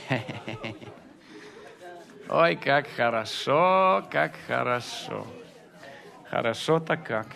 Ой, как хорошо, как хорошо. Хорошо-то как.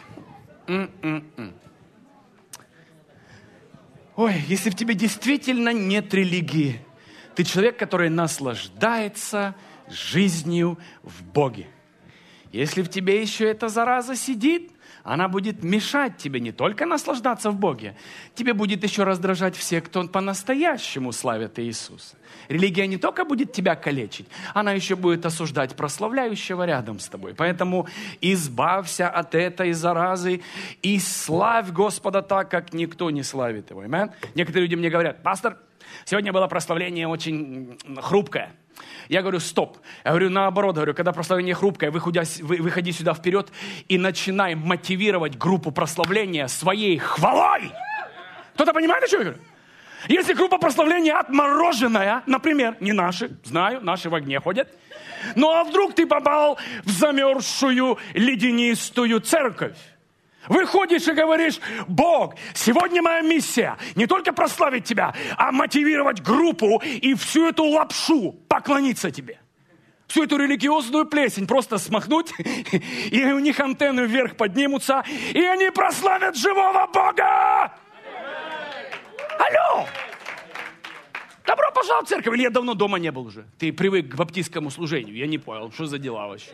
Ой, если в тебе действительно нет религии, ты человек, который наслаждается жизнью в Боге. Если в тебе еще эта зараза сидит, она будет мешать тебе не только наслаждаться в Боге, тебе будет еще раздражать всех, кто по-настоящему славит Иисуса. Религия не только будет тебя калечить, она еще будет осуждать прославляющего рядом с тобой. Поэтому избавься от этой заразы и славь Господа так, как никто не славит Его. Amen? Некоторые люди мне говорят: пастор, сегодня было прославление очень хрупкое. Я говорю: стоп. Я говорю наоборот, когда прославление хрупкое, выходи сюда вперед и начинай мотивировать группу прославления своей хвалой. Кто-то понимает, о чем я говорю? Если группа прославления отмороженная, например, не наши, знаю, наши в огне ходят, ну а вдруг ты попал в замерзшую ледянистую церковь? Выходишь и говоришь: Бог, сегодня моя миссия не только прославить Тебя, а мотивировать группу и всю эту лапшу поклониться Тебе. Всю эту религиозную плесень просто смахнуть, и у них антенны вверх поднимутся, и они прославят живого Бога! Алло! Добро пожаловать в церковь! Или я давно дома не был уже? Ты привык к баптистскому служению. Я не понял, что за дела вообще?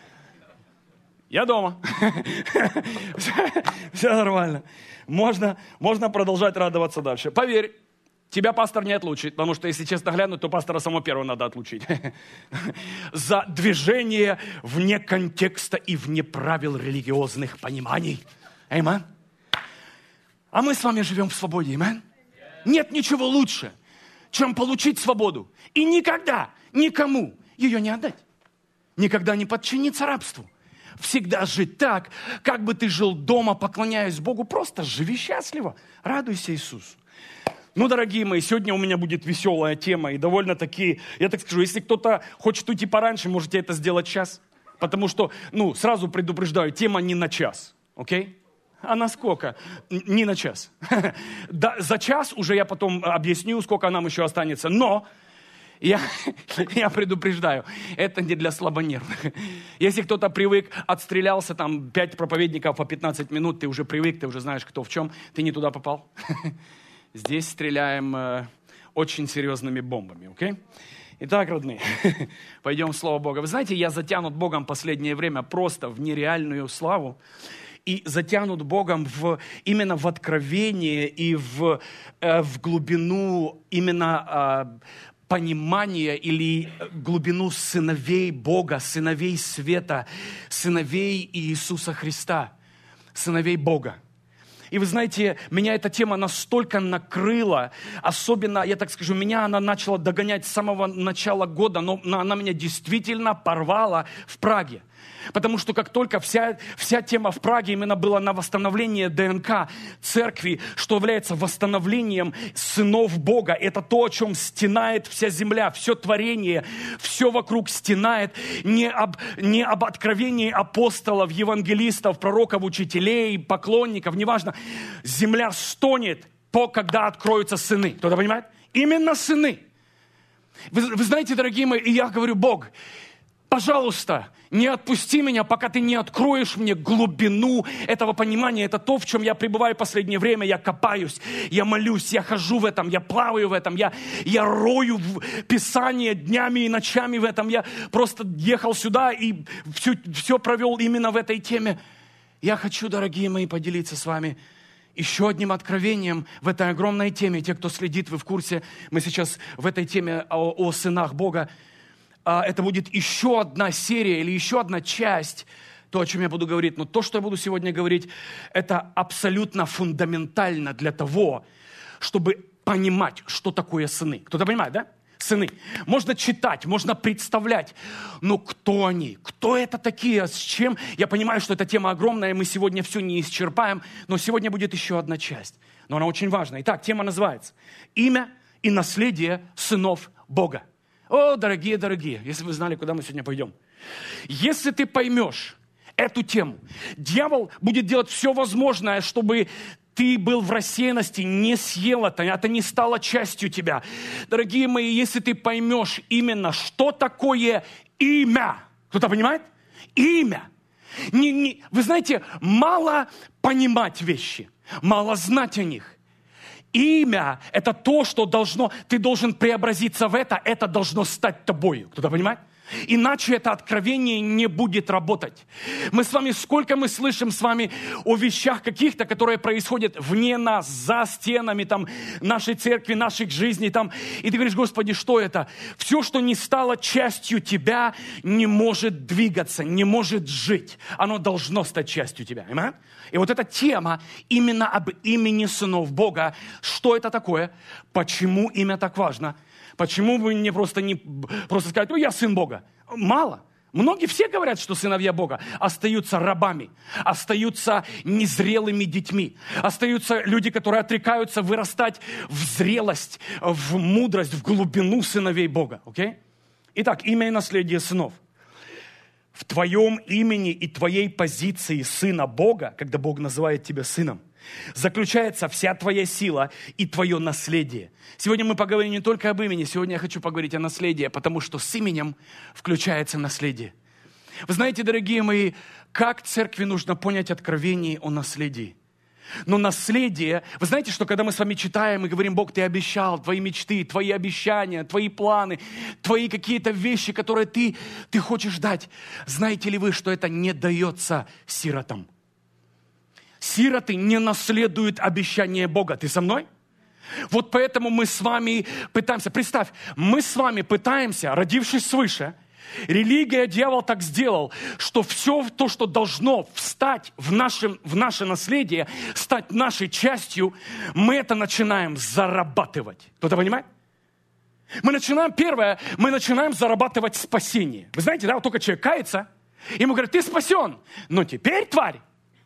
Я дома. Все нормально. Можно продолжать радоваться дальше. Поверь, тебя пастор не отлучит, потому что, если честно глянуть, то пастора самого первого надо отлучить. За движение вне контекста и вне правил религиозных пониманий. Аминь. А мы с вами живем в свободе. Аминь. Нет ничего лучше, чем получить свободу. И никогда никому ее не отдать. Никогда не подчиниться рабству. Всегда жить так, как бы ты жил дома, поклоняясь Богу. Просто живи счастливо, радуйся Иисусу. Ну, дорогие мои, сегодня у меня будет веселая тема. И довольно-таки, я так скажу, если кто-то хочет уйти пораньше, можете это сделать сейчас. Потому что, сразу предупреждаю, тема не на час. Окей? А на сколько? Не на час. Да, за час уже я потом объясню, сколько нам еще останется. Но я предупреждаю, это не для слабонервных. Если кто-то привык, отстрелялся, 5 проповедников по 15 минут, ты уже привык, ты уже знаешь, кто в чем, ты не туда попал. Здесь стреляем очень серьезными бомбами, окей? Итак, родные, пойдем в Слово Бога. Вы знаете, я затянут Богом в последнее время просто в нереальную славу. И затянут Богом именно в откровение и в глубину именно понимания или глубину сыновей Бога, сыновей света, сыновей Иисуса Христа, сыновей Бога. И вы знаете, меня эта тема настолько накрыла, особенно, я так скажу, меня она начала догонять с самого начала года, но она меня действительно порвала в Праге. Потому что как только вся тема в Праге именно была на восстановление ДНК церкви, что является восстановлением сынов Бога. Это то, о чем стенает вся земля, все творение, все вокруг стенает. Не об откровении апостолов, евангелистов, пророков, учителей, поклонников, неважно. Земля стонет, когда откроются сыны. Кто-то понимает? Именно сыны. Вы знаете, дорогие мои, и я говорю: Бог, пожалуйста, не отпусти меня, пока ты не откроешь мне глубину этого понимания. Это то, в чем я пребываю в последнее время. Я копаюсь, я молюсь, я хожу в этом, я плаваю в этом, я рою в Писание днями и ночами в этом. Я просто ехал сюда и все провел именно в этой теме. Я хочу, дорогие мои, поделиться с вами еще одним откровением в этой огромной теме. Те, кто следит, вы в курсе, мы сейчас в этой теме о сынах Бога. Это будет еще одна серия или еще одна часть, то, о чем я буду говорить. Но то, что я буду сегодня говорить, это абсолютно фундаментально для того, чтобы понимать, что такое сыны. Кто-то понимает, да? Сыны. Можно читать, можно представлять. Но кто они? Кто это такие? С чем? Я понимаю, что эта тема огромная, мы сегодня все не исчерпаем, но сегодня будет еще одна часть. Но она очень важна. Итак, тема называется «Имя и наследие сынов Бога». О, дорогие, если вы знали, куда мы сегодня пойдем. Если ты поймешь эту тему, дьявол будет делать все возможное, чтобы ты был в рассеянности, не съел это не стало частью тебя. Дорогие мои, если ты поймешь именно, что такое имя. Кто-то понимает? Имя. Вы знаете, мало понимать вещи, мало знать о них. Имя – это то, что ты должен преобразиться в это должно стать тобою. Кто-то понимает? Иначе это откровение не будет работать. Сколько мы слышим с вами о вещах каких-то, которые происходят вне нас, за стенами нашей церкви, наших жизней. И ты говоришь: Господи, что это? Все, что не стало частью тебя, не может двигаться, не может жить. Оно должно стать частью тебя. Понимаешь? И вот эта тема именно об имени сынов Бога. Что это такое? Почему имя так важно? Почему вы не просто сказать: я сын Бога? Мало. Все говорят, что сыновья Бога остаются рабами, остаются незрелыми детьми, остаются люди, которые отрекаются вырастать в зрелость, в мудрость, в глубину сыновей Бога. Okay? Итак, имя и наследие сынов. В твоем имени и твоей позиции сына Бога, когда Бог называет тебя сыном, заключается вся твоя сила и твое наследие. Сегодня мы поговорим не только об имени, сегодня я хочу поговорить о наследии, потому что с именем включается наследие. Вы знаете, дорогие мои, как церкви нужно понять откровение о наследии. Но наследие, вы знаете, что когда мы с вами читаем и говорим: Бог, ты обещал, твои мечты, твои обещания, твои планы, твои какие-то вещи, которые ты хочешь дать. Знаете ли вы, что это не дается сиротам? Сироты не наследуют обещания Бога. Ты со мной? Вот поэтому мы с вами пытаемся, представь, мы с вами пытаемся, родившись свыше, религия, дьявол так сделал, что все то, что должно встать в наше наследие, стать нашей частью, мы это начинаем зарабатывать. Кто-то понимает? Мы начинаем зарабатывать спасение. Вы знаете, вот только человек кается, ему говорят: ты спасен, но теперь, тварь,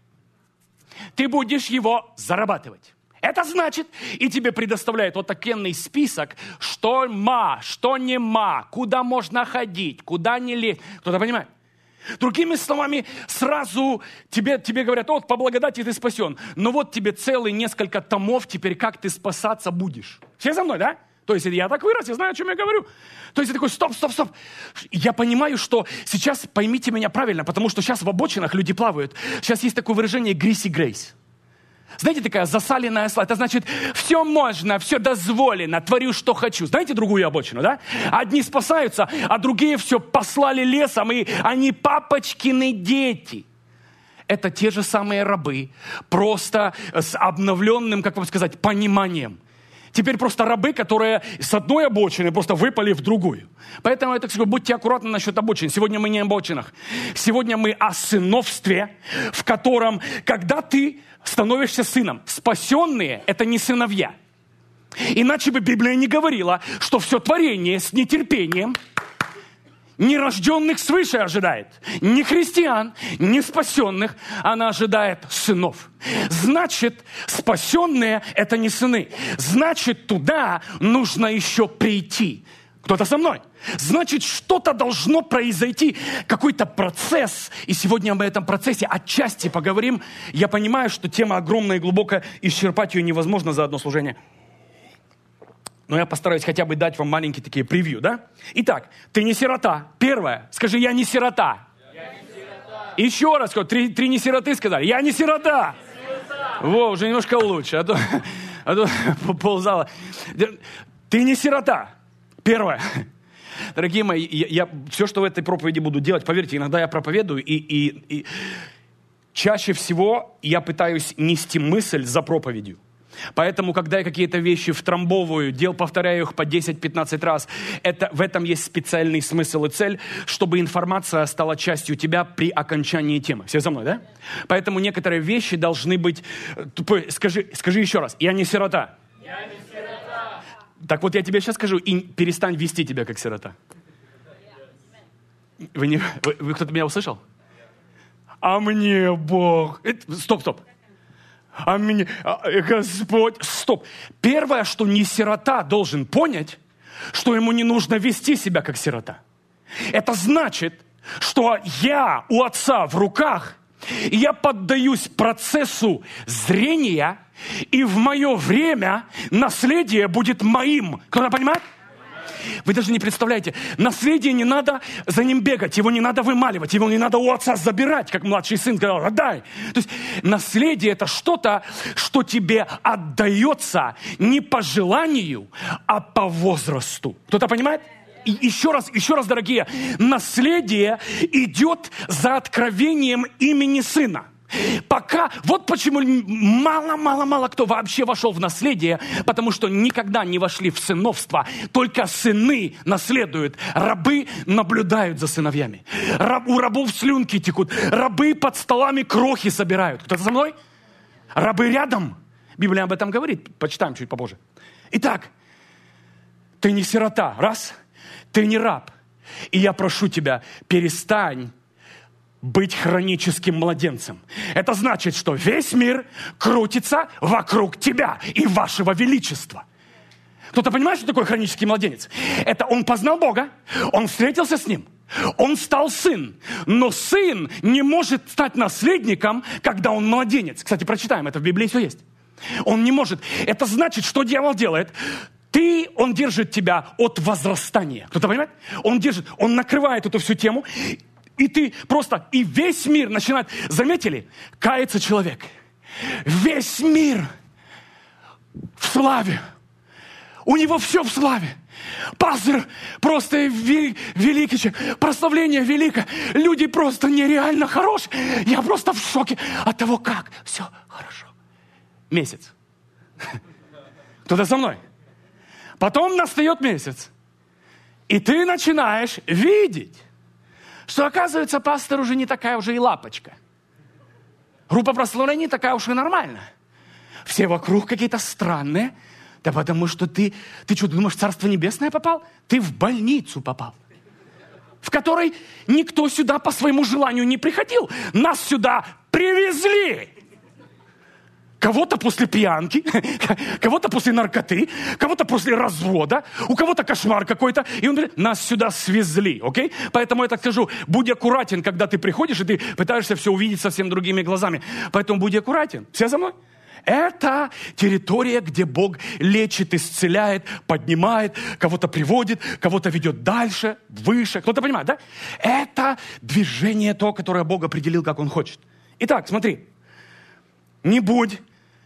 ты будешь его зарабатывать. Это значит, и тебе предоставляют вот такенный список, что не куда можно ходить, куда не лезть. Кто-то понимает? Другими словами, сразу тебе говорят: по благодати ты спасен. Но вот тебе целые несколько томов теперь, как ты спасаться будешь. Все за мной, да? То есть я так вырос, я знаю, о чем я говорю. То есть я такой: стоп. Я понимаю, что сейчас, поймите меня правильно, потому что сейчас в обочинах люди плавают. Сейчас есть такое выражение «greasy grace». Знаете, такая засаленная слава. Это значит, все можно, все дозволено, творю, что хочу. Знаете другую обочину, да? Одни спасаются, а другие все послали лесом, и они папочкины дети. Это те же самые рабы, просто с обновленным, как вам сказать, пониманием. Теперь просто рабы, которые с одной обочины просто выпали в другую. Поэтому я так скажу: будьте аккуратны насчет обочин. Сегодня мы не о обочинах. Сегодня мы о сыновстве, в котором, когда ты становишься сыном, спасенные – это не сыновья. Иначе бы Библия не говорила, что все творение с нетерпением нерожденных свыше ожидает. Не христиан, не спасенных, она ожидает сынов. Значит, спасенные – это не сыны. Значит, туда нужно еще прийти. Кто-то со мной? Значит, что-то должно произойти, какой-то процесс. И сегодня об этом процессе отчасти поговорим. Я понимаю, что тема огромная и глубокая, исчерпать ее невозможно за одно служение. Но я постараюсь хотя бы дать вам маленькие такие превью, да? Итак, ты не сирота. Первое, скажи: я не сирота. Я не сирота. Еще раз, три не сироты сказали: я не сирота. Во, уже немножко лучше, а то ползала. Ты не сирота. Первое. Дорогие мои, я все, что в этой проповеди буду делать, поверьте, иногда я проповедую, и чаще всего я пытаюсь нести мысль за проповедью. Поэтому, когда я какие-то вещи втрамбовываю, повторяю их по 10-15 раз, в этом есть специальный смысл и цель, чтобы информация стала частью тебя при окончании темы. Все за мной, да? Поэтому некоторые вещи должны быть... Скажи еще раз: я не сирота. Я не сирота. Так вот, я тебе сейчас скажу, и перестань вести тебя как сирота. Вы кто-то меня услышал? А мне Бог... Стоп. А мне Господь... Стоп. Первое, что не сирота должен понять, что ему не нужно вести себя как сирота. Это значит, что я у отца в руках, Я поддаюсь процессу зрения, и в мое время наследие будет моим. Кто-то понимает? Вы даже не представляете, наследие не надо за ним бегать, его не надо вымаливать, его не надо у отца забирать, как младший сын сказал, отдай. То есть наследие это что-то, что тебе отдается не по желанию, а по возрасту. Кто-то понимает? И еще раз, дорогие, наследие идет за откровением имени сына. Пока, вот почему мало кто вообще вошел в наследие, потому что никогда не вошли в сыновство. Только сыны наследуют, рабы наблюдают за сыновьями. У рабов слюнки текут, рабы под столами крохи собирают. Кто-то со мной? Рабы рядом. Библия об этом говорит, почитаем чуть попозже. Итак, ты не сирота, раз, ты не раб. И я прошу тебя, перестань быть хроническим младенцем. Это значит, что весь мир крутится вокруг тебя и вашего величества. Кто-то понимает, что такое хронический младенец? Это он познал Бога, он встретился с Ним, он стал сын. Но сын не может стать наследником, когда он младенец. Кстати, прочитаем, это в Библии все есть. Он не может. Это значит, что дьявол делает? Он держит тебя от возрастания. Кто-то понимает? Он накрывает эту всю тему. И ты просто, и весь мир начинает, заметили, кается человек. Весь мир в славе. У него все в славе. Пастор просто великий человек. Прославление великое. Люди просто нереально хорошие. Я просто в шоке от того, как все хорошо. Месяц. Кто-то со мной? Потом настает месяц. И ты начинаешь видеть, что, оказывается, пастор уже не такая уже и лапочка. Группа прославления не такая уж и нормальная. Все вокруг какие-то странные. Да потому что ты что, думаешь, в Царство Небесное попал? Ты в больницу попал. В которой никто сюда по своему желанию не приходил. Нас сюда привезли. Кого-то после пьянки, кого-то после наркоты, кого-то после развода, у кого-то кошмар какой-то. И он говорит, нас сюда свезли, окей? Поэтому я так скажу, будь аккуратен, когда ты приходишь, и ты пытаешься все увидеть совсем другими глазами. Поэтому будь аккуратен. Все за мной? Это территория, где Бог лечит, исцеляет, поднимает, кого-то приводит, кого-то ведет дальше, выше. Кто-то понимает, да? Это движение то, которое Бог определил, как Он хочет. Итак, смотри. Не будь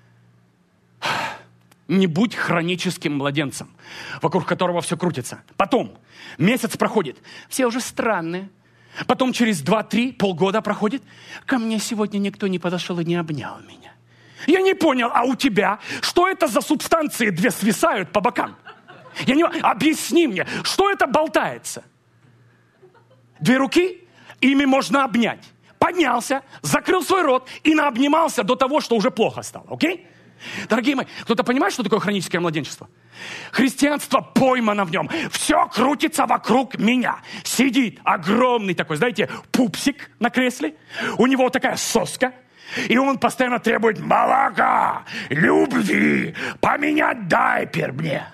хроническим младенцем, вокруг которого все крутится. Потом месяц проходит, все уже странные. Потом через 2-3, полгода проходит. Ко мне сегодня никто не подошел и не обнял меня. Я не понял, а у тебя? Что это за субстанции две свисают по бокам? Объясни мне, что это болтается? 2 руки, ими можно обнять. Поднялся, закрыл свой рот и наобнимался до того, что уже плохо стало. Окей? Дорогие мои, кто-то понимает, что такое хроническое младенчество? Христианство поймано в нем. Все крутится вокруг меня. Сидит огромный такой, знаете, пупсик на кресле. У него такая соска. И он постоянно требует молока, любви, поменять дайпер мне.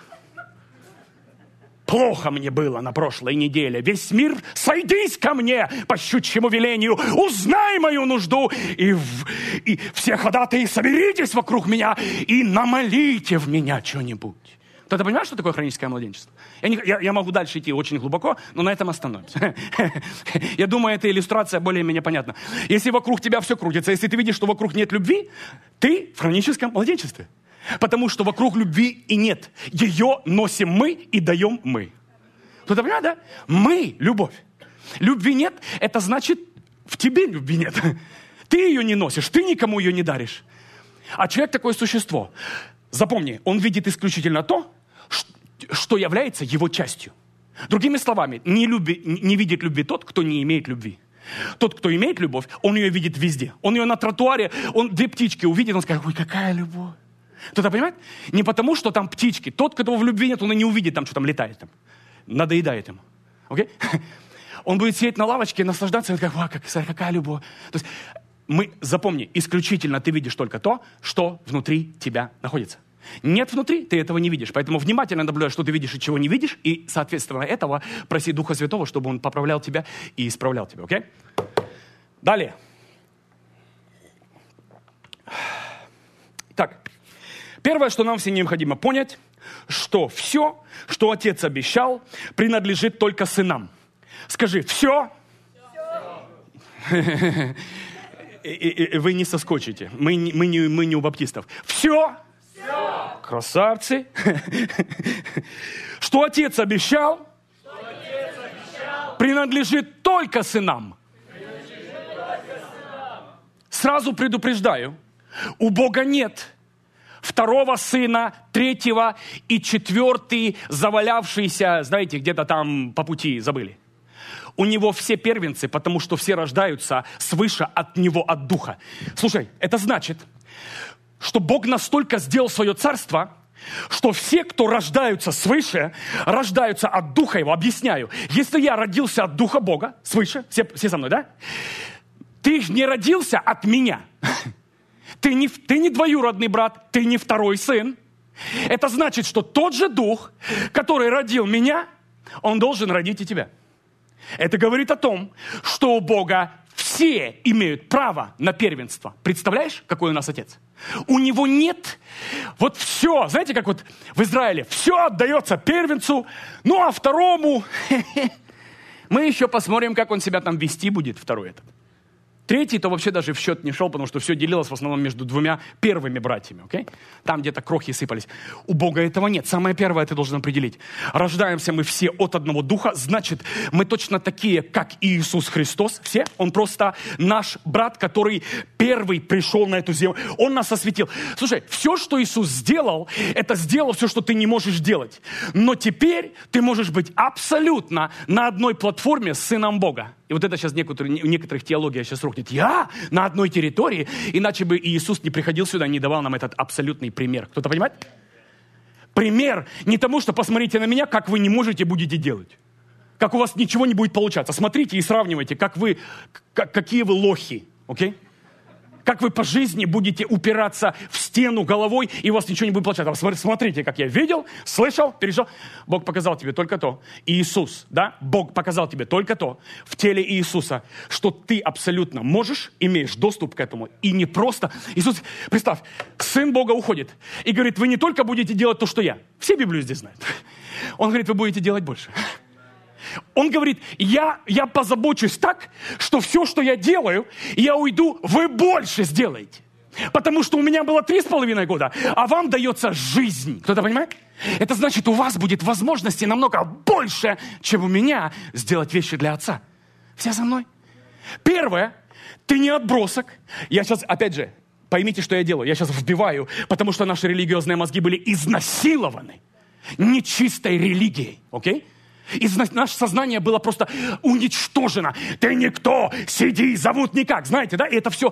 Плохо мне было на прошлой неделе. Весь мир, сойдись ко мне по щучьему велению, узнай мою нужду, и все ходатаи соберитесь вокруг меня и намолите в меня что-нибудь. Кто-то понимает, что такое хроническое младенчество? Я могу дальше идти очень глубоко, но на этом остановимся. Я думаю, эта иллюстрация более-менее понятна. Если вокруг тебя все крутится, если ты видишь, что вокруг нет любви, ты в хроническом младенчестве. Потому что вокруг любви и нет. Ее носим мы и даем мы. Кто-то понимает, да? Мы — любовь. Любви нет, это значит, в тебе любви нет. Ты ее не носишь, ты никому ее не даришь. А человек такое существо. Запомни, он видит исключительно то, что является его частью. Другими словами, не видит любви тот, кто не имеет любви. Тот, кто имеет любовь, он ее видит везде. Он ее на тротуаре, он 2 птички увидит, он скажет, ой, какая любовь. Кто-то понимает? Не потому, что там птички. Тот, кто в любви нет, он и не увидит, там, что там летает. Там. Надоедает ему. Окей? Он будет сидеть на лавочке и наслаждаться, и он как, какая любовь. То есть, запомни, исключительно ты видишь только то, что внутри тебя находится. Нет внутри, ты этого не видишь. Поэтому внимательно наблюдай, что ты видишь и чего не видишь, и, соответственно, этого проси Духа Святого, чтобы Он поправлял тебя и исправлял тебя. Окей? Далее. Первое, что нам всем необходимо понять, что все, что Отец обещал, принадлежит только сынам. Скажи, все? Вы не соскочите. Мы не у баптистов. Все? Красавцы. Что Отец обещал, принадлежит только сынам. Сразу предупреждаю, у Бога нет второго сына, третьего и четвертый, завалявшийся, знаете, где-то там по пути забыли. У него все первенцы, потому что все рождаются свыше от него, от духа. Слушай, это значит, что Бог настолько сделал свое царство, что все, кто рождаются свыше, рождаются от духа его. Объясняю. Если я родился от духа Бога, свыше, все со мной, да? Ты не родился от меня. Ты не двоюродный брат, ты не второй сын. Это значит, что тот же дух, который родил меня, он должен родить и тебя. Это говорит о том, что у Бога все имеют право на первенство. Представляешь, какой у нас Отец? У него нет вот все, знаете, как вот в Израиле, все отдается первенцу, ну а второму, мы еще посмотрим, как он себя там вести будет, второй этот. Третий-то вообще даже в счет не шел, потому что все делилось в основном между двумя первыми братьями. Okay? Там где-то крохи сыпались. У Бога этого нет. Самое первое ты должен определить. Рождаемся мы все от одного духа, значит, мы точно такие, как Иисус Христос. Все. Он просто наш брат, который первый пришел на эту землю. Он нас осветил. Слушай, все, что Иисус сделал, это сделал все, что ты не можешь делать. Но теперь ты можешь быть абсолютно на одной платформе с Сыном Бога. И вот это сейчас у некоторых теология сейчас рухнет. Я на одной территории, иначе бы Иисус не приходил сюда и не давал нам этот абсолютный пример. Кто-то понимает? Пример не тому, что посмотрите на меня, как вы не можете будете делать. Как у вас ничего не будет получаться. Смотрите и сравнивайте, какие вы лохи. Окей? Как вы по жизни будете упираться в стену головой, и у вас ничего не будет получаться. Смотрите, как я видел, слышал, пережил. Бог показал тебе только то. Иисус, да? Бог показал тебе только то в теле Иисуса, что ты абсолютно можешь, имеешь доступ к этому. И не просто... Иисус, представь, Сын Бога уходит и говорит, вы не только будете делать то, что я. Все Библию здесь знают. Он говорит, вы будете делать больше. Он говорит, я позабочусь так, что все, что я делаю, я уйду, вы больше сделаете. Потому что у меня было 3,5 года, а вам дается жизнь. Кто-то понимает? Это значит, у вас будет возможности намного больше, чем у меня, сделать вещи для Отца. Все со мной? Первое, ты не отбросок. Я сейчас, опять же, поймите, что я делаю. Я сейчас вбиваю, потому что наши религиозные мозги были изнасилованы нечистой религией. Окей? И наше сознание было просто уничтожено. Ты никто, сиди, зовут никак. Знаете, да? И это все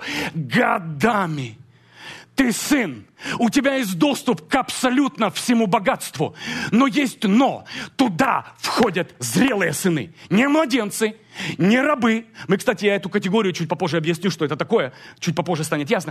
годами. Ты сын. У тебя есть доступ к абсолютно всему богатству. Но есть но. Туда входят зрелые сыны. Не младенцы, не рабы. Кстати, я эту категорию чуть попозже объясню, что это такое. Чуть попозже станет ясно.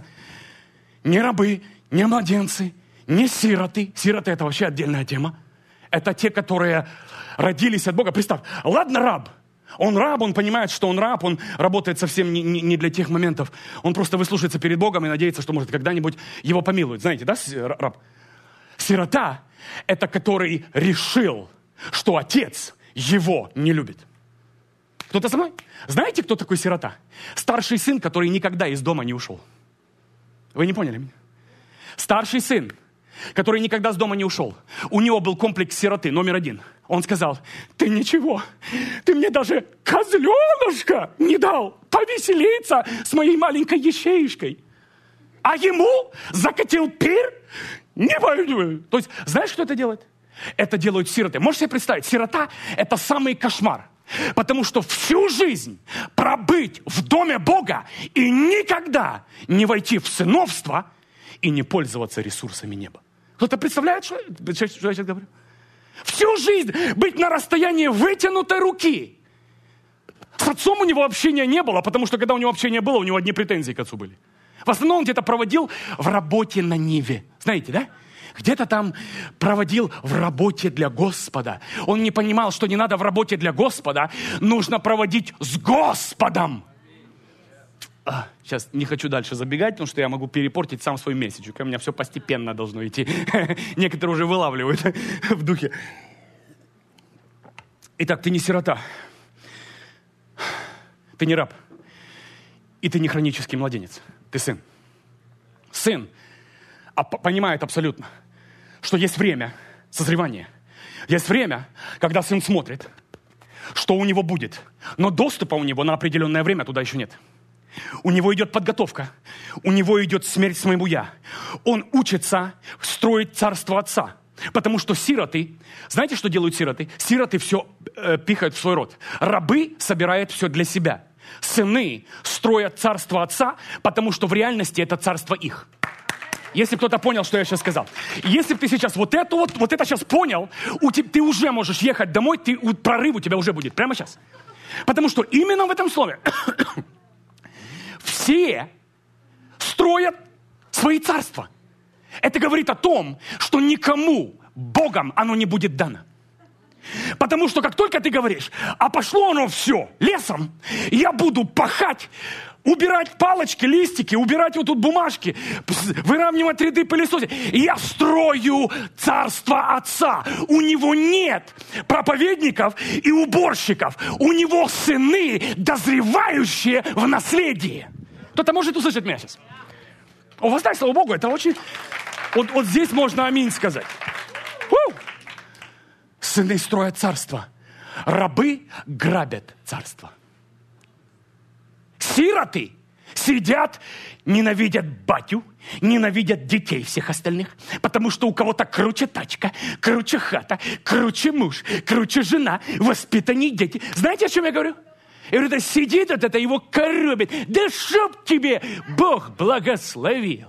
Не рабы, не младенцы, не сироты. Сироты — это вообще отдельная тема. Это те, которые родились от Бога. Представь, ладно, раб. Он понимает, что он раб, он работает совсем не для тех моментов. Он просто выслушается перед Богом и надеется, что, может, когда-нибудь его помилуют. Знаете, да, раб? Сирота — это который решил, что отец его не любит. Кто-то со мной? Знаете, кто такой сирота? Старший сын, который никогда из дома не ушел. Вы не поняли меня? Старший сын, который никогда с дома не ушел. У него был комплекс сироты, номер 1. Он сказал, ты ничего, ты мне даже козленушка не дал повеселиться с моей маленькой ещеишкой. А ему закатил пир? Не пойду. То есть, знаешь, что это делает? Это делают сироты. Можешь себе представить, сирота – это самый кошмар. Потому что всю жизнь пробыть в доме Бога и никогда не войти в сыновство и не пользоваться ресурсами неба. Кто-то представляет, что я сейчас говорю? Всю жизнь быть на расстоянии вытянутой руки. С отцом у него общения не было, потому что когда у него общения было, у него одни претензии к отцу были. В основном он где-то проводил в работе на Ниве. Знаете, да? Где-то там проводил в работе для Господа. Он не понимал, что не надо в работе для Господа, нужно проводить с Господом. Сейчас не хочу дальше забегать, потому что я могу перепортить сам свой месседж. У меня все постепенно должно идти. Некоторые уже вылавливают в духе. Итак, ты не сирота. Ты не раб. И ты не хронический младенец. Ты сын. Сын понимает абсолютно, что есть время созревания. Есть время, когда сын смотрит, что у него будет. Но доступа у него на определенное время туда еще нет. У него идет подготовка. У него идет смерть своему «я». Он учится строить царство отца. Потому что сироты, знаете, что делают сироты? Сироты все пихают в свой род. Рабы собирают все для себя. Сыны строят царство отца, потому что в реальности это царство их. Если кто-то понял, что я сейчас сказал. Если бы ты сейчас вот это сейчас понял, ты уже можешь ехать домой, прорыв у тебя уже будет прямо сейчас. Потому что именно в этом слове все строят свои царства. Это говорит о том, что никому Богом оно не будет дано. Потому что как только ты говоришь, а пошло оно все лесом, я буду пахать, убирать палочки, листики, убирать вот тут бумажки, выравнивать ряды, пылесосить. Я строю царство Отца. У него нет проповедников и уборщиков. У него сыны, дозревающие в наследии. Кто-то может услышать меня сейчас? Воздай, слава Богу, это очень... Вот здесь можно аминь сказать. Сыны строят царство. Рабы грабят царство. Сироты сидят, ненавидят батю, ненавидят детей всех остальных, потому что у кого-то круче тачка, круче хата, круче муж, круче жена, воспитаннее дети. Знаете, о чем я говорю? Я говорю, это сидит, это его коробит. Да чтоб тебе Бог благословил.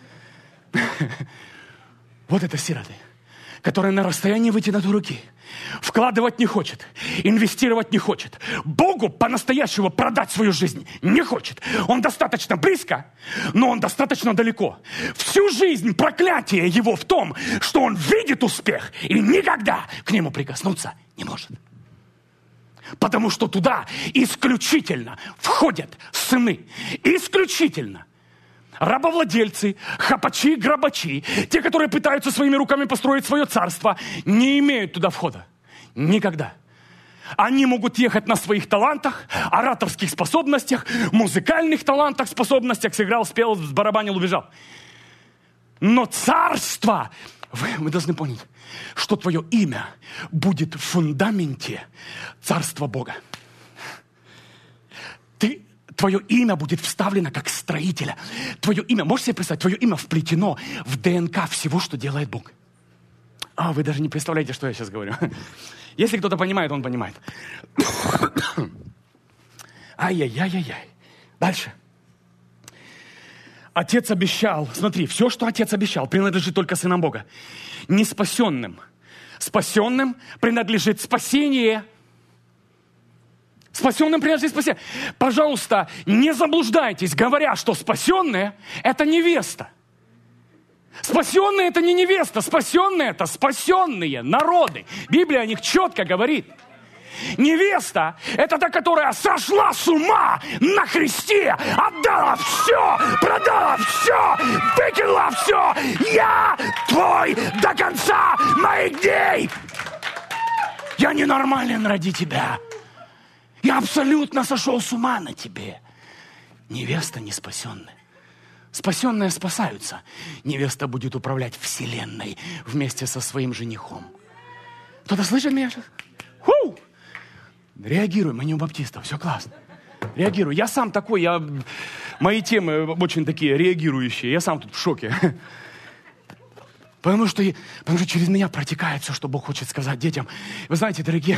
Вот это сироты, которые на расстоянии вытянутой руки вкладывать не хочет, инвестировать не хочет, Богу по-настоящему продать свою жизнь не хочет. Он достаточно близко, но он достаточно далеко. Всю жизнь проклятие его в том, что он видит успех и никогда к нему прикоснуться не может. Потому что туда исключительно входят сыны. Исключительно. Рабовладельцы, хапачи, грабачи, те, которые пытаются своими руками построить свое царство, не имеют туда входа. Никогда. Они могут ехать на своих талантах, ораторских способностях, музыкальных талантах, способностях. Сыграл, спел, сбарабанил, убежал. Но царство, вы должны понять, что твое имя будет в фундаменте царства Бога. Твое имя будет вставлено как строителя. Твое имя, можете себе представить, твое имя вплетено в ДНК всего, что делает Бог. Вы даже не представляете, что я сейчас говорю. Если кто-то понимает, он понимает. Ай-яй-яй-яй-яй. Дальше. Отец обещал, смотри, все, что Отец обещал, принадлежит только сынам Бога. Не спасенным. Спасенным принадлежит спасение. Спасенным принадлежит спасение. Пожалуйста, не заблуждайтесь, говоря, что спасенные – это невеста. Спасенные – это не невеста, спасенные – это спасенные народы. Библия о них четко говорит. Невеста – это та, которая сошла с ума на кресте, отдала все, продала все, выкинула все. Я твой до конца моих дней. Я ненормален ради тебя. Я абсолютно сошел с ума на тебе. Невеста не спасенная. Спасенные спасаются. Невеста будет управлять вселенной вместе со своим женихом. Кто-то слышит меня сейчас? Реагируй, мы не у баптистов, все классно. Реагирую. Я сам такой, мои темы очень такие реагирующие. Я сам тут в шоке. Потому что через меня протекает все, что Бог хочет сказать детям. Вы знаете, дорогие,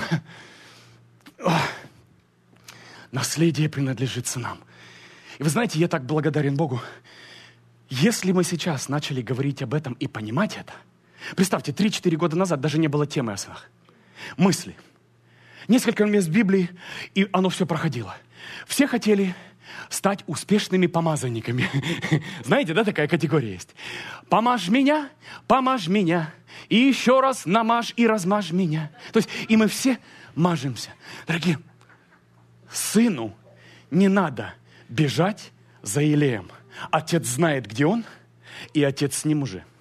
наследие принадлежит сынам. И вы знаете, я так благодарен Богу. Если мы сейчас начали говорить об этом и понимать это, представьте, 3-4 года назад даже не было темы о сынах. Мысли. Несколько мест в Библии, и оно все проходило. Все хотели стать успешными помазанниками. Знаете, да, такая категория есть. Помажь меня, и еще раз намажь и размажь меня. То есть, и мы все мажемся. Дорогие, сыну не надо бежать за Илеем. Отец знает, где он, и отец с ним уже.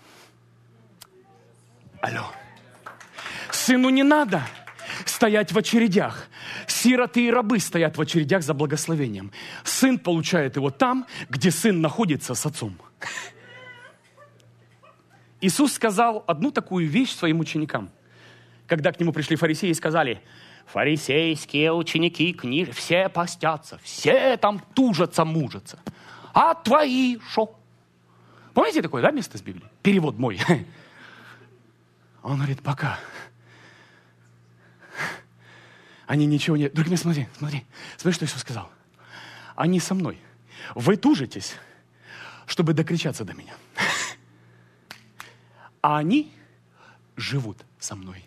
Алло. Сыну не надо стоять в очередях. Сироты и рабы стоят в очередях за благословением. Сын получает его там, где сын находится с отцом. Иисус сказал одну такую вещь своим ученикам. Когда к нему пришли фарисеи и сказали: фарисейские ученики, все постятся, все там тужатся, мужатся. А твои шо? Помните такое, да, место из Библии? Перевод мой. Он говорит: пока. Они ничего не... Другими, смотри, что Иисус сказал. Они со мной. Вы тужитесь, чтобы докричаться до меня. А они живут со мной.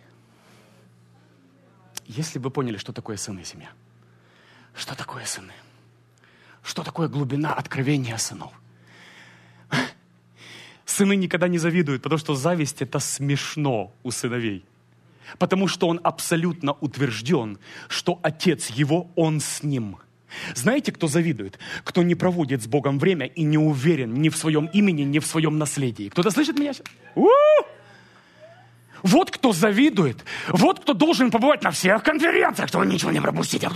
Если бы вы поняли, что такое сыны и семья. Что такое сыны? Что такое глубина откровения сынов? Сыны никогда не завидуют, потому что зависть – это смешно у сыновей. Потому что он абсолютно утвержден, что отец его, он с ним. Знаете, кто завидует? Кто не проводит с Богом время и не уверен ни в своем имени, ни в своем наследии. Кто-то слышит меня сейчас? Вот кто завидует. Вот кто должен побывать на всех конференциях, чтобы ничего не пропустить.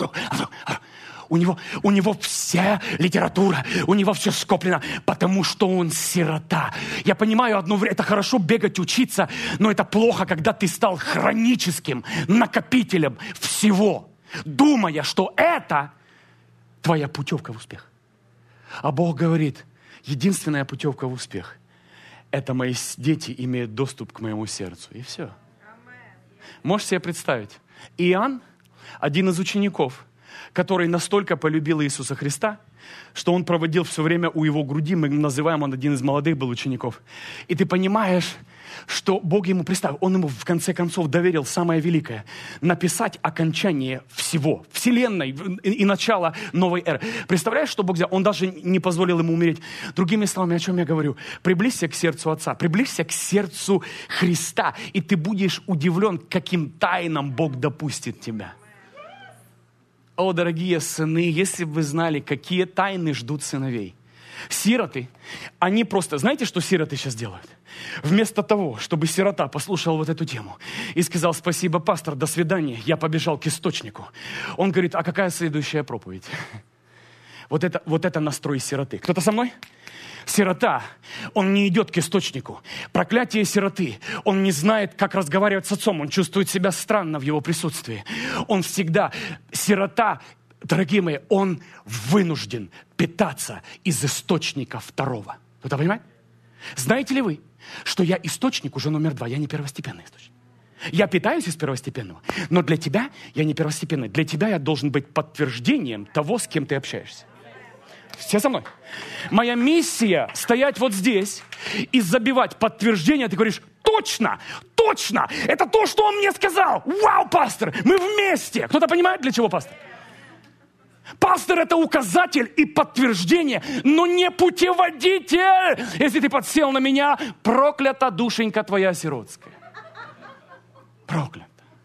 У него вся литература, у него все скоплено, потому что он сирота. Я понимаю, одно время это хорошо бегать, учиться, но это плохо, когда ты стал хроническим накопителем всего, думая, что это твоя путевка в успех. А Бог говорит: единственная путевка в успех – это мои дети имеют доступ к моему сердцу. И все. Можешь себе представить? Иоанн, один из учеников, который настолько полюбил Иисуса Христа, что он проводил все время у его груди, мы называем, он один из молодых был учеников. И ты понимаешь, что Бог ему представил, он ему в конце концов доверил самое великое – написать окончание всего, вселенной и начало новой эры. Представляешь, что Бог сделал? Он даже не позволил ему умереть. Другими словами, о чем я говорю? Приблизься к сердцу Отца, приблизься к сердцу Христа, и ты будешь удивлен, каким тайнам Бог допустит тебя. О, дорогие сыны, если бы вы знали, какие тайны ждут сыновей. Сироты, они просто... Знаете, что сироты сейчас делают? Вместо того, чтобы сирота послушал вот эту тему и сказал: спасибо, пастор, до свидания, я побежал к источнику. Он говорит: а какая следующая проповедь? Вот это настрой сироты. Кто-то со мной? Сирота, он не идет к источнику. Проклятие сироты. Он не знает, как разговаривать с отцом. Он чувствует себя странно в его присутствии. Он всегда... Сирота, дорогие мои, он вынужден питаться из источника второго. Кто-то понимает? Знаете ли вы, что я источник уже номер 2, я не первостепенный источник. Я питаюсь из первостепенного, но для тебя я не первостепенный. Для тебя я должен быть подтверждением того, с кем ты общаешься. Все со мной? Моя миссия стоять вот здесь и забивать подтверждение. Ты говоришь: точно, точно, это то, что он мне сказал. Вау, пастор, мы вместе. Кто-то понимает, для чего пастор? Пастор – это указатель и подтверждение, но не путеводитель. Если ты подсел на меня, проклята душенька твоя сиротская. Проклята.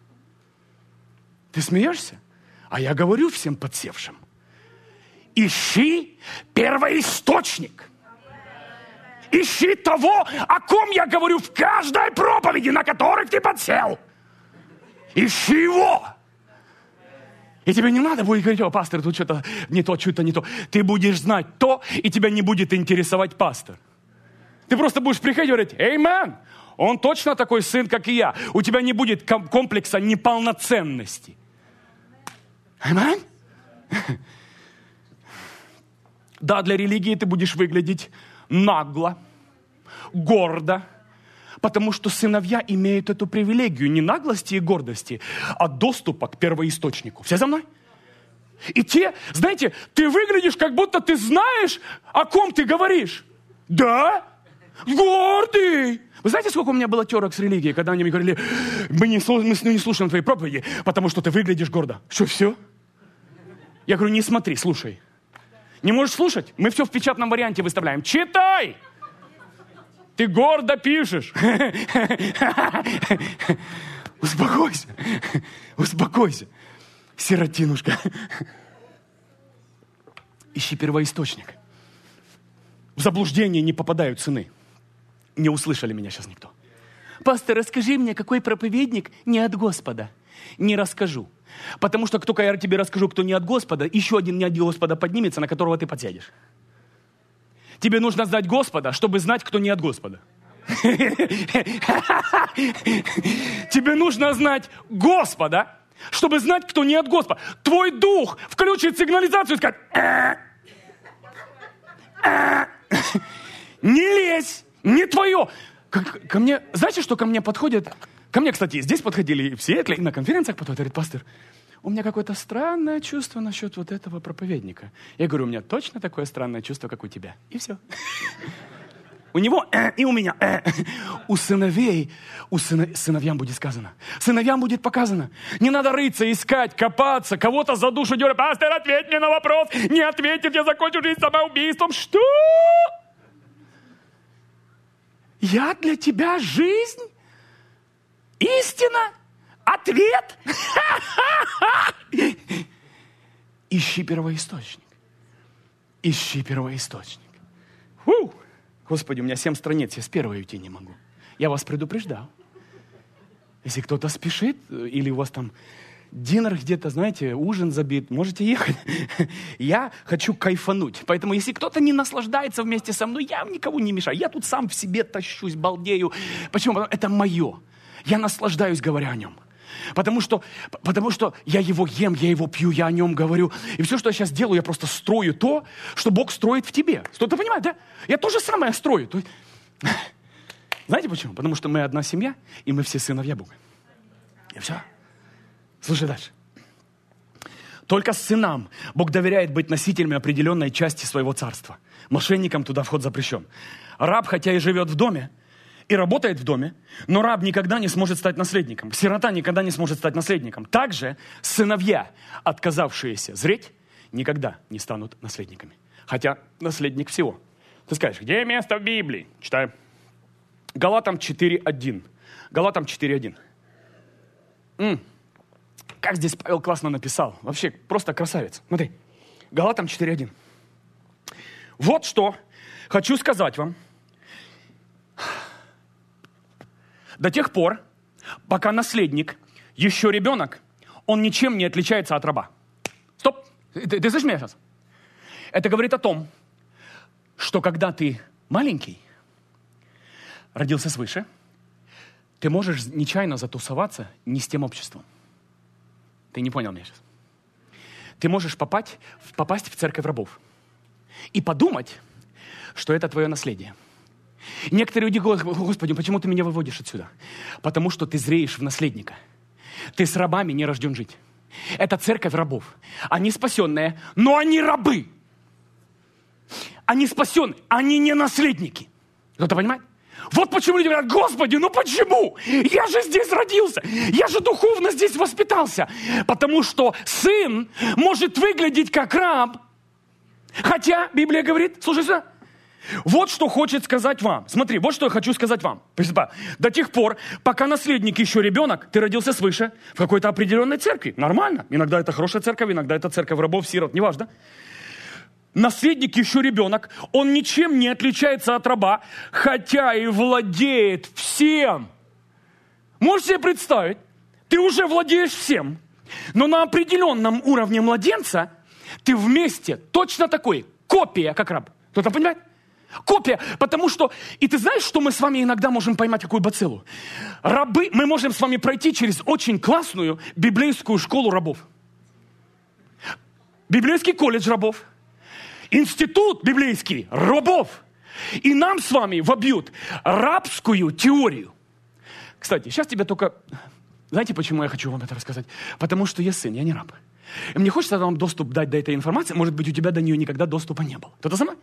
Ты смеешься? А я говорю всем подсевшим: ищи первоисточник. Ищи того, о ком я говорю в каждой проповеди, на которой ты подсел. Ищи его. И тебе не надо будет говорить: о, пастор, тут что-то не то, что-то не то. Ты будешь знать то, и тебя не будет интересовать пастор. Ты просто будешь приходить и говорить: «Эймен, он точно такой сын, как и я». У тебя не будет комплекса неполноценности. Эймен? Да, для религии ты будешь выглядеть нагло, гордо, потому что сыновья имеют эту привилегию не наглости и гордости, а доступа к первоисточнику. Все за мной? И те, знаете, ты выглядишь, как будто ты знаешь, о ком ты говоришь. Да? Гордый. Вы знаете, сколько у меня было терок с религией, когда они мне говорили: мы не слушаем твои проповеди, потому что ты выглядишь гордо. Что, все? Я говорю: не смотри, слушай. Не можешь слушать? Мы все в печатном варианте выставляем. Читай! Ты гордо пишешь. Успокойся. Успокойся. Сиротинушка. Ищи первоисточник. в заблуждение не попадают сыны. Не услышали меня сейчас никто. Пастор, расскажи мне, какой проповедник не от Господа. Не расскажу. Потому что только я тебе расскажу, кто не от Господа, еще один не от Господа поднимется, на которого ты подсядешь. Тебе нужно знать Господа, чтобы знать, кто не от Господа. Тебе нужно знать Господа, чтобы знать, кто не от Господа. Твой дух включит сигнализацию и скажет: не лезь, не твое. Ко мне, знаете, что ко мне подходят? Ко мне, кстати, здесь подходили и в Сиэтле, и на конференциях подходят. Говорит: пастор, у меня какое-то странное чувство насчет вот этого проповедника. Я говорю: у меня точно такое странное чувство, как у тебя. И все. У него и у меня. У сыновей, сыновьям будет сказано. Сыновьям будет показано. Не надо рыться, искать, копаться, кого-то за душу дергать. Пастор, ответь мне на вопрос. Не ответит, я закончу жизнь самоубийством. Что? Я для тебя жизнь? Истина? Ответ? Ищи первоисточник. Ищи первоисточник. Фу! Господи, у меня 7 страниц, я с первой уйти не могу. Я вас предупреждал. Если кто-то спешит, или у вас там динер где-то, знаете, ужин забит, можете ехать. Я хочу кайфануть. Поэтому, если кто-то не наслаждается вместе со мной, я никого не мешаю. Я тут сам в себе тащусь, балдею. Почему? Потому что это мое. Я наслаждаюсь, говоря о нем. Потому что я его ем, я его пью, я о нем говорю. И все, что я сейчас делаю, я просто строю то, что Бог строит в тебе. Кто-то понимает, да? Я то же самое строю. Знаете почему? Потому что мы одна семья, и мы все сыновья Бога. И все. Слушай дальше. Только сынам Бог доверяет быть носителями определенной части своего царства. Мошенникам туда вход запрещен. Раб, хотя и живет в доме, и работает в доме, но раб никогда не сможет стать наследником. Сирота никогда не сможет стать наследником. Также сыновья, отказавшиеся зреть, никогда не станут наследниками. Хотя наследник всего. Ты скажешь: где место в Библии? Читаем. Галатам 4:1. Галатам 4:1. Как здесь Павел классно написал. Вообще, просто красавец. Смотри. Галатам 4:1. Вот что хочу сказать вам. До тех пор, пока наследник еще ребенок, он ничем не отличается от раба. Стоп! Ты слышишь меня сейчас? Это говорит о том, что когда ты маленький, родился свыше, ты можешь нечаянно затусоваться не с тем обществом. Ты не понял меня сейчас? Ты можешь попасть в церковь рабов и подумать, что это твое наследие. Некоторые люди говорят: Господи, почему ты меня выводишь отсюда? Потому что ты зреешь в наследника. Ты с рабами не рожден жить. Это церковь рабов. Они спасенные, но они рабы. Они спасенные, они не наследники. Кто-то понимает? Вот почему люди говорят: Господи, ну почему? Я же здесь родился. Я же духовно здесь воспитался. Потому что сын может выглядеть как раб. Хотя Библия говорит, слушай сюда, вот что хочет сказать вам. Смотри, вот что я хочу сказать вам. До тех пор, пока наследник еще ребенок, ты родился свыше в какой-то определенной церкви. Нормально. Иногда это хорошая церковь, иногда это церковь рабов, сирот, неважно. Наследник еще ребенок, он ничем не отличается от раба, хотя и владеет всем. Можешь себе представить? Ты уже владеешь всем, но на определенном уровне младенца ты вместе точно такой, копия, как раб. Кто-то понимает? Копия, потому что... И ты знаешь, что мы с вами иногда можем поймать какую бациллу? Рабы, мы можем с вами пройти через очень классную библейскую школу рабов. Библейский колледж рабов. Институт библейский рабов. И нам с вами вобьют рабскую теорию. Кстати, сейчас тебе только... Знаете, почему я хочу вам это рассказать? Потому что я сын, я не раб. И мне хочется вам доступ дать до этой информации. Может быть, у тебя до нее никогда доступа не было. Кто-то со мной?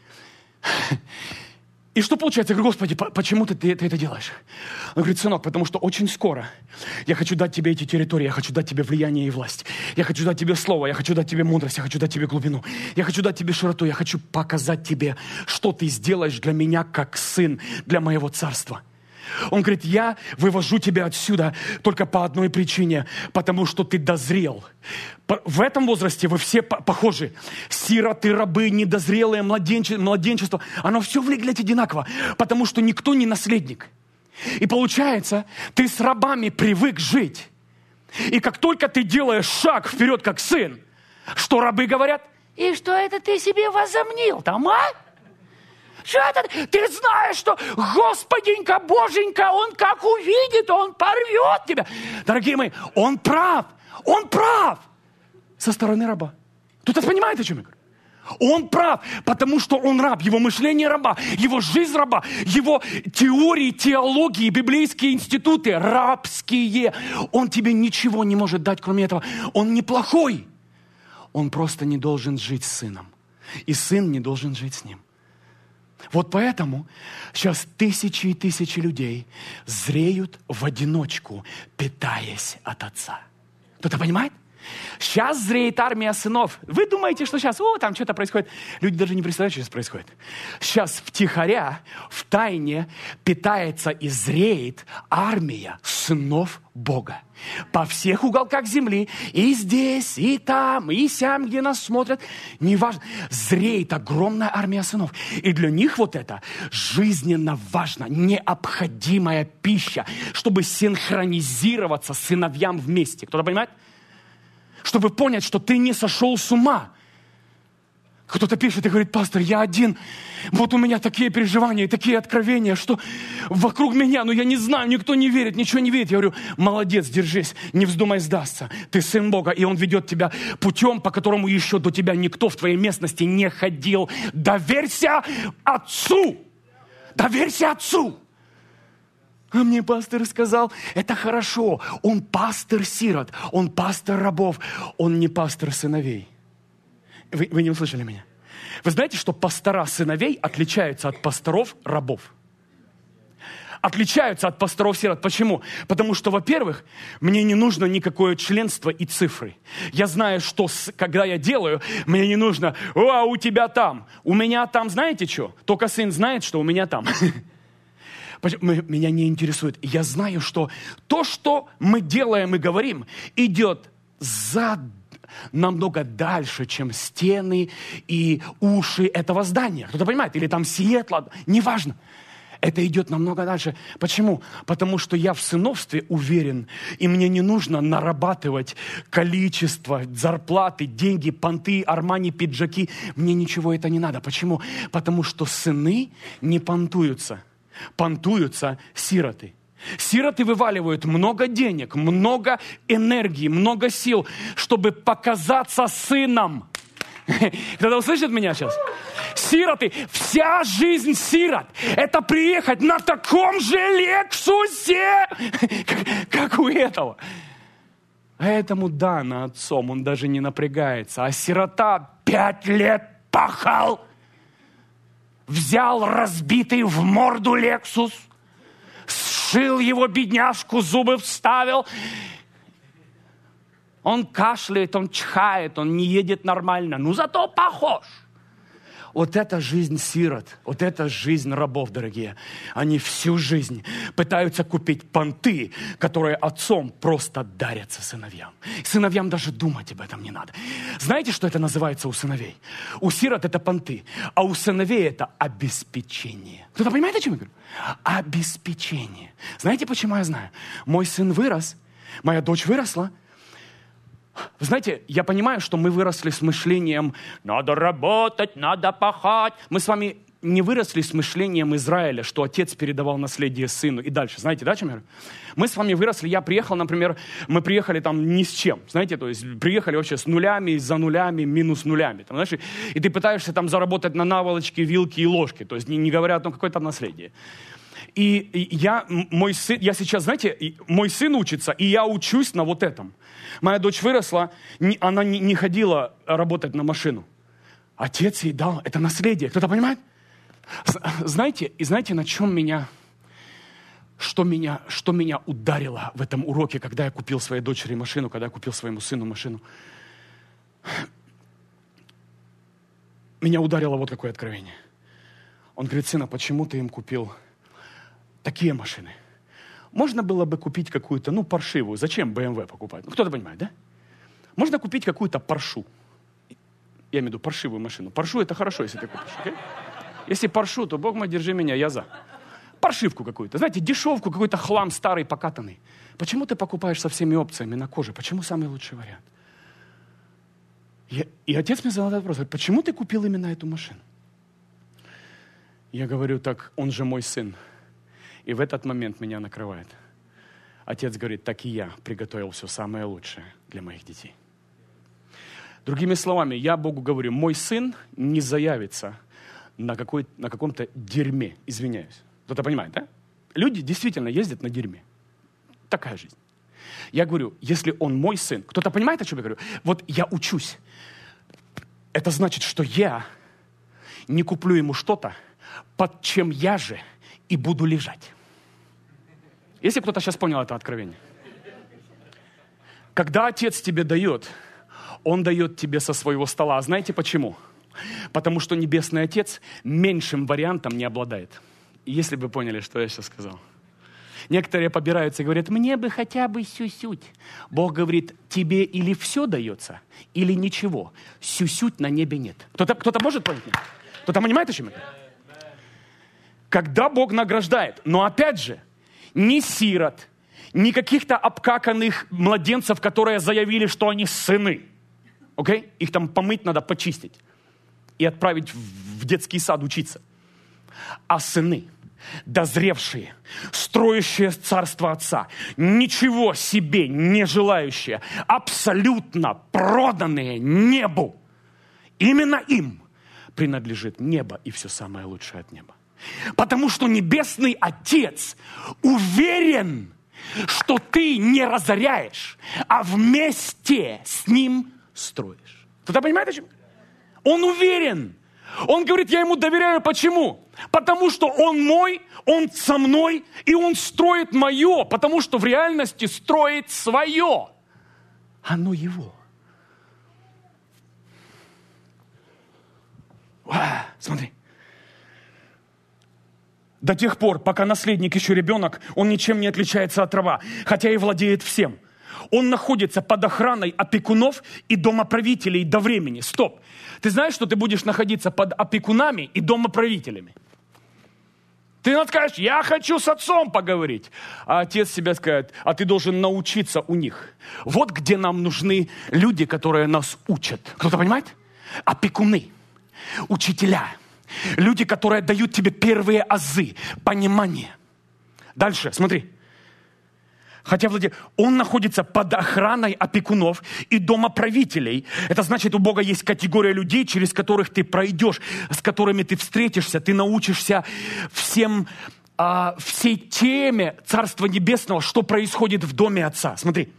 И что получается? Я говорю: Господи, почему ты это делаешь? Он говорит: сынок, потому что очень скоро я хочу дать тебе эти территории, я хочу дать тебе влияние и власть. Я хочу дать тебе слово, я хочу дать тебе мудрость, я хочу дать тебе глубину. Я хочу дать тебе широту, я хочу показать тебе, что ты сделаешь для меня как сын, для моего царства. Он говорит, я вывожу тебя отсюда только по одной причине, потому что ты дозрел. В этом возрасте вы все похожи. Сироты, рабы, недозрелые, младенчество. Оно все выглядит одинаково, потому что никто не наследник. И получается, ты с рабами привык жить. И как только ты делаешь шаг вперед, как сын, что рабы говорят? И что это ты себе возомнил там, а? Что это? Ты знаешь, что Господенька, Боженька, Он как увидит, Он порвет тебя. Дорогие мои, Он прав. Со стороны раба. Кто-то понимает, о чем я говорю? Он прав, потому что он раб. Его мышление раба, его жизнь раба, его теории, теологии, библейские институты рабские. Он тебе ничего не может дать, кроме этого. Он неплохой. Он просто не должен жить с сыном. И сын не должен жить с ним. Вот поэтому сейчас тысячи и тысячи людей зреют в одиночку, питаясь от отца. Кто-то понимает? Сейчас зреет армия сынов. Вы думаете, что сейчас, там что-то происходит. Люди даже не представляют, что сейчас происходит. Сейчас втихаря, в тайне питается и зреет армия сынов Бога. По всех уголках земли, и здесь, и там, и сям, где нас смотрят. Неважно. Зреет огромная армия сынов. И для них вот это жизненно важно, необходимая пища, чтобы синхронизироваться сыновьям вместе. Кто-то понимает? Чтобы понять, что ты не сошел с ума. Кто-то пишет и говорит, пастор, я один. Вот у меня такие переживания, такие откровения, что вокруг меня, я не знаю, никто не верит, ничего не верит. Я говорю, молодец, держись, не вздумай сдаться. Ты сын Бога, и Он ведет тебя путем, по которому еще до тебя никто в твоей местности не ходил. Доверься Отцу! Доверься Отцу! А мне пастор сказал, это хорошо. Он пастор сирот, он пастор рабов, он не пастор сыновей. Вы не услышали меня? Вы знаете, что пастора сыновей отличаются от пасторов рабов? Отличаются от пасторов сирот. Почему? Потому что, во-первых, мне не нужно никакое членство и цифры. Я знаю, что когда я делаю, мне не нужно, у тебя там, у меня там, знаете что? Только сын знает, что у меня там. Меня не интересует. Я знаю, что то, что мы делаем и говорим, идет намного дальше, чем стены и уши этого здания. Кто-то понимает? Или там Сиэтла. Неважно. Это идет намного дальше. Почему? Потому что я в сыновстве уверен, и мне не нужно нарабатывать количество, зарплаты, деньги, понты, армани, пиджаки. Мне ничего это не надо. Почему? Потому что сыны не понтуются. Понтуются сироты. Сироты вываливают много денег, много энергии, много сил, чтобы показаться сыном. Кто-то услышит меня сейчас? Сироты, вся жизнь сирот, это приехать на таком же Лексусе, как у этого. А этому дано отцом, он даже не напрягается. А сирота 5 лет пахал. Взял разбитый в морду Лексус, сшил его бедняжку, зубы вставил. Он кашляет, он чихает, он не едет нормально. Зато похож. Вот это жизнь сирот, вот это жизнь рабов, дорогие. Они всю жизнь пытаются купить понты, которые отцом просто дарятся сыновьям. Сыновьям даже думать об этом не надо. Знаете, что это называется у сыновей? У сирот это понты, а у сыновей это обеспечение. Кто-то понимает, о чем я говорю? Обеспечение. Знаете, почему я знаю? Мой сын вырос, моя дочь выросла. Вы знаете, я понимаю, что мы выросли с мышлением «надо работать, надо пахать». Мы с вами не выросли с мышлением Израиля, что отец передавал наследие сыну. И дальше, знаете, да, о чем я говорю? Мы с вами выросли, я приехал, например, мы приехали там ни с чем, знаете, то есть приехали вообще с нулями, за нулями, минус нулями. Там, знаешь, и ты пытаешься там заработать на наволочке, вилке и ложке, то есть не говоря о том, какое там наследие. И мой сын, я сейчас, знаете, мой сын учится, и я учусь на вот этом. Моя дочь выросла, она не ходила работать на машину. Отец ей дал это наследие. Кто-то понимает? Знаете, на чем что меня ударило в этом уроке, когда я купил своей дочери машину, когда я купил своему сыну машину? Меня ударило вот какое откровение. Он говорит: сына, почему ты им купил такие машины. Можно было бы купить какую-то, паршивую. Зачем BMW покупать? Кто-то понимает, да? Можно купить какую-то паршу. Я имею в виду паршивую машину. Паршу это хорошо, если ты купишь. Okay? Если паршу, то, Бог мой, держи меня, я за. Паршивку какую-то. Знаете, дешевку, какой-то хлам старый, покатанный. Почему ты покупаешь со всеми опциями на коже? Почему самый лучший вариант? И отец мне задал этот вопрос. Говорит, почему ты купил именно эту машину? Я говорю, так он же мой сын. И в этот момент меня накрывает. Отец говорит, так и я приготовил все самое лучшее для моих детей. Другими словами, я Богу говорю, мой сын не заявится на каком-то дерьме, извиняюсь. Кто-то понимает, да? Люди действительно ездят на дерьме. Такая жизнь. Я говорю, если он мой сын, кто-то понимает, о чем я говорю? Вот я учусь. Это значит, что я не куплю ему что-то, под чем я же и буду лежать. Если кто-то сейчас понял это откровение. Когда Отец тебе дает, Он дает тебе со своего стола. Знаете почему? Потому что Небесный Отец меньшим вариантом не обладает. Если бы вы поняли, что я сейчас сказал. Некоторые побираются и говорят, мне бы хотя бы сюсють. Бог говорит, тебе или все дается, или ничего. Сюсють на небе нет. Кто-то может понять? Кто-то понимает, о чем это? Когда Бог награждает, но опять же, ни сирот, ни каких-то обкаканных младенцев, которые заявили, что они сыны. Окей? Их там помыть надо, почистить. И отправить в детский сад учиться. А сыны, дозревшие, строящие царство Отца, ничего себе не желающие, абсолютно проданные небу. Именно им принадлежит небо и все самое лучшее от неба. Потому что Небесный Отец уверен, что ты не разоряешь, а вместе с Ним строишь. Кто-то понимает, о чем? Он уверен. Он говорит, я ему доверяю. Почему? Потому что он мой, он со мной, и он строит мое. Потому что в реальности строит свое. Оно его. Смотри. До тех пор, пока наследник еще ребенок, он ничем не отличается от раба, хотя и владеет всем. Он находится под охраной опекунов и домоправителей до времени. Стоп! Ты знаешь, что ты будешь находиться под опекунами и домоправителями? Ты скажешь, я хочу с отцом поговорить. А отец себе скажет, а ты должен научиться у них. Вот где нам нужны люди, которые нас учат. Кто-то понимает? Опекуны, учителя. Люди, которые дают тебе первые азы, понимание. Дальше, смотри. Хотя он находится под охраной опекунов и домоправителей. Это значит, у Бога есть категория людей, через которых ты пройдешь, с которыми ты встретишься, ты научишься всей теме Царства Небесного, что происходит в доме Отца. Смотри.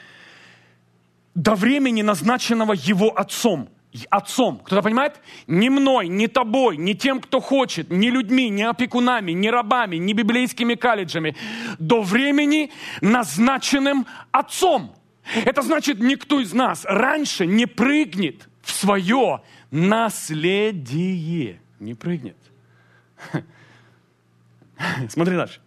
До времени, назначенного Его Отцом. Отцом. Кто-то понимает? Не мной, не тобой, не тем, кто хочет, не людьми, не опекунами, не рабами, не библейскими колледжами. До времени, назначенным Отцом. Это значит, никто из нас раньше не прыгнет в свое наследие. Не прыгнет. Смотри дальше.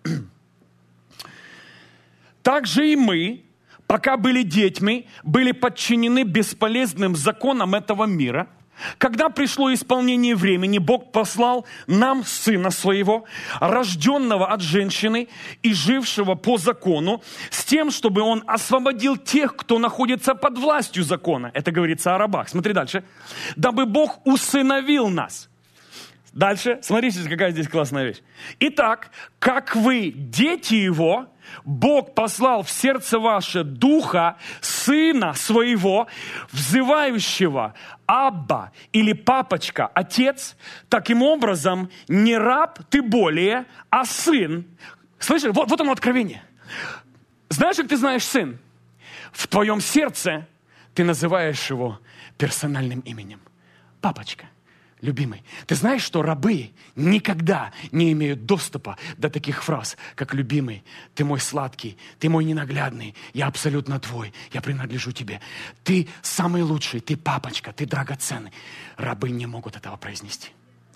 Так же и мы, пока были детьми, были подчинены бесполезным законам этого мира. Когда пришло исполнение времени, Бог послал нам Сына Своего, рожденного от женщины и жившего по закону, с тем, чтобы Он освободил тех, кто находится под властью закона. Это говорится о рабах. Смотри дальше. Дабы Бог усыновил нас. Дальше. Смотрите, какая здесь классная вещь. Итак, как вы дети Его, Бог послал в сердце ваше Духа Сына Своего, взывающего Абба или Папочка, Отец. Таким образом, не раб ты более, а сын. Слышишь, вот оно откровение. Знаешь, как ты знаешь сын? В твоем сердце ты называешь его персональным именем. Папочка. Любимый, ты знаешь, что рабы никогда не имеют доступа до таких фраз, как «любимый», «ты мой сладкий», «ты мой ненаглядный», «я абсолютно твой», «я принадлежу тебе», «ты самый лучший», «ты папочка», «ты драгоценный». Рабы не могут этого произнести.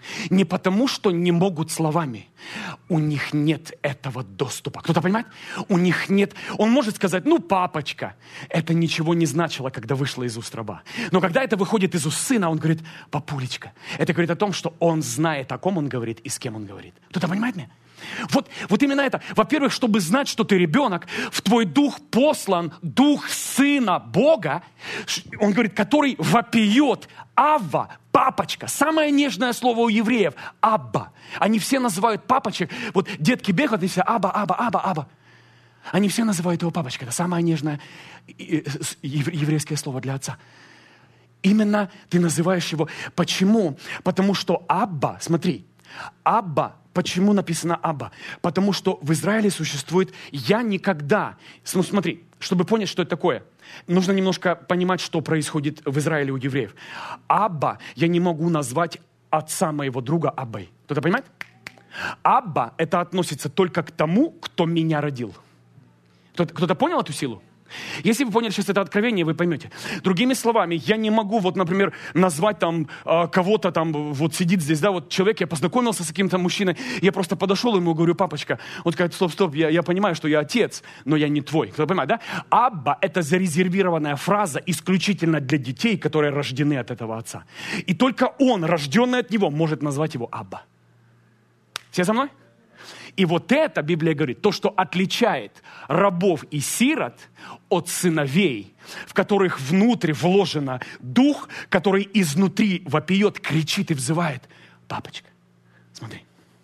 Не потому, что не могут словами. У них нет этого доступа. Кто-то понимает? У них нет. Он может сказать, ну, папочка. Это ничего не значило, когда вышло из уст раба. Но когда это выходит из уст сына, он говорит, папулечка. Это говорит о том, что он знает, о ком он говорит и с кем он говорит. Кто-то понимает меня? Вот именно это. Во-первых, чтобы знать, что ты ребенок, в твой дух послан дух Сына Бога, он говорит, который вопиет, Авва, папочка. Самое нежное слово у евреев, Абба. Они все называют папочек. Вот детки бегают и все, Аба, Аба, Аба, Аба. Они все называют его папочка. Это самое нежное еврейское слово для отца. Именно ты называешь его. Почему? Потому что Абба, смотри, Абба. Почему написано Абба? Потому что в Израиле существует «я никогда». Ну, смотри, чтобы понять, что это такое, нужно немножко понимать, что происходит в Израиле у евреев. Абба я не могу назвать отца моего друга Аббой. Кто-то понимает? Абба – это относится только к тому, кто меня родил. Кто-то понял эту силу? Если вы поняли сейчас это откровение, вы поймете. Другими словами, я не могу, вот, например, назвать там кого-то там, вот сидит здесь, да, вот человек, я познакомился с каким-то мужчиной, я просто подошел ему и говорю, папочка, он говорит, стоп, я понимаю, что я отец, но я не твой. Кто понимает, да? Абба – это зарезервированная фраза исключительно для детей, которые рождены от этого отца. И только он, рожденный от него, может назвать его Абба. Все со мной? И вот это, Библия говорит, то, что отличает рабов и сирот от сыновей, в которых внутрь вложен дух, который изнутри вопиет, кричит и взывает. Папочка, смотри.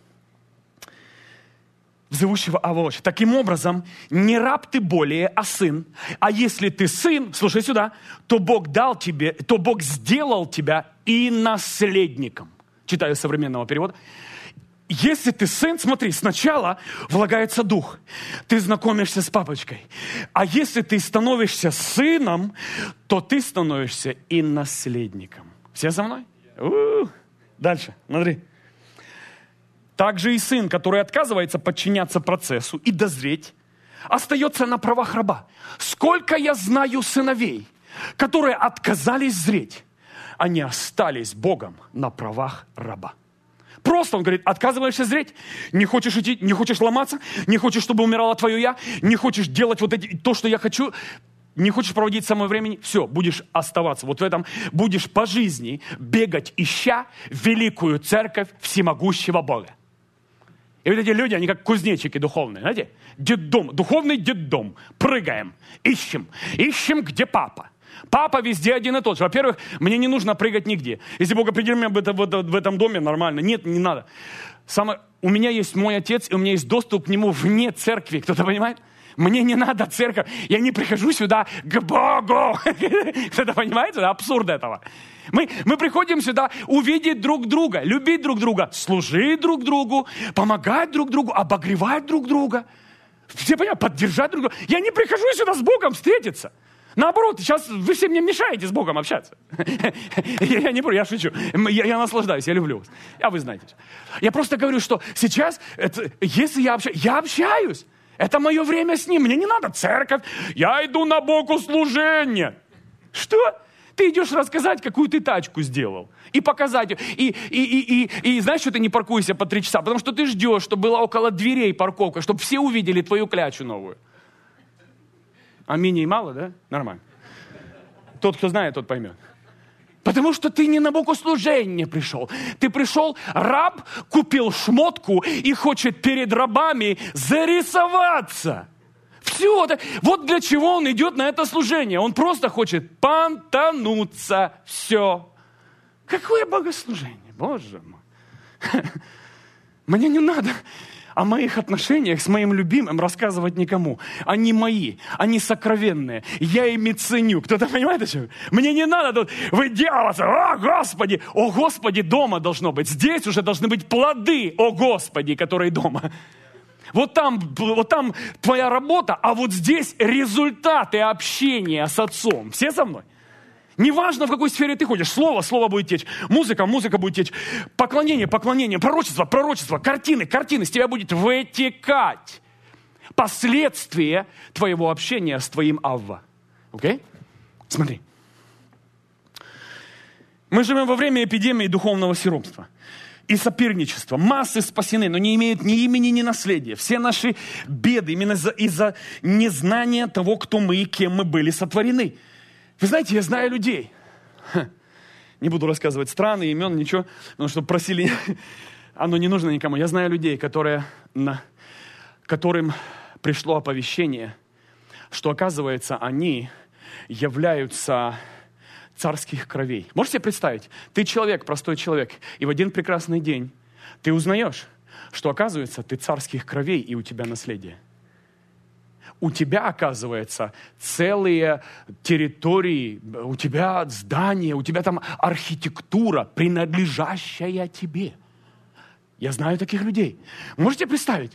Взывущего Авва. Таким образом, не раб ты более, а сын. А если ты сын, слушай сюда, то Бог сделал тебя и наследником. Читаю современного перевода. Если ты сын, смотри, сначала влагается дух. Ты знакомишься с папочкой. А если ты становишься сыном, то ты становишься и наследником. Все со мной? Дальше, смотри. Также и сын, который отказывается подчиняться процессу и дозреть, остается на правах раба. Сколько я знаю сыновей, которые отказались зреть, они остались Богом на правах раба. Просто, он говорит, отказываешься зреть, не хочешь идти, не хочешь ломаться, не хочешь, чтобы умирало твое я, не хочешь делать то, что я хочу, не хочешь проводить самое времени, все, будешь оставаться вот в этом, будешь по жизни бегать, ища великую церковь всемогущего Бога. И вот эти люди, они как кузнечики духовные, знаете, детдом, духовный детдом, прыгаем, ищем, где папа. Папа везде один и тот же. Во-первых, мне не нужно прыгать нигде. Если Бог определил меня в этом доме, нормально. Нет, не надо. У меня есть мой отец, и у меня есть доступ к нему вне церкви. Кто-то понимает? Мне не надо церковь. Я не прихожу сюда к Богу. Кто-то понимает? Абсурд этого. Мы приходим сюда увидеть друг друга, любить друг друга, служить друг другу, помогать друг другу, обогревать друг друга. Все понимают? Поддержать друг друга. Я не прихожу сюда с Богом встретиться. Наоборот, сейчас вы все мне мешаете с Богом общаться. Я не буду, я шучу. Я наслаждаюсь, я люблю вас. А вы знаете. Я просто говорю, что сейчас, если я общаюсь. Это мое время с Ним. Мне не надо церковь. Я иду на богослужение. Что? Ты идешь рассказать, какую ты тачку сделал. И показать ее. И знаешь, что ты не паркуешься по 3 часа? Потому что ты ждешь, чтобы была около дверей парковка, чтобы все увидели твою клячу новую. А мини мало, да? Нормально. Тот, кто знает, тот поймет. Потому что ты не на богослужение пришел. Ты пришел, раб купил шмотку и хочет перед рабами зарисоваться. Все. Вот для чего он идет на это служение. Он просто хочет понтануться. Все. Какое богослужение? Боже мой. Мне не надо о моих отношениях с моим любимым рассказывать никому. Они мои, они сокровенные. Я ими ценю. Кто-то понимает, о чем? Мне не надо тут выделываться. О, Господи, дома должно быть. Здесь уже должны быть плоды, о, Господи, которые дома. Вот там твоя работа, а вот здесь результаты общения с Отцом. Все со мной? Неважно, в какой сфере ты ходишь. Слово будет течь. Музыка будет течь. Поклонение. Пророчество. Картины. С тебя будет вытекать последствия твоего общения с твоим Авва. Окей? Смотри. Мы живем во время эпидемии духовного сиропства. и соперничество. Массы спасены, но не имеют ни имени, ни наследия. Все наши беды именно из-за незнания того, кто мы и кем мы были сотворены. Вы знаете, я знаю людей. Не буду рассказывать страны, имен, ничего, потому что просили, оно не нужно никому. Я знаю людей, которым пришло оповещение, что, оказывается, они являются царских кровей. Можете себе представить? Ты человек, простой человек, и в один прекрасный день ты узнаешь, что, оказывается, ты царских кровей, и у тебя наследие. У тебя, оказывается, целые территории, у тебя здания, у тебя там архитектура, принадлежащая тебе. Я знаю таких людей. Можете представить?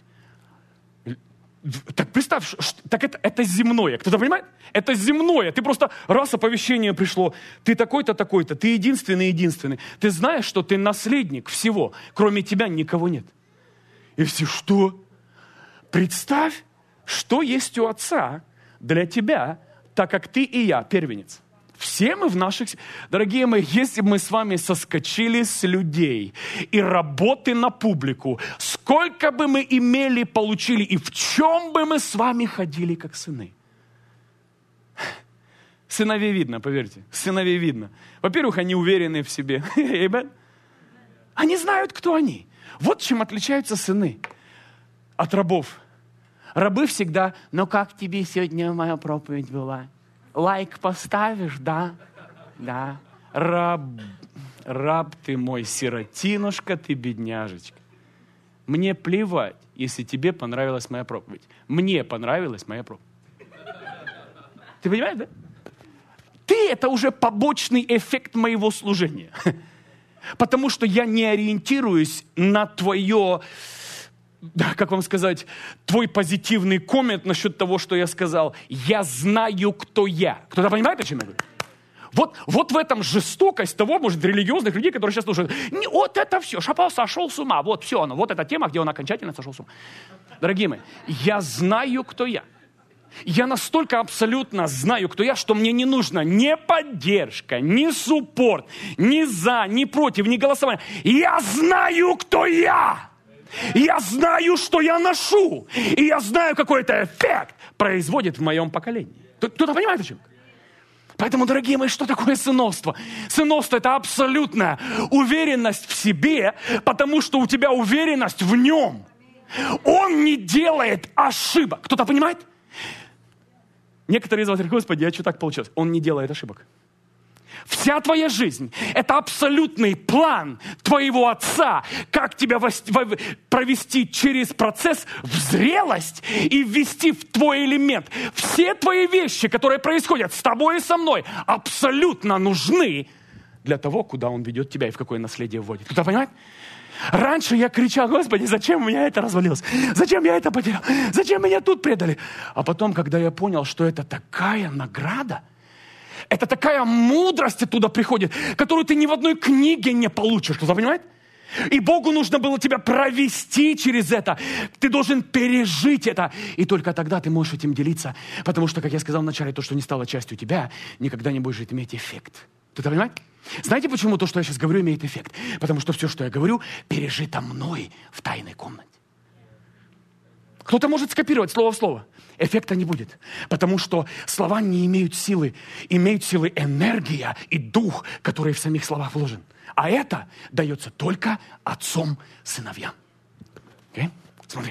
Так представь, так это земное. Кто-то понимает? Это земное. Ты просто раз оповещение пришло. Ты такой-то, такой-то. Ты единственный. Ты знаешь, что ты наследник всего. Кроме тебя никого нет. И все, что? Представь, что есть у Отца для тебя, так как ты и я первенец. Все мы в наших... Дорогие мои, если бы мы с вами соскочили с людей и работы на публику, сколько бы мы имели, получили, и в чем бы мы с вами ходили, как сыны? Сыновей видно, поверьте. Сыновей видно. Во-первых, они уверены в себе. Они знают, кто они. Вот чем отличаются сыны от рабов. Рабы всегда, ну как тебе сегодня моя проповедь была? Лайк поставишь, да? Да. Раб ты мой, сиротинушка, ты бедняжечка. Мне плевать, если тебе понравилась моя проповедь. Мне понравилась моя проповедь. Ты понимаешь, да? Ты — это уже побочный эффект моего служения. Потому что я не ориентируюсь на твое... как вам сказать, твой позитивный коммент насчет того, что я сказал. Я знаю, кто я. Кто-то понимает, о чем я говорю? Вот в этом жестокость того, может, религиозных людей, которые сейчас слушают. Вот это все, Шапал сошел с ума. Вот все оно. Вот эта тема, где он окончательно сошел с ума. Дорогие мои, я знаю, кто я. Я настолько абсолютно знаю, кто я, что мне не нужно ни поддержка, ни суппорт, ни за, ни против, ни голосование. Я знаю, кто я. Я знаю, что я ношу. И я знаю, какой это эффект производит в моем поколении. Кто-то понимает, о чем? Поэтому, дорогие мои, что такое сыновство? Сыновство — это абсолютная уверенность в себе, потому что у тебя уверенность в нем. Он не делает ошибок. Кто-то понимает? Некоторые из вас говорят: Господи, а что так получилось? Он не делает ошибок. Вся твоя жизнь — это абсолютный план твоего Отца, как тебя провести через процесс в зрелость и ввести в твой элемент. Все твои вещи, которые происходят с тобой и со мной, абсолютно нужны для того, куда Он ведет тебя и в какое наследие вводит. Кто-то понимает? Раньше я кричал: Господи, зачем у меня это развалилось? Зачем я это потерял? Зачем меня тут предали? А потом, когда я понял, что это такая награда, это такая мудрость оттуда приходит, которую ты ни в одной книге не получишь. Кто-то понимает? И Богу нужно было тебя провести через это. Ты должен пережить это. И только тогда ты можешь этим делиться. Потому что, как я сказал вначале, то, что не стало частью тебя, никогда не будет иметь эффект. Кто-то понимает? Знаете, почему то, что я сейчас говорю, имеет эффект? Потому что все, что я говорю, пережито мной в тайной комнате. Кто-то может скопировать слово в слово. Эффекта не будет. Потому что слова не имеют силы. Имеют силы энергия и дух, который в самих словах вложен. А это дается только отцом сыновьям. Okay? Смотри.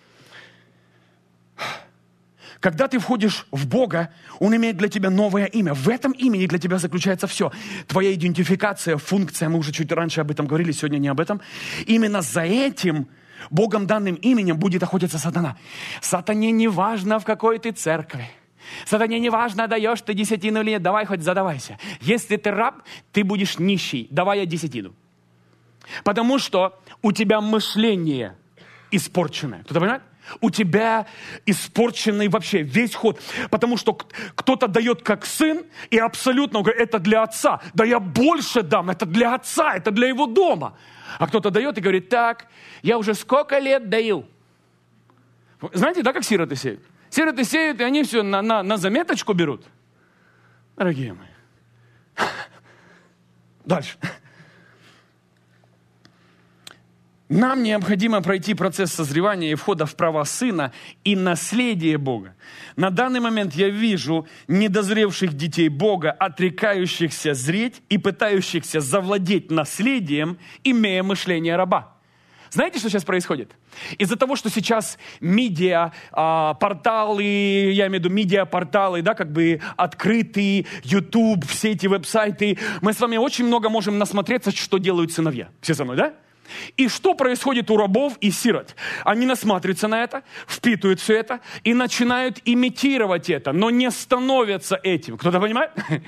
Когда ты входишь в Бога, Он имеет для тебя новое имя. В этом имени для тебя заключается все. Твоя идентификация, функция, мы уже чуть раньше об этом говорили, сегодня не об этом. Именно за этим Богом данным именем будет охотиться сатана. Сатане не важно, в какой ты церкви. Сатане не важно, даешь ты десятину или нет. Давай хоть задавайся. Если ты раб, ты будешь нищий. Давай я десятину. Потому что у тебя мышление испорченное. Кто-то понимает? У тебя испорченный вообще весь ход. Потому что кто-то дает как сын, и абсолютно говорит: это для отца. Да я больше дам, это для отца, это для его дома. А кто-то дает и говорит: так, я уже сколько лет даю. Знаете, да, как сироты сеют? Сироты сеют, и они все на заметочку берут. Дорогие мои. Дальше. Нам необходимо пройти процесс созревания и входа в права Сына и наследие Бога. На данный момент я вижу недозревших детей Бога, отрекающихся зреть и пытающихся завладеть наследием, имея мышление раба. Знаете, что сейчас происходит? Из-за того, что сейчас порталы, я имею в виду медиапорталы, да, как бы открытые, YouTube, все эти веб-сайты, мы с вами очень много можем насмотреться, что делают сыновья. Все со мной, да? И что происходит у рабов и сирот? Они насматриваются на это, впитывают все это и начинают имитировать это, но не становятся этим. Кто-то понимает?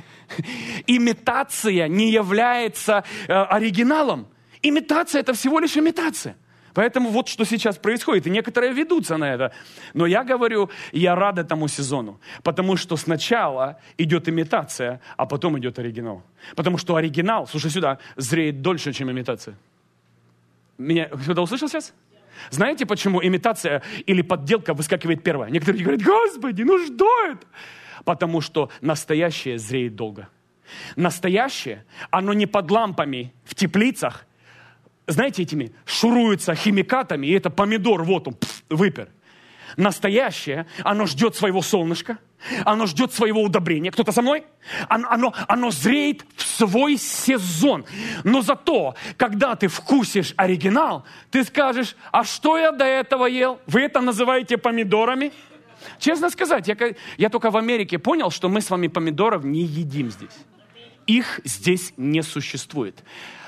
Имитация не является оригиналом. Имитация – это всего лишь имитация. Поэтому вот что сейчас происходит. И некоторые ведутся на это. Но я говорю, я рад этому сезону. Потому что сначала идет имитация, а потом идет оригинал. Потому что оригинал, слушай сюда, зреет дольше, чем имитация. Меня кто-то услышал сейчас? Знаете, почему имитация или подделка выскакивает первая? Некоторые говорят, Господи, ну что это? Потому что настоящее зреет долго. Настоящее, оно не под лампами в теплицах, знаете, этими шуруются химикатами, и это помидор, вот он, выпер. Настоящее, оно ждет своего солнышка, оно ждет своего удобрения. Кто-то со мной? Оно зреет в свой сезон. Но зато, когда ты вкусишь оригинал, ты скажешь, а что я до этого ел? Вы это называете помидорами? Честно сказать, я только в Америке понял, что мы с вами помидоров не едим здесь. Их здесь не существует.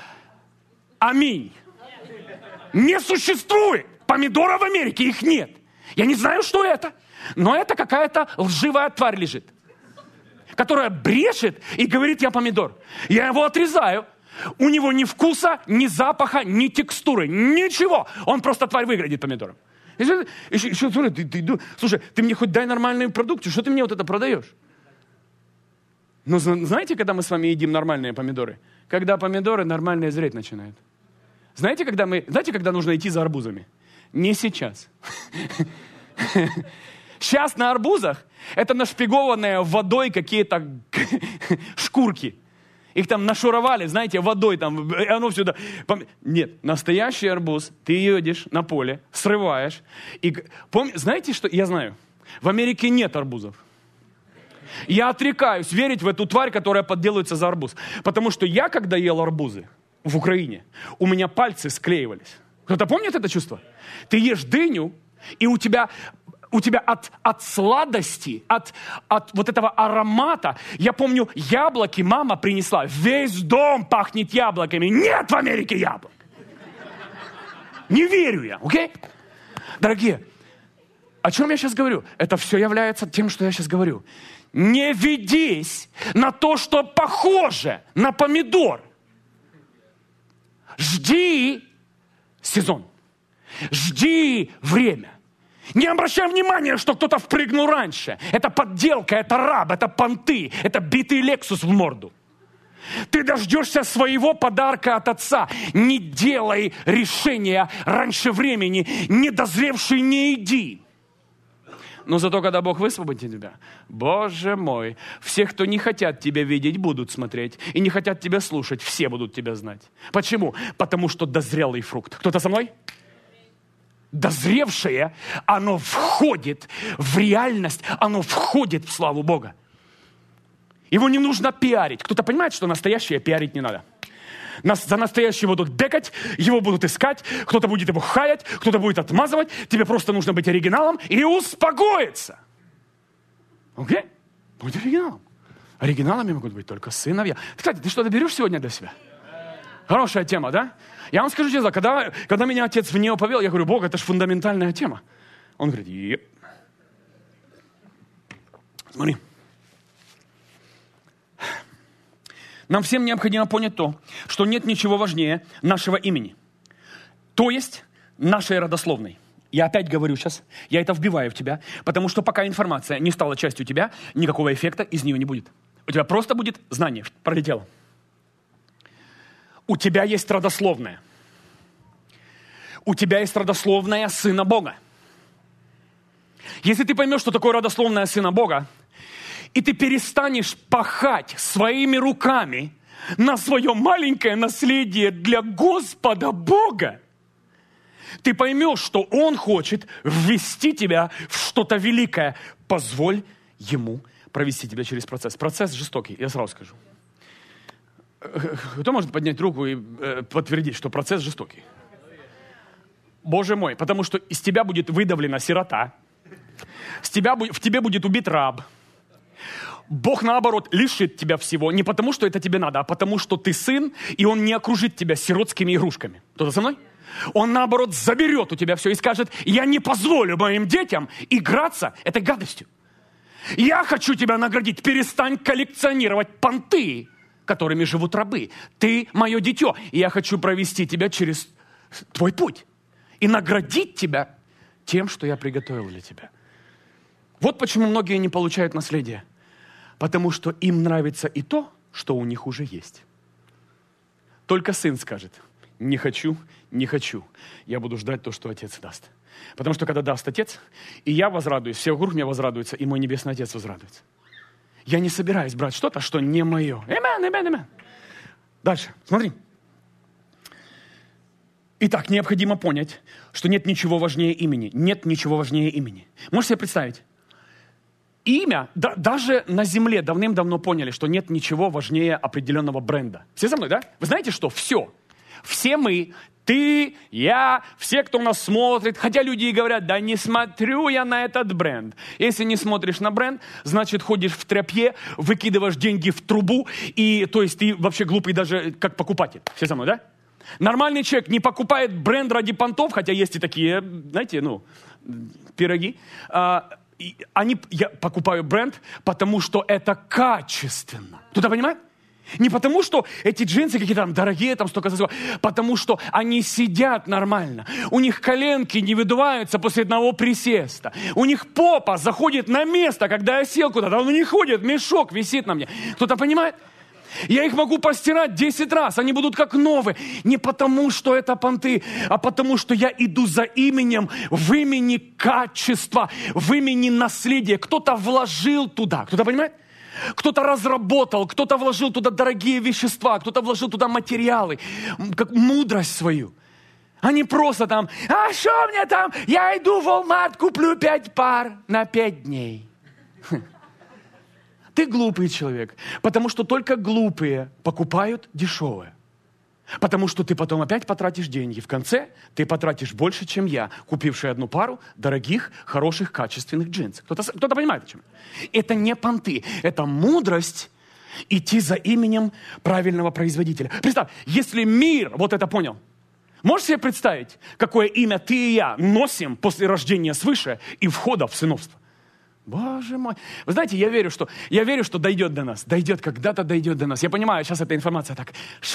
Аминь. Не существует помидоров в Америке, их нет. Я не знаю, что это, но это какая-то лживая тварь лежит, которая брешет и говорит, я помидор. Я его отрезаю. У него ни вкуса, ни запаха, ни текстуры, ничего. Он просто тварь выглядит помидором. Слушай, ты мне хоть дай нормальную продукцию, что ты мне вот это продаешь? Ну, знаете, когда мы с вами едим нормальные помидоры? Когда помидоры нормально зреть начинают. Знаете, когда нужно идти за арбузами? Не сейчас. Сейчас на арбузах это нашпигованные водой какие-то шкурки. Их там нашуровали, знаете, водой там, и оно сюда. Нет, настоящий арбуз, ты едешь на поле, срываешь. И знаете, что я знаю? В Америке нет арбузов. Я отрекаюсь верить в эту тварь, которая подделывается за арбуз. Потому что я, когда ел арбузы в Украине, у меня пальцы склеивались. Кто-то помнит это чувство? Ты ешь дыню, и у тебя от сладости, от вот этого аромата, я помню, яблоки мама принесла, весь дом пахнет яблоками. Нет в Америке яблок. Не верю я, окей? Дорогие, о чем я сейчас говорю? Это все является тем, что я сейчас говорю. Не ведись на то, что похоже на помидор. Жди сезон. Жди время. Не обращай внимания, что кто-то впрыгнул раньше. Это подделка, это раб, это понты, это битый Лексус в морду. Ты дождешься своего подарка от Отца. Не делай решения раньше времени. Недозревший не иди. Но зато, когда Бог высвободит тебя, Боже мой, все, кто не хотят тебя видеть, будут смотреть. И не хотят тебя слушать, все будут тебя знать. Почему? Потому что дозрелый фрукт. Кто-то со мной? Дозревшее, оно входит в реальность, оно входит в славу Бога. Его не нужно пиарить. Кто-то понимает, что настоящее пиарить не надо? За настоящего будут бегать, его будут искать, кто-то будет его хаять, кто-то будет отмазывать. Тебе просто нужно быть оригиналом и успокоиться. Окей? Будь оригиналом. Оригиналами могут быть только сыновья. Кстати, ты что-то берешь сегодня для себя? Хорошая тема, да? Я вам скажу честно, когда меня отец в нее повел, я говорю, Бог, это же фундаментальная тема. Он говорит, еп. Смотри. Нам всем необходимо понять то, что нет ничего важнее нашего имени. То есть нашей родословной. Я опять говорю сейчас, я это вбиваю в тебя, потому что пока информация не стала частью тебя, никакого эффекта из нее не будет. У тебя просто будет знание, пролетело. У тебя есть родословная. У тебя есть родословная Сына Бога. Если ты поймешь, что такое родословная Сына Бога, и ты перестанешь пахать своими руками на свое маленькое наследие для Господа Бога, ты поймешь, что Он хочет ввести тебя в что-то великое. Позволь Ему провести тебя через процесс. Процесс жестокий, я сразу скажу. Кто может поднять руку и подтвердить, что процесс жестокий? Боже мой, потому что из тебя будет выдавлена сирота, в тебе будет убит раб. Бог, наоборот, лишит тебя всего не потому, что это тебе надо, а потому, что ты сын, и Он не окружит тебя сиротскими игрушками. Кто-то со мной? Он, наоборот, заберет у тебя все и скажет: я не позволю моим детям играться этой гадостью. Я хочу тебя наградить. Перестань коллекционировать понты, которыми живут рабы. Ты мое дитё, и я хочу провести тебя через твой путь и наградить тебя тем, что я приготовил для тебя. Вот почему многие не получают наследие. Потому что им нравится и то, что у них уже есть. Только сын скажет: не хочу, не хочу. Я буду ждать то, что отец даст. Потому что когда даст отец, и я возрадуюсь, все вокруг меня возрадуются, и мой небесный отец возрадуется. Я не собираюсь брать что-то, что не мое. Амен. Дальше, смотри. Итак, необходимо понять, что нет ничего важнее имени. Нет ничего важнее имени. Можете себе представить? Имя, даже на земле давным-давно поняли, что нет ничего важнее определенного бренда. Все со мной, да? Вы знаете, что все мы, ты, я, все, кто нас смотрит, хотя люди и говорят: да не смотрю я на этот бренд. Если не смотришь на бренд, значит ходишь в тряпье, выкидываешь деньги в трубу, и то есть ты вообще глупый даже как покупатель. Все со мной, да? Нормальный человек не покупает бренд ради понтов, хотя есть и такие, знаете, пироги. Я покупаю бренд, потому что это качественно. Кто-то понимает? Не потому, что эти джинсы какие-то там дорогие, там столько за... потому что они сидят нормально. У них коленки не выдуваются после одного присеста. У них попа заходит на место, когда я сел куда-то. Он не ходит, мешок висит на мне. Кто-то понимает? Я их могу постирать 10 раз, они будут как новые. Не потому, что это понты, а потому, что я иду за именем, в имени качества, в имени наследия. Кто-то вложил туда, кто-то понимает? Кто-то разработал, кто-то вложил туда дорогие вещества, кто-то вложил туда материалы, как мудрость свою. А не просто там: а что мне там, я иду в Walmart, куплю 5 пар на 5 дней. Ты глупый человек, потому что только глупые покупают дешевое. Потому что ты потом опять потратишь деньги. В конце ты потратишь больше, чем я, купивший одну пару дорогих, хороших, качественных джинсов. Кто-то понимает, о чем? Это не понты, это мудрость идти за именем правильного производителя. Представь, если мир вот это понял, можешь себе представить, какое имя ты и я носим после рождения свыше и входа в сыновство? Боже мой. Вы знаете, я верю, что дойдет до нас. Когда-то дойдет до нас. Я понимаю, сейчас эта информация так.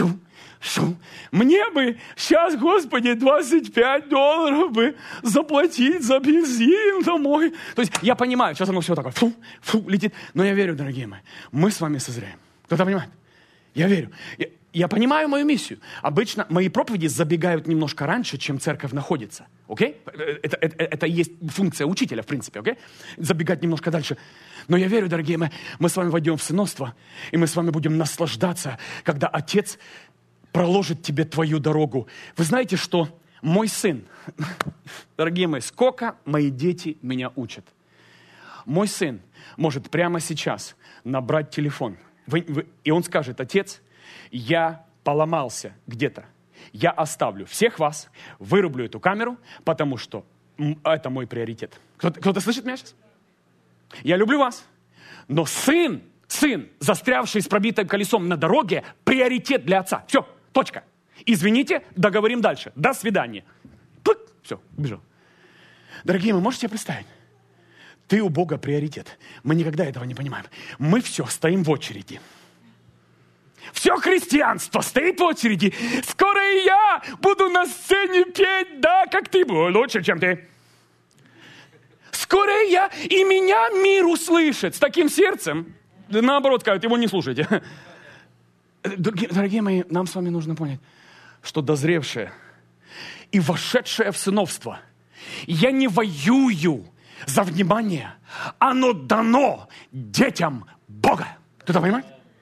Мне бы сейчас, Господи, $25 бы заплатить за бензин домой. То есть я понимаю, сейчас оно все такое летит. Но я верю, дорогие мои, мы с вами созреем. Кто-то понимает? Я верю. Я понимаю мою миссию. Обычно мои проповеди забегают немножко раньше, чем церковь находится. Окей? Это и есть функция учителя, в принципе. Окей? Забегать немножко дальше. Но я верю, дорогие мои, мы с вами войдем в сыновство, и мы с вами будем наслаждаться, когда Отец проложит тебе твою дорогу. Вы знаете, что мой сын, дорогие мои, сколько мои дети меня учат. Мой сын может прямо сейчас набрать телефон, и он скажет: отец, я поломался где-то. Я оставлю всех вас, вырублю эту камеру, потому что это мой приоритет. Кто-то слышит меня сейчас? Я люблю вас, но сын, застрявший с пробитым колесом на дороге, приоритет для отца. Все, точка. Извините, договорим дальше. До свидания. Все, убежал. Дорогие, вы можете себе представить? Ты у Бога приоритет. Мы никогда этого не понимаем. Мы все стоим в очереди. Все христианство стоит в очереди. Скоро и я буду на сцене петь, да, как ты, лучше, чем ты. Скоро и я, и меня мир услышит. С таким сердцем, наоборот, скажут: его не слушайте. Дорогие мои, нам с вами нужно понять, что дозревшее и вошедшее в сыновство, я не воюю за внимание. Оно дано детям Бога. Кто-то понимает?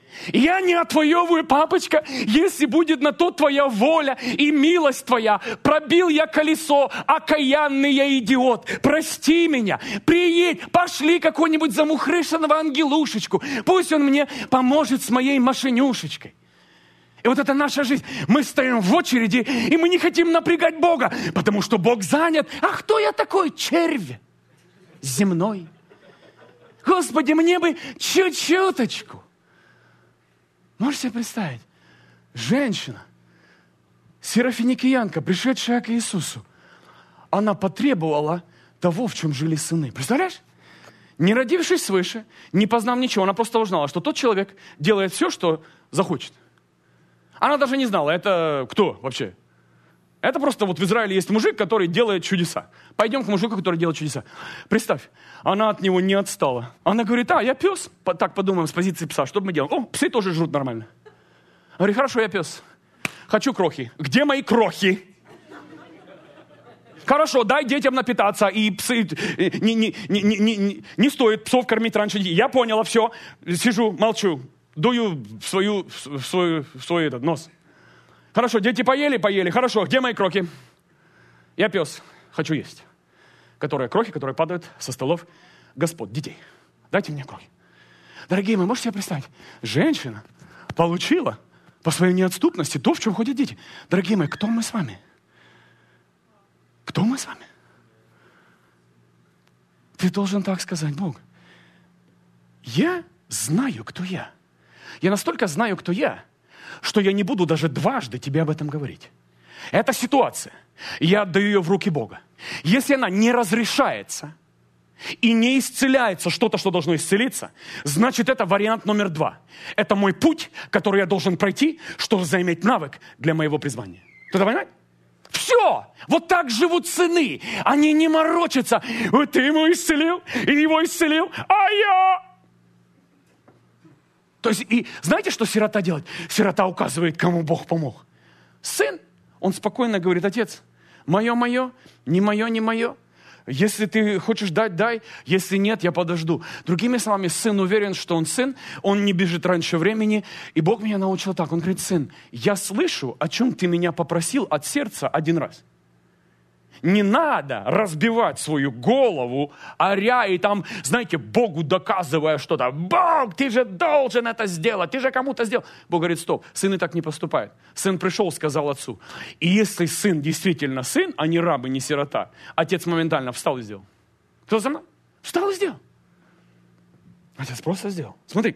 Я не отвоевываю, папочка, если будет на то твоя воля и милость твоя. Пробил я колесо, окаянный я идиот. Прости меня, приедь, пошли какого-нибудь замухрышенного ангелушечку. Пусть он мне поможет с моей машинюшечкой. И вот это наша жизнь. Мы стоим в очереди, и мы не хотим напрягать Бога, потому что Бог занят. А кто я такой? Червь земной. Господи, мне бы чуть-чуточку. Можете себе представить? Женщина, серафиникиянка, пришедшая к Иисусу, она потребовала того, в чем жили сыны. Представляешь? Не родившись свыше, не познав ничего, она просто узнала, что тот человек делает все, что захочет. Она даже не знала, это кто вообще? Это просто вот в Израиле есть мужик, который делает чудеса. Пойдем к мужику, который делает чудеса. Представь, она от него не отстала. Она говорит, я пес. Так подумаем с позиции пса, что мы делаем? Псы тоже жрут нормально. Она говорит, хорошо, я пес. Хочу крохи. Где мои крохи? Хорошо, дай детям напитаться, и псы... Не стоит псов кормить раньше детей. Я поняла, все. Сижу, молчу. Дую в свой этот нос. Хорошо, дети поели. Хорошо, где мои крохи? Я пес, хочу есть. Крохи, которые падают со столов господ, детей. Дайте мне крохи. Дорогие мои, можете себе представить? Женщина получила по своей неотступности то, в чем ходят дети. Дорогие мои, кто мы с вами? Кто мы с вами? Ты должен так сказать, Бог. Я знаю, кто я. Я настолько знаю, кто я, что я не буду даже дважды тебе об этом говорить. Это ситуация. Я отдаю ее в руки Бога. Если она не разрешается и не исцеляется что-то, что должно исцелиться, значит, это вариант номер 2. Это мой путь, который я должен пройти, чтобы заиметь навык для моего призвания. Кто-то понимает? Все! Вот так живут сыны. Они не морочатся. Вот ты ему исцелил, и его исцелил, а я... То есть, и знаете, что сирота делает? Сирота указывает, кому Бог помог. Сын, он спокойно говорит, отец, мое, не мое. Если ты хочешь дать, дай. Если нет, я подожду. Другими словами, сын уверен, что он сын, он не бежит раньше времени. И Бог меня научил так. Он говорит, сын, я слышу, о чем ты меня попросил от сердца один раз. Не надо разбивать свою голову, оря и там, знаете, Богу доказывая что-то. Бог, ты же должен это сделать, ты же кому-то сделал. Бог говорит, стоп, сын и так не поступает. Сын пришел, сказал отцу. И если сын действительно сын, а не раб и не сирота, отец моментально встал и сделал. Кто за мной? Встал и сделал. Отец просто сделал. Смотри.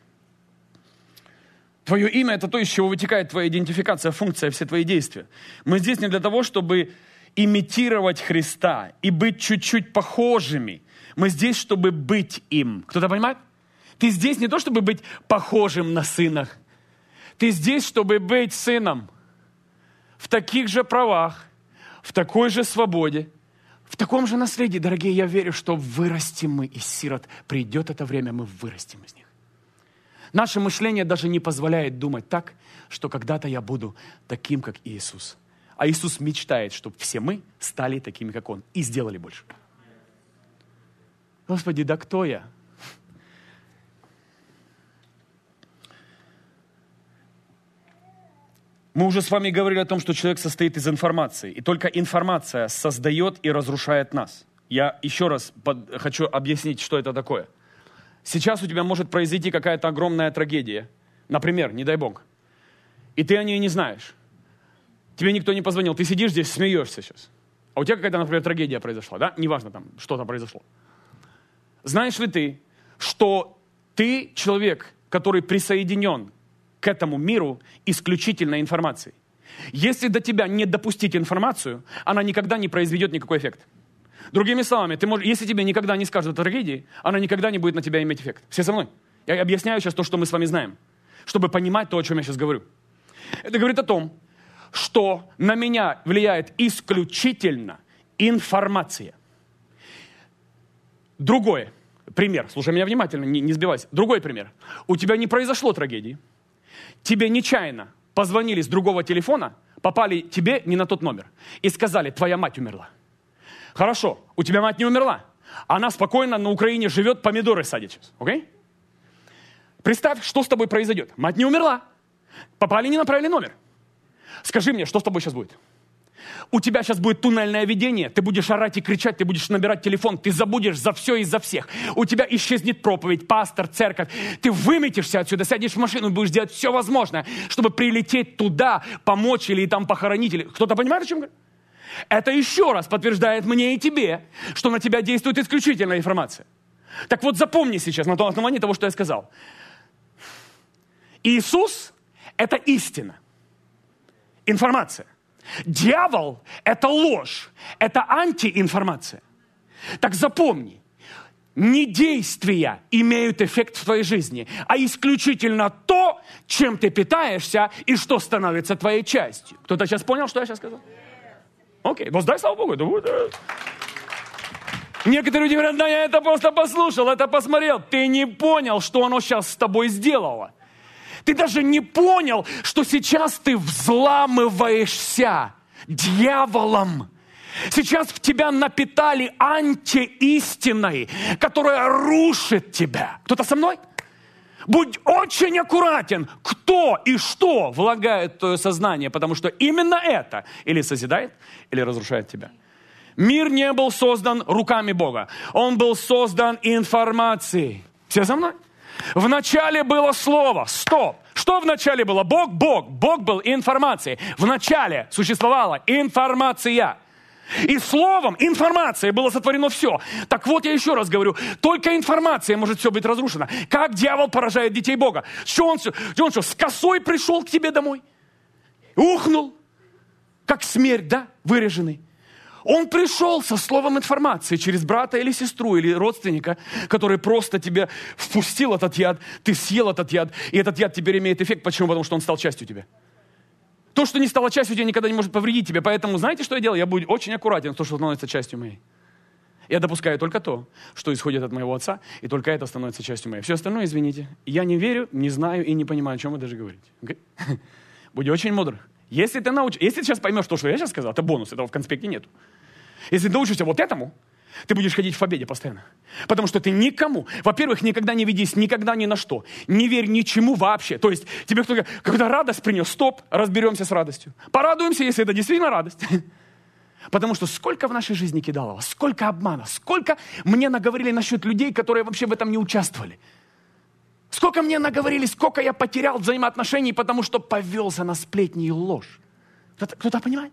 Твое имя – это то, из чего вытекает твоя идентификация, функция, все твои действия. Мы здесь не для того, чтобы имитировать Христа и быть чуть-чуть похожими. Мы здесь, чтобы быть им. Кто-то понимает? Ты здесь не то, чтобы быть похожим на сынах. Ты здесь, чтобы быть сыном. В таких же правах, в такой же свободе, в таком же наследии. Дорогие, я верю, что вырастем мы из сирот. Придет это время, мы вырастем из них. Наше мышление даже не позволяет думать так, что когда-то я буду таким, как Иисус. А Иисус мечтает, чтобы все мы стали такими, как Он, и сделали больше. Господи, да кто я? Мы уже с вами говорили о том, что человек состоит из информации, и только информация создает и разрушает нас. Я еще раз хочу объяснить, что это такое. Сейчас у тебя может произойти какая-то огромная трагедия. Например, не дай Бог. И ты о ней не знаешь. Тебе никто не позвонил, ты сидишь здесь, смеешься сейчас. А у тебя какая-то, например, трагедия произошла, да? Неважно там, что-то произошло. Знаешь ли ты, что ты человек, который присоединен к этому миру исключительно информацией? Если до тебя не допустить информацию, она никогда не произведет никакой эффект. Другими словами, если тебе никогда не скажут о трагедии, она никогда не будет на тебя иметь эффект. Все со мной? Я объясняю сейчас то, что мы с вами знаем, чтобы понимать то, о чем я сейчас говорю. Это говорит о том, что на меня влияет исключительно информация. Другой пример. Слушай меня внимательно, не сбивайся. Другой пример. У тебя не произошло трагедии. Тебе нечаянно позвонили с другого телефона, попали тебе не на тот номер и сказали, твоя мать умерла. Хорошо, у тебя мать не умерла. Она спокойно на Украине живет, помидоры садит сейчас. Окей? Представь, что с тобой произойдет. Мать не умерла. Попали не на правильный номер. Скажи мне, что с тобой сейчас будет? У тебя сейчас будет туннельное видение, ты будешь орать и кричать, ты будешь набирать телефон, ты забудешь за все и за всех. У тебя исчезнет проповедь, пастор, церковь. Ты выметишься отсюда, сядешь в машину и будешь делать все возможное, чтобы прилететь туда, помочь или там похоронить. Кто-то понимает, о чем я говорю? Это еще раз подтверждает мне и тебе, что на тебя действует исключительная информация. Так вот запомни сейчас на том основании того, что я сказал. Иисус – это истина, информация. Дьявол – это ложь, это антиинформация. Так запомни, не действия имеют эффект в твоей жизни, а исключительно то, чем ты питаешься и что становится твоей частью. Кто-то сейчас понял, что я сейчас сказал? Окей, воздай слава Богу. Некоторые люди говорят, да я это просто послушал, это посмотрел. Ты не понял, что оно сейчас с тобой сделало. Ты даже не понял, что сейчас ты взламываешься дьяволом. Сейчас в тебя напитали антиистиной, которая рушит тебя. Кто-то со мной? Будь очень аккуратен, кто и что влагает в твое сознание, потому что именно это или созидает, или разрушает тебя. Мир не был создан руками Бога. Он был создан информацией. Все со мной? Вначале было слово. Стоп. Что вначале было? Бог, Бог. Бог был информацией. Вначале существовала информация. И словом, информацией было сотворено все. Так вот, я еще раз говорю, только информация может все быть разрушено. Как дьявол поражает детей Бога? Что он что, с косой пришел к тебе домой? Ухнул, как смерть, да, выреженный. Он пришел со словом информации через брата или сестру, или родственника, который просто тебе впустил этот яд, ты съел этот яд, и этот яд теперь имеет эффект. Почему? Потому что он стал частью тебя. То, что не стало частью тебя, никогда не может повредить тебе. Поэтому знаете, что я делаю? Я буду очень аккуратен, то, что становится частью моей. Я допускаю только то, что исходит от моего отца, и только это становится частью моей. Все остальное, извините, я не верю, не знаю и не понимаю, о чем вы даже говорите. Okay? Будь очень мудр. Если ты сейчас поймешь то, что я сейчас сказал, это бонус, этого в конспекте нету. Если ты научишься вот этому, ты будешь ходить в победе постоянно. Потому что ты никому, во-первых, никогда не ведись, никогда ни на что. Не верь ничему вообще. То есть тебе кто-то, когда радость принес, стоп, разберемся с радостью. Порадуемся, если это действительно радость. Потому что сколько в нашей жизни кидалово, сколько обмана, сколько мне наговорили насчет людей, которые вообще в этом не участвовали. Сколько мне наговорили, сколько я потерял взаимоотношений, потому что повелся на сплетни и ложь. Кто-то понимает?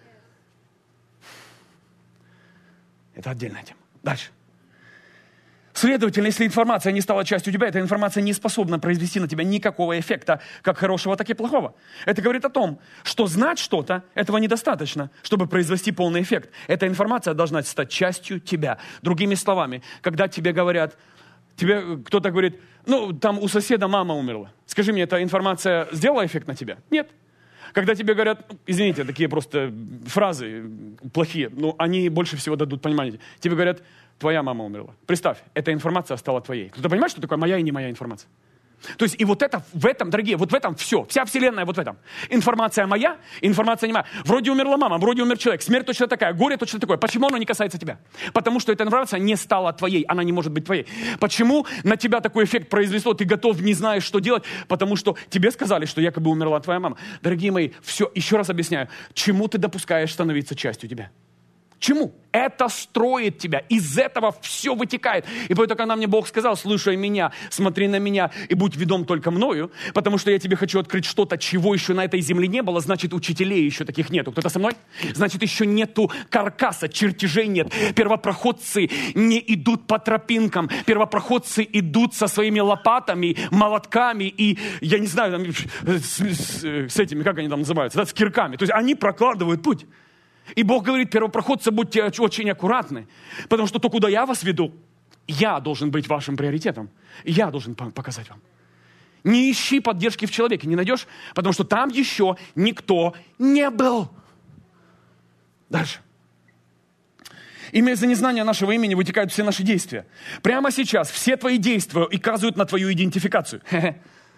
Это отдельная тема. Дальше. Следовательно, если информация не стала частью тебя, эта информация не способна произвести на тебя никакого эффекта, как хорошего, так и плохого. Это говорит о том, что знать что-то, этого недостаточно, чтобы произвести полный эффект. Эта информация должна стать частью тебя. Другими словами, когда тебе говорят, тебе кто-то говорит, там у соседа мама умерла. Скажи мне, эта информация сделала эффект на тебя? Нет. Когда тебе говорят, извините, такие просто фразы плохие, но они больше всего дадут понимание. Тебе говорят, твоя мама умерла. Представь, эта информация стала твоей. Кто-то понимает, что такое моя и не моя информация? То есть и вот это, в этом, дорогие, вот в этом все. Вся вселенная вот в этом. Информация моя, информация не моя. Вроде умерла мама, вроде умер человек. Смерть точно такая, горе точно такое. Почему оно не касается тебя? Потому что эта информация не стала твоей, она не может быть твоей. Почему на тебя такой эффект произвело? Ты готов, не знаешь, что делать, потому что тебе сказали, что якобы умерла твоя мама. Дорогие мои, все, еще раз объясняю, чему ты допускаешь становиться частью тебя? Чему? Это строит тебя. Из этого все вытекает. И поэтому, когда мне Бог сказал, слушай меня, смотри на меня и будь ведом только мною, потому что я тебе хочу открыть что-то, чего еще на этой земле не было, значит, учителей еще таких нету. Кто-то со мной? Значит, еще нету каркаса, чертежей нет. Первопроходцы не идут по тропинкам. Первопроходцы идут со своими лопатами, молотками и, я не знаю, там, с этими, как они там называются, да, с кирками. То есть они прокладывают путь. И Бог говорит, первопроходцы, будьте очень аккуратны, потому что то, куда я вас веду, я должен быть вашим приоритетом. Я должен показать вам. Не ищи поддержки в человеке, не найдешь, потому что там еще никто не был. Дальше. Именно из-за незнания нашего имени вытекают все наши действия. Прямо сейчас все твои действия указывают на твою идентификацию.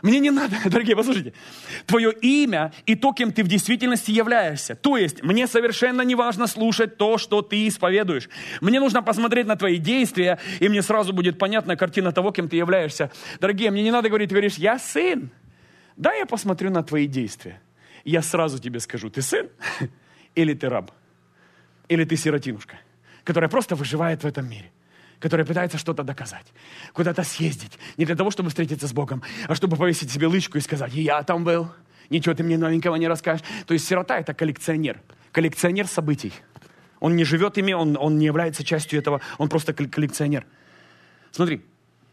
Мне не надо, дорогие, послушайте, твое имя и то, кем ты в действительности являешься. То есть, мне совершенно не важно слушать то, что ты исповедуешь. Мне нужно посмотреть на твои действия, и мне сразу будет понятна картина того, кем ты являешься. Дорогие, мне не надо говорить, ты говоришь, я сын. Да, я посмотрю на твои действия. Я сразу тебе скажу, ты сын или ты раб? Или ты сиротинушка, которая просто выживает в этом мире, которая пытается что-то доказать, куда-то съездить, не для того, чтобы встретиться с Богом, а чтобы повесить себе лычку и сказать, и я там был, ничего ты мне новенького не расскажешь. То есть сирота – это коллекционер событий. Он не живет ими, он не является частью этого, он просто коллекционер. Смотри,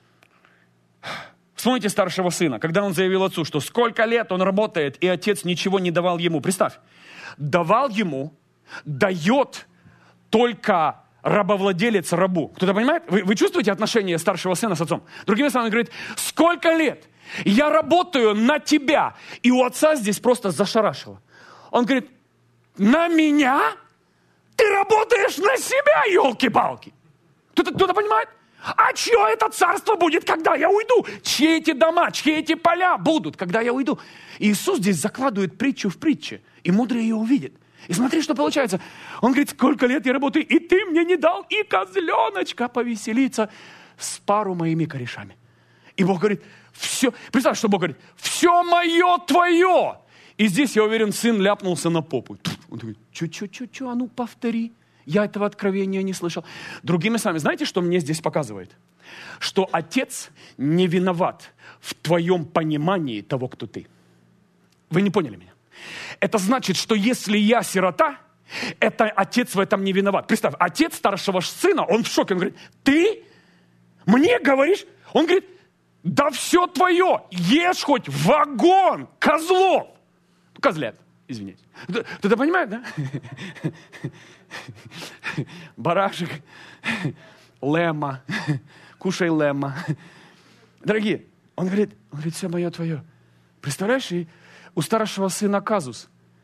вспомните старшего сына, когда он заявил отцу, что сколько лет он работает, и отец ничего не давал ему. Представь, давал ему, дает только рабовладелец рабу. Кто-то понимает? Вы чувствуете отношение старшего сына с отцом? Другими словами, он говорит, сколько лет я работаю на тебя. И у отца здесь просто зашарашило. Он говорит, на меня? Ты работаешь на себя, елки-палки. Кто-то понимает? А чье это царство будет, когда я уйду? Чьи эти дома, чьи эти поля будут, когда я уйду? И Иисус здесь закладывает притчу в притче. И мудрый ее увидит. И смотри, что получается. Он говорит, сколько лет я работаю, и ты мне не дал и козленочка повеселиться с пару моими корешами. И Бог говорит, все, представь, что Бог говорит, все мое твое. И здесь, я уверен, сын ляпнулся на попу. Он говорит, а ну повтори. Я этого откровения не слышал. Другими словами, знаете, что мне здесь показывает? Что отец не виноват в твоем понимании того, кто ты. Вы не поняли меня? Это значит, что если я сирота, это отец в этом не виноват. Представь, отец старшего сына, он в шоке. Он говорит, ты мне говоришь? Он говорит, да все твое, ешь хоть вагон козлов. Козлят, извините. Кто-то понимает, да? Барашек, лема, кушай лема. Дорогие, он говорит, все мое твое. Представляешь, и у старшего сына казус.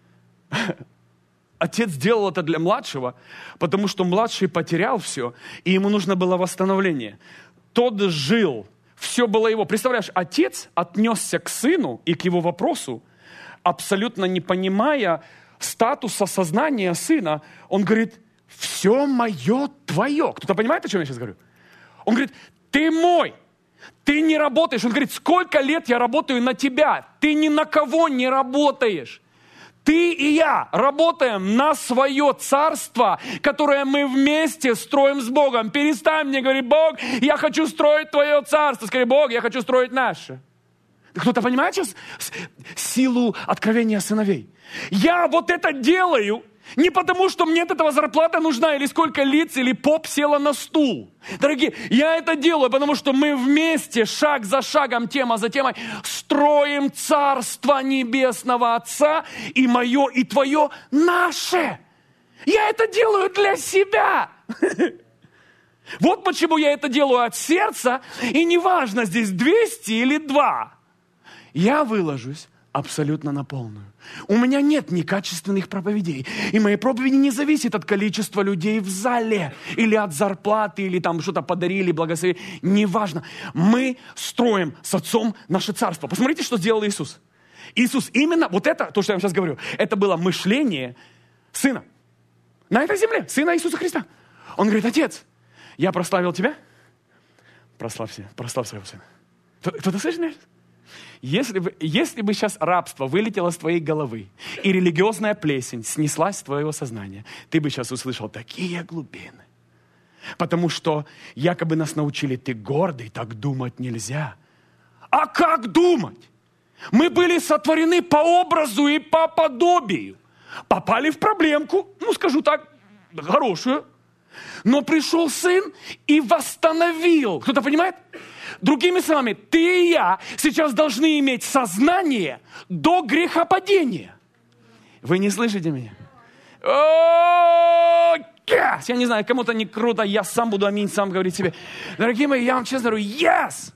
Отец делал это для младшего, потому что младший потерял все, и ему нужно было восстановление. Тот жил, все было его. Представляешь, отец отнесся к сыну и к его вопросу, абсолютно не понимая статуса сознания сына. Он говорит, все мое твое. Кто-то понимает, о чем я сейчас говорю? Он говорит, ты мой. Ты не работаешь. Он говорит, сколько лет я работаю на тебя? Ты ни на кого не работаешь. Ты и я работаем на свое царство, которое мы вместе строим с Богом. Перестань мне говорить, Бог, я хочу строить твое царство. Скажи, Бог, я хочу строить наше. Кто-то понимает сейчас силу откровения сыновей? Я вот это делаю не потому, что мне от этого зарплата нужна, или сколько лиц, или поп села на стул. Дорогие, я это делаю, потому что мы вместе, шаг за шагом, тема за темой, строим царство небесного Отца, и мое, и твое наше. Я это делаю для себя. Вот почему я это делаю от сердца, и неважно, здесь 200 или 2. Я выложусь абсолютно на полную. У меня нет некачественных проповедей. И мои проповеди не зависят от количества людей в зале. Или от зарплаты, или там что-то подарили, благословили. Неважно. Мы строим с Отцом наше царство. Посмотрите, что сделал Иисус. Иисус именно, вот это, то, что я вам сейчас говорю, это было мышление Сына. На этой земле. Сына Иисуса Христа. Он говорит, Отец, я прославил Тебя. Прославь своего Сына. Кто-то слышит меня? Если бы сейчас рабство вылетело с твоей головы, и религиозная плесень снеслась с твоего сознания, ты бы сейчас услышал такие глубины. Потому что якобы нас научили, ты гордый, так думать нельзя. А как думать? Мы были сотворены по образу и по подобию. Попали в проблемку, скажу так, хорошую. Но пришел Сын и восстановил. Кто-то понимает? Другими словами, ты и я сейчас должны иметь сознание до грехопадения. Вы не слышите меня? Yes! Я не знаю, кому-то не круто, я сам буду аминь, сам говорить себе. Дорогие мои, я вам честно говорю, yes!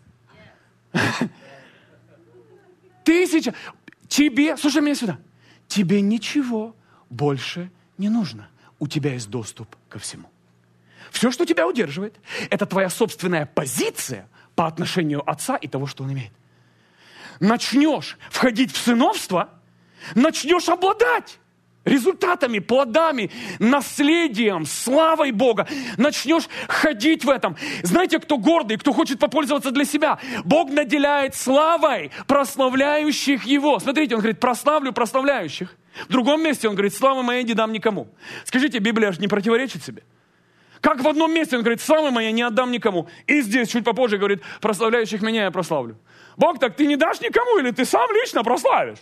Ты сейчас, тебе, слушай меня сюда, тебе ничего больше не нужно. У тебя есть доступ ко всему. Все, что тебя удерживает, это твоя собственная позиция по отношению Отца и того, что Он имеет. начнешь входить в сыновство, начнешь обладать результатами, плодами, наследием, славой Бога. Начнешь ходить в этом. Знаете, кто гордый, кто хочет попользоваться для себя? Бог наделяет славой прославляющих Его. Смотрите, Он говорит, прославлю прославляющих. В другом месте Он говорит, славы моей не дам никому. Скажите, Библия же не противоречит себе? Как в одном месте Он говорит, славы моей не отдам никому. И здесь чуть попозже говорит, прославляющих меня я прославлю. Бог, так ты не дашь никому или ты сам лично прославишь?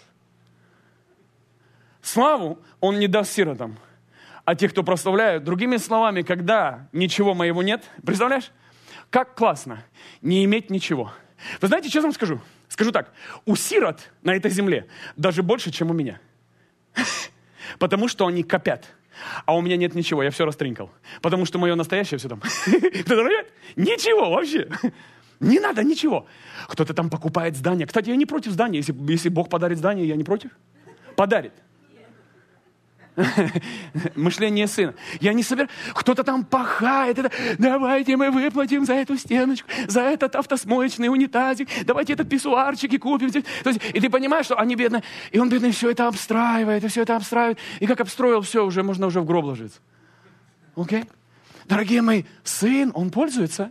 Славу Он не даст сиротам, а тех, кто прославляют. Другими словами, когда ничего моего нет, представляешь, как классно не иметь ничего. Вы знаете, что я вам скажу? Скажу так, у сирот на этой земле даже больше, чем у меня. Потому что они копят. А у меня нет ничего, я все растринкал. Потому что мое настоящее все там. Кто-то понимает? Ничего вообще. Не надо ничего. Кто-то там покупает здание. Кстати, я не против здания. Если Бог подарит здание, я не против. Подарит. Мышление сына. Я не собираюсь. Кто-то там пахает. Давайте мы выплатим за эту стеночку, за этот автосмоечный унитазик. Давайте этот писсуарчик и купим. То есть, и ты понимаешь, что они бедные. И он, бедный, все это обстраивает, и все это обстраивает. И как обстроил, все, уже можно уже в гроб ложиться. Окей? Дорогие мои, сын, он пользуется.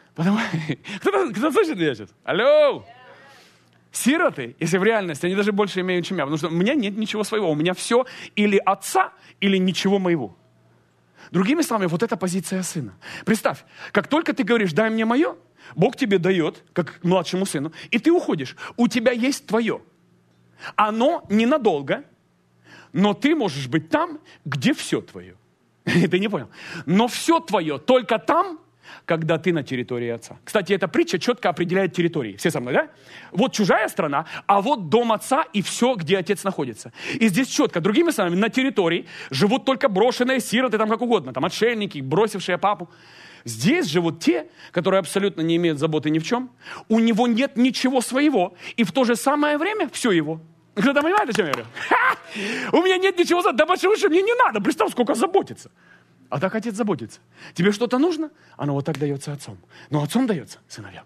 Кто слышит меня сейчас? Алло! Сироты, если в реальности, они даже больше имеют, чем я. Потому что у меня нет ничего своего. У меня все или отца, или ничего моего. Другими словами, вот эта позиция сына. Представь, как только ты говоришь, дай мне мое, Бог тебе дает, как младшему сыну, и ты уходишь. У тебя есть твое. Оно ненадолго, но ты можешь быть там, где все твое. Ты не понял? Но все твое только там, когда ты на территории отца. Кстати, эта притча четко определяет территории. Все со мной, да? Вот чужая страна, а вот дом отца и все, где отец находится. И здесь четко, другими словами, на территории живут только брошенные сироты, там как угодно, там отшельники, бросившие папу. Здесь живут те, которые абсолютно не имеют заботы ни в чем. У него нет ничего своего, и в то же самое время все его. Кто-то понимает, о чем я говорю? У меня нет ничего, да большого, мне не надо, представь, сколько заботиться. А так отец заботится. Тебе что-то нужно? Оно вот так дается отцом. Но отцом дается сыновьям.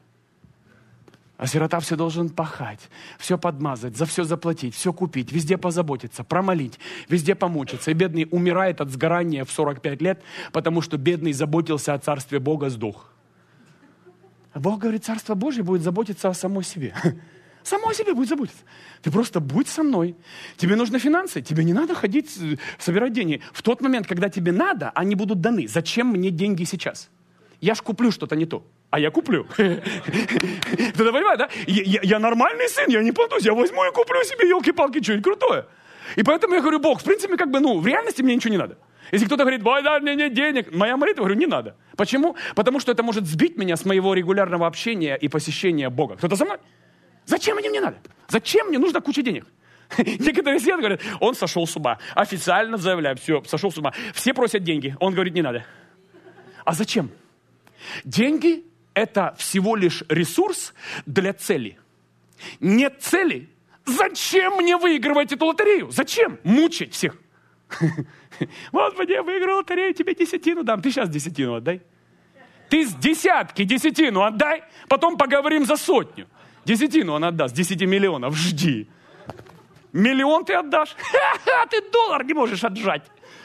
А сирота все должен пахать, все подмазать, за все заплатить, все купить, везде позаботиться, промолить, везде помучиться. И бедный умирает от сгорания в 45 лет, потому что бедный заботился о царстве Бога, сдох. А Бог говорит, царство Божье будет заботиться о самой себе. Само о себе будет заботиться. Ты просто будь со мной. Тебе нужны финансы, тебе не надо ходить, собирать деньги. В тот момент, когда тебе надо, они будут даны. Зачем мне деньги сейчас? Я ж куплю что-то не то. А я куплю. Кто-то понимает, да? Я нормальный сын, я не платусь. Я возьму и куплю себе, елки-палки, что-нибудь крутое. И поэтому я говорю, Бог, в принципе, в реальности мне ничего не надо. Если кто-то говорит, ой, да, мне нет денег, моя молитва, говорю, не надо. Почему? Потому что это может сбить меня с моего регулярного общения и посещения Бога. Кто-то со мной? Зачем мне надо? Зачем мне нужна куча денег? Некоторые сидят, говорят, он сошел с ума. Официально заявляю, все, сошел с ума. Все просят деньги. Он говорит, не надо. А зачем? Деньги – это всего лишь ресурс для цели. Нет цели. Зачем мне выигрывать эту лотерею? Зачем мучить всех? Господи, я выиграл лотерею, тебе 10 дам. Ты сейчас 10 отдай. Ты с десятки 10 отдай, потом поговорим за 100. 10 он отдаст, 10 миллионов, жди. Миллион ты отдашь? Ха-ха, ты $1 не можешь отжать.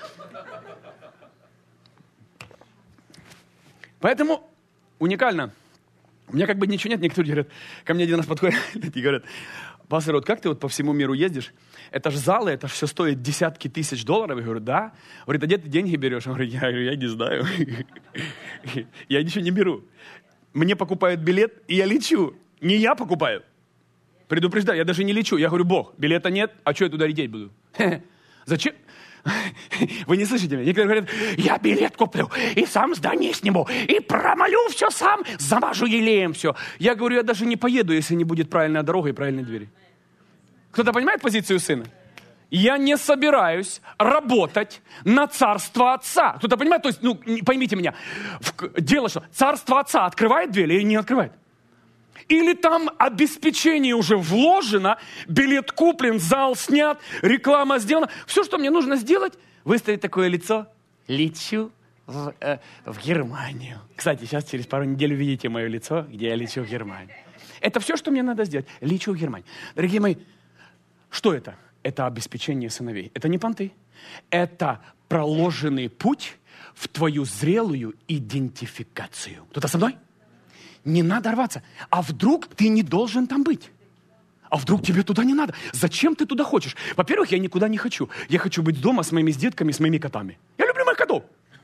Поэтому уникально. У меня ничего нет. Некоторые говорят, ко мне один раз подходят и говорят, пастор, вот как ты по всему миру ездишь? Это ж залы, это ж все стоит десятки тысяч $. Я говорю, да. Говорит, а где ты деньги берешь? Он говорит, я не знаю. Я ничего не беру. Мне покупают билет, и я лечу. Не я покупаю. Предупреждаю, я даже не лечу. Я говорю, Бог, билета нет, а что я туда лететь буду? Зачем? Вы не слышите меня? Некоторые говорят, я билет куплю, и сам здание сниму, и промолю все сам, замажу елеем все. Я говорю, я даже не поеду, если не будет правильная дорога и правильные двери. Кто-то понимает позицию сына? Я не собираюсь работать на царство отца. Кто-то понимает? То есть, поймите меня. Дело что? Царство отца открывает дверь или не открывает? Или там обеспечение уже вложено, билет куплен, зал снят, реклама сделана. Все, что мне нужно сделать, выставить такое лицо. Лечу в Германию. Кстати, сейчас через пару недель увидите мое лицо, где я лечу в Германию. Это все, что мне надо сделать. Лечу в Германию. Дорогие мои, что это? Это обеспечение сыновей. Это не понты. Это проложенный путь в твою зрелую идентификацию. Кто-то со мной? Не надо рваться. А вдруг ты не должен там быть? А вдруг тебе туда не надо? Зачем ты туда хочешь? Во-первых, я никуда не хочу. Я хочу быть дома с моими детками, с моими котами. Я люблю моих котов.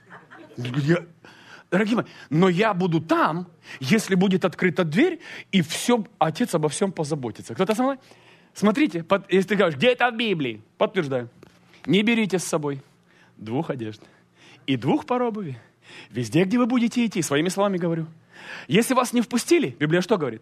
Дорогие мои, но я буду там, если будет открыта дверь, и все, Отец обо всем позаботится. Кто-то со мной? Смотрите, если ты говоришь, где это в Библии? Подтверждаю. Не берите с собой 2 одежд и 2 пар обуви. Везде, где вы будете идти, своими словами говорю. Если вас не впустили, Библия что говорит?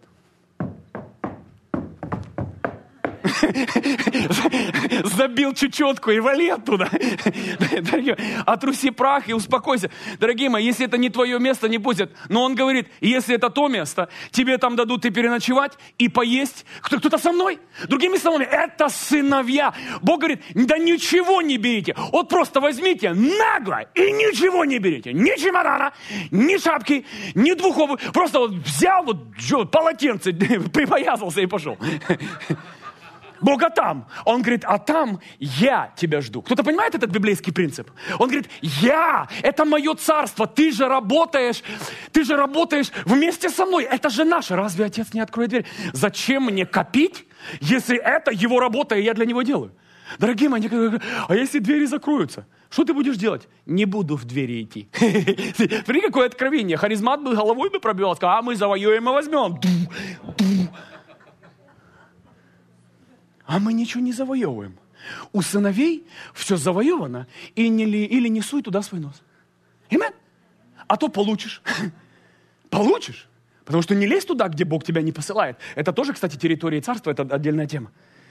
Забил чечетку и вали оттуда. Отруси прах и успокойся. Дорогие мои, если это не твое место, не пустят. Но он говорит, если это то место, тебе там дадут и переночевать, и поесть. Кто-то со мной? Другими словами, это сыновья. Бог говорит, да ничего не берите. Вот просто возьмите нагло и ничего не берите. Ни чемодана, ни шапки, ни 2 обуви. Просто вот взял полотенце, припоясался и пошел. Бога там. Он говорит, а там я тебя жду. Кто-то понимает этот библейский принцип? Он говорит, это мое царство, ты же работаешь вместе со мной. Это же наше. Разве Отец не откроет дверь? Зачем мне копить, если это его работа, и я для него делаю? Дорогие мои, а если двери закроются? Что ты будешь делать? Не буду в двери идти. Смотри, какое откровение. Харизмат бы головой бы пробивал, сказал, а мы завоюем и возьмем. А мы ничего не завоевываем. У сыновей все завоевано, или не суй туда свой нос. Аминь. А то получишь. Получишь. Потому что не лезь туда, где Бог тебя не посылает. Это тоже, кстати, территория царства, это отдельная тема.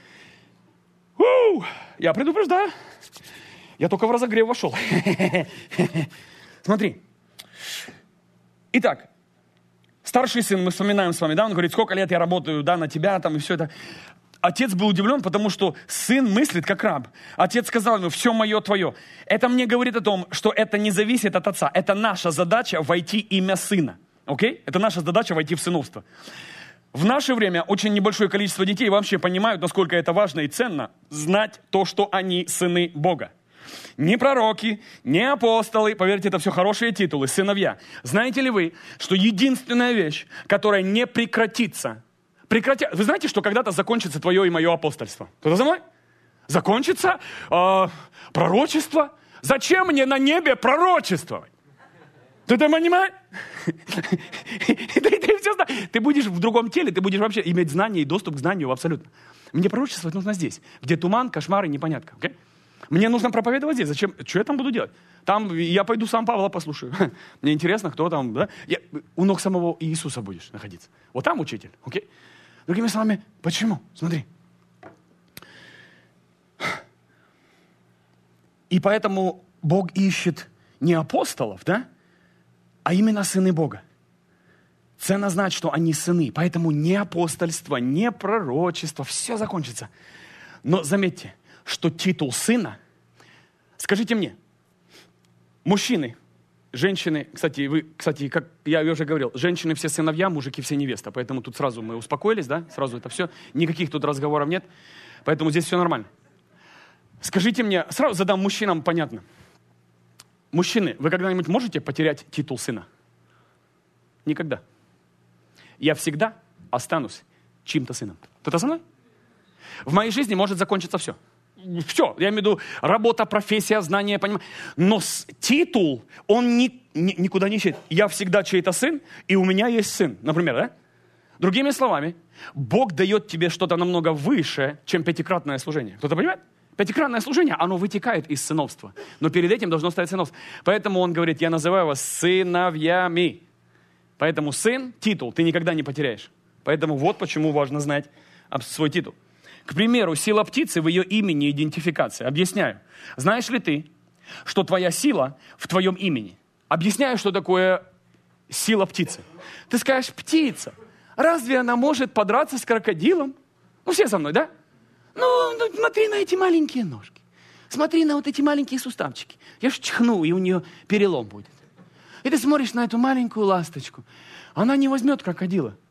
Я предупреждаю. Я только в разогрев вошел. Смотри. Итак, старший сын, мы вспоминаем с вами, да, он говорит, сколько лет я работаю, да, на тебя, там, и все это. Отец был удивлен, потому что сын мыслит как раб. Отец сказал ему, все мое твое. Это мне говорит о том, что это не зависит от отца. Это наша задача войти имя сына. Окей? Это наша задача войти в сыновство. В наше время очень небольшое количество детей вообще понимают, насколько это важно и ценно знать то, что они сыны Бога. Не пророки, не апостолы, поверьте, это все хорошие титулы, сыновья. Знаете ли вы, что единственная вещь, которая не прекратится, вы знаете, что когда-то закончится твое и мое апостольство? Кто-то за мной? Закончится пророчество. Зачем мне на небе пророчествовать? Ты это понимаешь? Ты будешь в другом теле, ты будешь вообще иметь знания и доступ к знанию абсолютно. Мне пророчествовать нужно здесь, где туман, кошмар и непонятка. Okay? Мне нужно проповедовать здесь. Зачем? Что я там буду делать? Там я пойду сам Павла послушаю. Мне интересно, кто там. Да? У ног самого Иисуса будешь находиться. Вот там учитель. Okay? Другими словами, почему? Смотри. И поэтому Бог ищет не апостолов, да? А именно сыны Бога. Ценно знать, что они сыны. Поэтому не апостольство, не пророчество, все закончится. Но заметьте, что титул сына, скажите мне, мужчины, женщины, кстати, как я уже говорил, женщины все сыновья, мужики все невеста, поэтому тут сразу мы успокоились, да, сразу это все, никаких тут разговоров нет, поэтому здесь все нормально. Скажите мне, сразу задам мужчинам, понятно. Мужчины, вы когда-нибудь можете потерять титул сына? Никогда. Я всегда останусь чьим-то сыном. Кто-то со мной? В моей жизни может закончиться все. Все, я имею в виду работа, профессия, знания, понимание. Но титул, он никуда не исчезнет. Я всегда чей-то сын, и у меня есть сын, например, да? Другими словами, Бог дает тебе что-то намного выше, чем 5-кратное служение. Кто-то понимает? 5-кратное служение, оно вытекает из сыновства. Но перед этим должно стоять сыновство. Поэтому он говорит, я называю вас сыновьями. Поэтому сын, титул ты никогда не потеряешь. Поэтому вот почему важно знать свой титул. К примеру, сила птицы в ее имени идентификация. Объясняю. Знаешь ли ты, что твоя сила в твоем имени? Объясняю, что такое сила птицы. Ты скажешь, птица, разве она может подраться с крокодилом? Ну, все со мной, да? Ну, смотри на эти маленькие ножки. Смотри на вот эти маленькие суставчики. Я ж чихну, и у нее перелом будет. И ты смотришь на эту маленькую ласточку. Она не возьмет крокодила.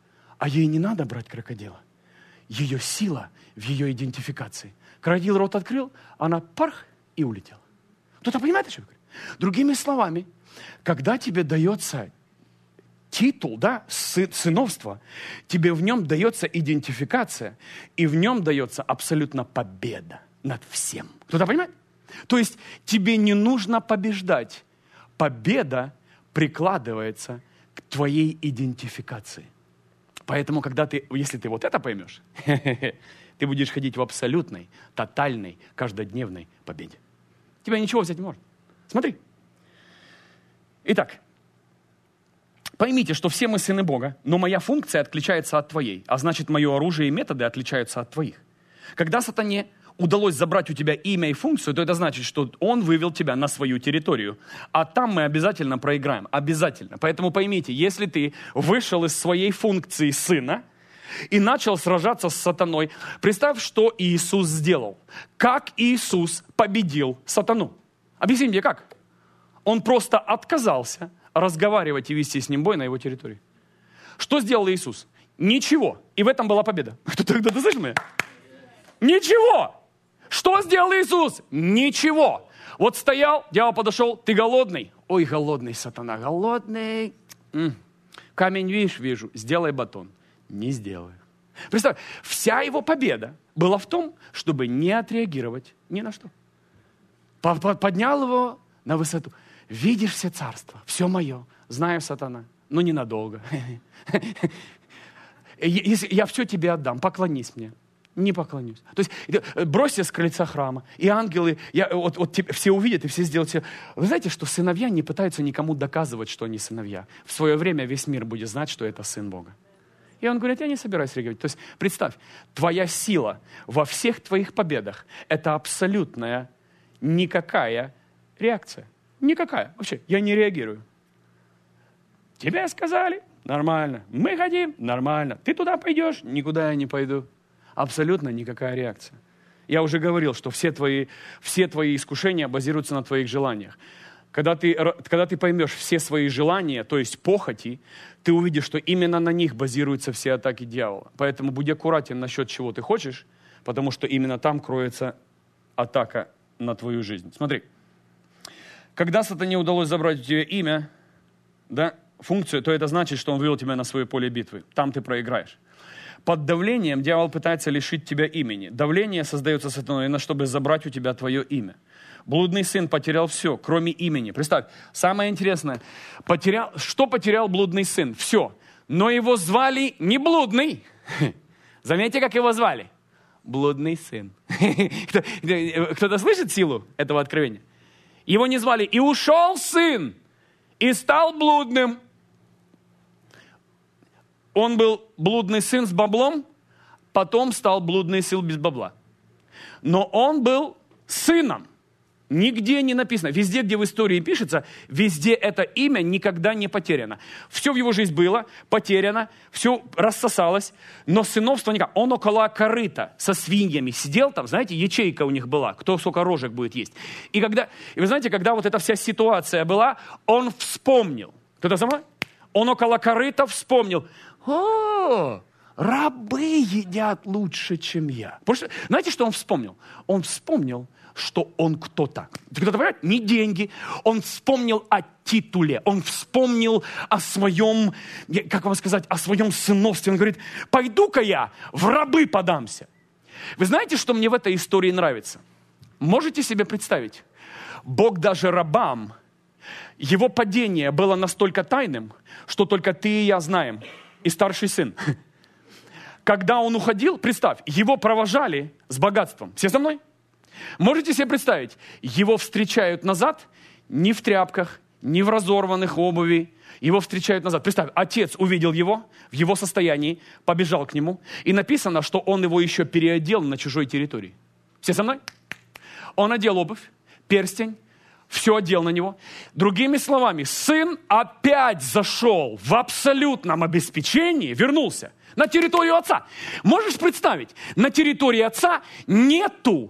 А ей не надо брать крокодила. Ее сила в ее идентификации. Крокодил рот открыл, она парх и улетела. Кто-то понимает, о чем я говорю? Другими словами, когда тебе дается титул, да, сыновство, тебе в нем дается идентификация, и в нем дается абсолютно победа над всем. Кто-то понимает? То есть тебе не нужно побеждать. Победа прикладывается к твоей идентификации. Поэтому, если ты вот это поймешь, ты будешь ходить в абсолютной, тотальной, каждодневной победе. Тебя ничего взять не может. Смотри. Итак, поймите, что все мы сыны Бога, но моя функция отличается от твоей, а значит, мое оружие и методы отличаются от твоих. Когда сатане удалось забрать у тебя имя и функцию, то это значит, что он вывел тебя на свою территорию. А там мы обязательно проиграем. Обязательно. Поэтому поймите, если ты вышел из своей функции сына и начал сражаться с сатаной, представь, что Иисус сделал. Как Иисус победил сатану. Объясни мне, как? Он просто отказался разговаривать и вести с ним бой на его территории. Что сделал Иисус? Ничего. И в этом была победа. Кто-то слышит меня? Ничего. Что сделал Иисус? Ничего. Вот стоял, дьявол подошел, ты голодный? Ой, голодный сатана, голодный. Камень видишь, вижу, сделай батон. Не сделаю. Представь, вся его победа была в том, чтобы не отреагировать ни на что. Поднял его на высоту. Видишь все царства, все мое. Знаю, сатана, но ненадолго. Я все тебе отдам, поклонись мне. Не поклонюсь. То есть бросьте с крыльца храма, и ангелы, все увидят, и все сделают все. Вы знаете, что сыновья не пытаются никому доказывать, что они сыновья. В свое время весь мир будет знать, что это сын Бога. И он говорит, я не собираюсь реагировать. То есть представь, твоя сила во всех твоих победах – это абсолютная никакая реакция. Никакая. Вообще, я не реагирую. Тебе сказали? Нормально. Мы хотим? Нормально. Ты туда пойдешь? Никуда я не пойду. Абсолютно никакая реакция. Я уже говорил, что все твои искушения базируются на твоих желаниях. Когда ты поймешь все свои желания, то есть похоти, ты увидишь, что именно на них базируются все атаки дьявола. Поэтому будь аккуратен насчет чего ты хочешь, потому что именно там кроется атака на твою жизнь. Смотри. Когда сатане удалось забрать у тебя имя, да, функцию, то это значит, что он вывел тебя на свое поле битвы. Там ты проиграешь. Под давлением дьявол пытается лишить тебя имени. Давление создается сатаной, чтобы забрать у тебя твое имя. Блудный сын потерял все, кроме имени. Представь, самое интересное. Что потерял блудный сын? Все. Но его звали не блудный. Заметьте, как его звали? Блудный сын. Кто-то слышит силу этого откровения? Его не звали. И ушел сын, и стал блудным. Он был блудный сын с баблом, потом стал блудный сын без бабла. Но он был сыном. Нигде не написано. Везде, где в истории пишется, везде это имя никогда не потеряно. Все в его жизни было потеряно, все рассосалось, но сыновство никак. Он около корыта со свиньями сидел там, знаете, ячейка у них была, кто сколько рожек будет есть. И вы знаете, когда вот эта вся ситуация была, он вспомнил. Кто-то со мной? Он около корыта вспомнил. Рабы едят лучше, чем я. Знаете, что он вспомнил? Он вспомнил, что он кто-то. Кто-то понимает? Не деньги. Он вспомнил о титуле. Он вспомнил о своем, как вам сказать, о своем сыновстве. Он говорит, пойду-ка я в рабы подамся. Вы знаете, что мне в этой истории нравится? Можете себе представить? Бог даже рабам, его падение было настолько тайным, что только ты и я знаем. И старший сын. Когда он уходил, представь, его провожали с богатством. Все со мной? Можете себе представить, его встречают назад не в тряпках, не в разорванных обуви. Его встречают назад. Представь, отец увидел его в его состоянии, побежал к нему. И написано, что он его еще переодел на чужой территории. Все со мной? Он одел обувь, перстень, все одел на него. Другими словами, сын опять зашел в абсолютном обеспечении, вернулся на территорию отца. Можешь представить, на территории отца нету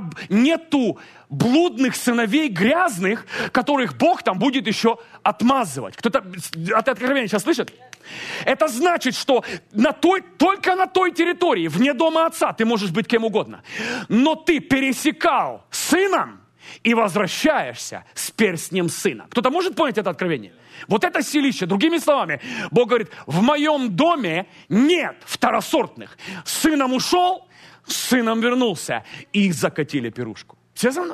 блудных сыновей грязных, которых Бог там будет еще отмазывать. Кто-то от откровения сейчас слышит? Это значит, что только на той территории, вне дома отца, ты можешь быть кем угодно. Но ты пересекал сыном и возвращаешься с перстнем сына. Кто-то может понять это откровение? Вот это силище. Другими словами, Бог говорит, в моем доме нет второсортных. С сыном ушел, с сыном вернулся. И их закатили пирушку. Все со мной?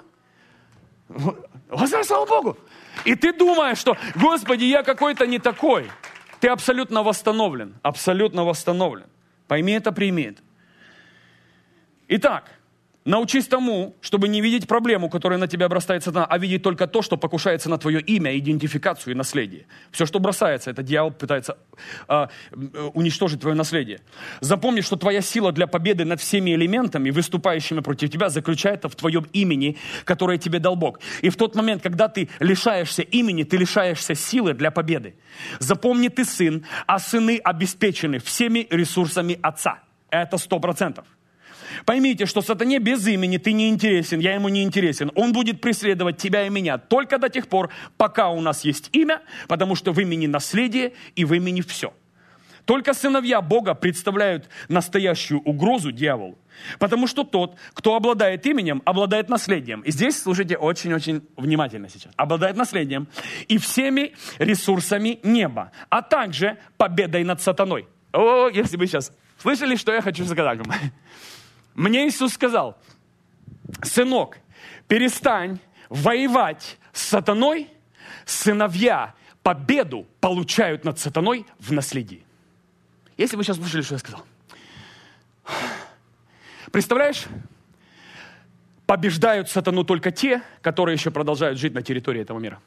Слава Богу. И ты думаешь, что, Господи, я какой-то не такой. Ты абсолютно восстановлен. Абсолютно восстановлен. Пойми это, прими это. Итак, научись тому, чтобы не видеть проблему, которая на тебя бросает сатана, а видеть только то, что покушается на твое имя, идентификацию и наследие. Все, что бросается, это дьявол пытается уничтожить твое наследие. Запомни, что твоя сила для победы над всеми элементами, выступающими против тебя, заключается в твоем имени, которое тебе дал Бог. И в тот момент, когда ты лишаешься имени, ты лишаешься силы для победы. Запомни, ты сын, а сыны обеспечены всеми ресурсами отца. Это 100%. Поймите, что сатане без имени ты не интересен, я ему не интересен. Он будет преследовать тебя и меня только до тех пор, пока у нас есть имя, потому что в имени наследие и в имени все. Только сыновья Бога представляют настоящую угрозу дьяволу, потому что тот, кто обладает именем, обладает наследием. И здесь, слушайте, очень-очень внимательно сейчас. Обладает наследием и всеми ресурсами неба, а также победой над сатаной. О, если вы сейчас слышали, что я хочу сказать вам. Мне Иисус сказал, сынок, перестань воевать с сатаной, сыновья победу получают над сатаной в наследии. Если вы сейчас слушали, что я сказал. Представляешь, побеждают сатану только те, которые еще продолжают жить на территории этого мира.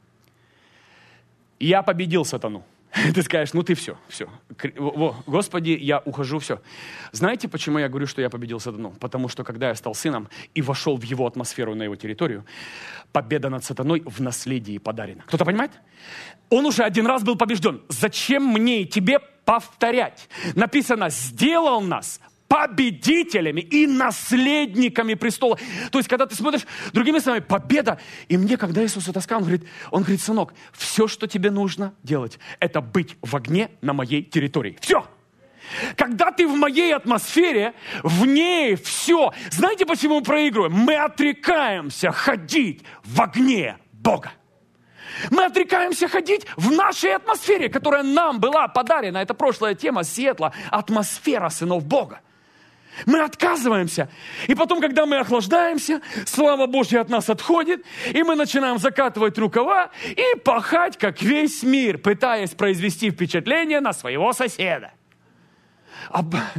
Я победил сатану. Ты скажешь, ну ты все. Господи, я ухожу, все. Знаете, почему я говорю, что я победил сатану? Потому что, когда я стал сыном и вошел в его атмосферу, на его территорию, победа над сатаной в наследии подарена. Кто-то понимает? Он уже один раз был побежден. Зачем мне и тебе повторять? Написано, сделал нас победителями и наследниками престола. То есть, когда ты смотришь, другими словами, победа. И мне, когда Иисус это сказал, он говорит, сынок, все, что тебе нужно делать, это быть в огне на моей территории. Все. Когда ты в моей атмосфере, в ней все. Знаете, почему мы проигрываем? Мы отрекаемся ходить в огне Бога. Мы отрекаемся ходить в нашей атмосфере, которая нам была подарена. Это прошлая тема Сиэтла. Атмосфера сынов Бога. Мы отказываемся. И потом, когда мы охлаждаемся, слава Божья от нас отходит, и мы начинаем закатывать рукава и пахать, как весь мир, пытаясь произвести впечатление на своего соседа. А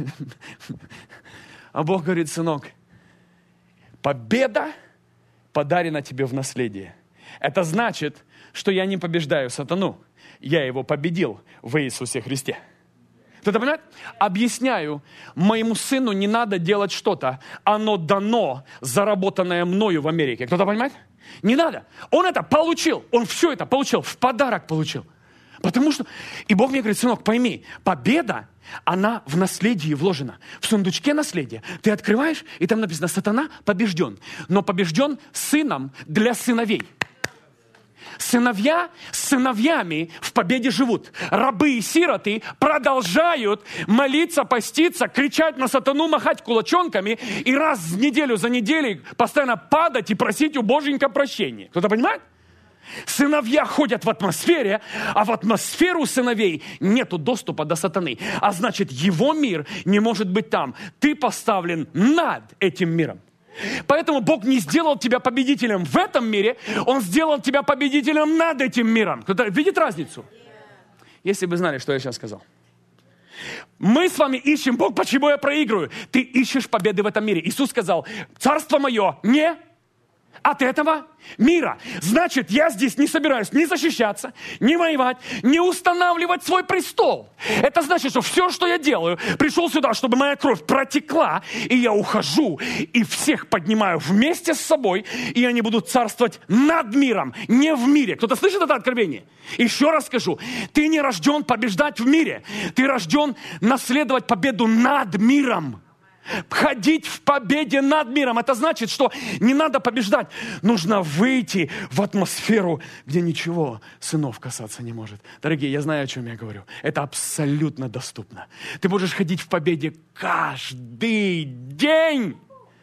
Бог говорит, сынок, победа подарена тебе в наследие. Это значит, что я не побеждаю сатану. Я его победил в Иисусе Христе. Кто-то понимает? Объясняю, моему сыну не надо делать что-то. Оно дано, заработанное мною в Америке. Кто-то понимает? Не надо. Он это получил. Он все это получил. В подарок получил. Потому что... И Бог мне говорит, сынок, пойми, победа, она в наследии вложена. В сундучке наследия. Ты открываешь, и там написано, сатана побежден. Но побежден сыном для сыновей. Сыновья с сыновьями в победе живут. Рабы и сироты продолжают молиться, поститься, кричать на сатану, махать кулачонками и раз в неделю за неделей постоянно падать и просить у Боженька прощения. Кто-то понимает? Сыновья ходят в атмосфере, а в атмосферу сыновей нету доступа до сатаны. А значит, его мир не может быть там. Ты поставлен над этим миром. Поэтому Бог не сделал тебя победителем в этом мире, Он сделал тебя победителем над этим миром. Кто-то видит разницу? Если бы знали, что я сейчас сказал. Мы с вами ищем, Бог, почему я проигрываю? Ты ищешь победы в этом мире. Иисус сказал, царство мое не от этого мира. Значит, я здесь не собираюсь ни защищаться, ни воевать, ни устанавливать свой престол. Это значит, что все, что я делаю, пришел сюда, чтобы моя кровь протекла, и я ухожу, и всех поднимаю вместе с собой, и они будут царствовать над миром, не в мире. Кто-то слышит это откровение? Еще раз скажу, ты не рожден побеждать в мире, ты рожден наследовать победу над миром. Ходить в победе над миром. Это значит, что не надо побеждать. Нужно выйти в атмосферу, где ничего сынов касаться не может. Дорогие, я знаю, о чем я говорю. Это абсолютно доступно. Ты можешь ходить в победе каждый день.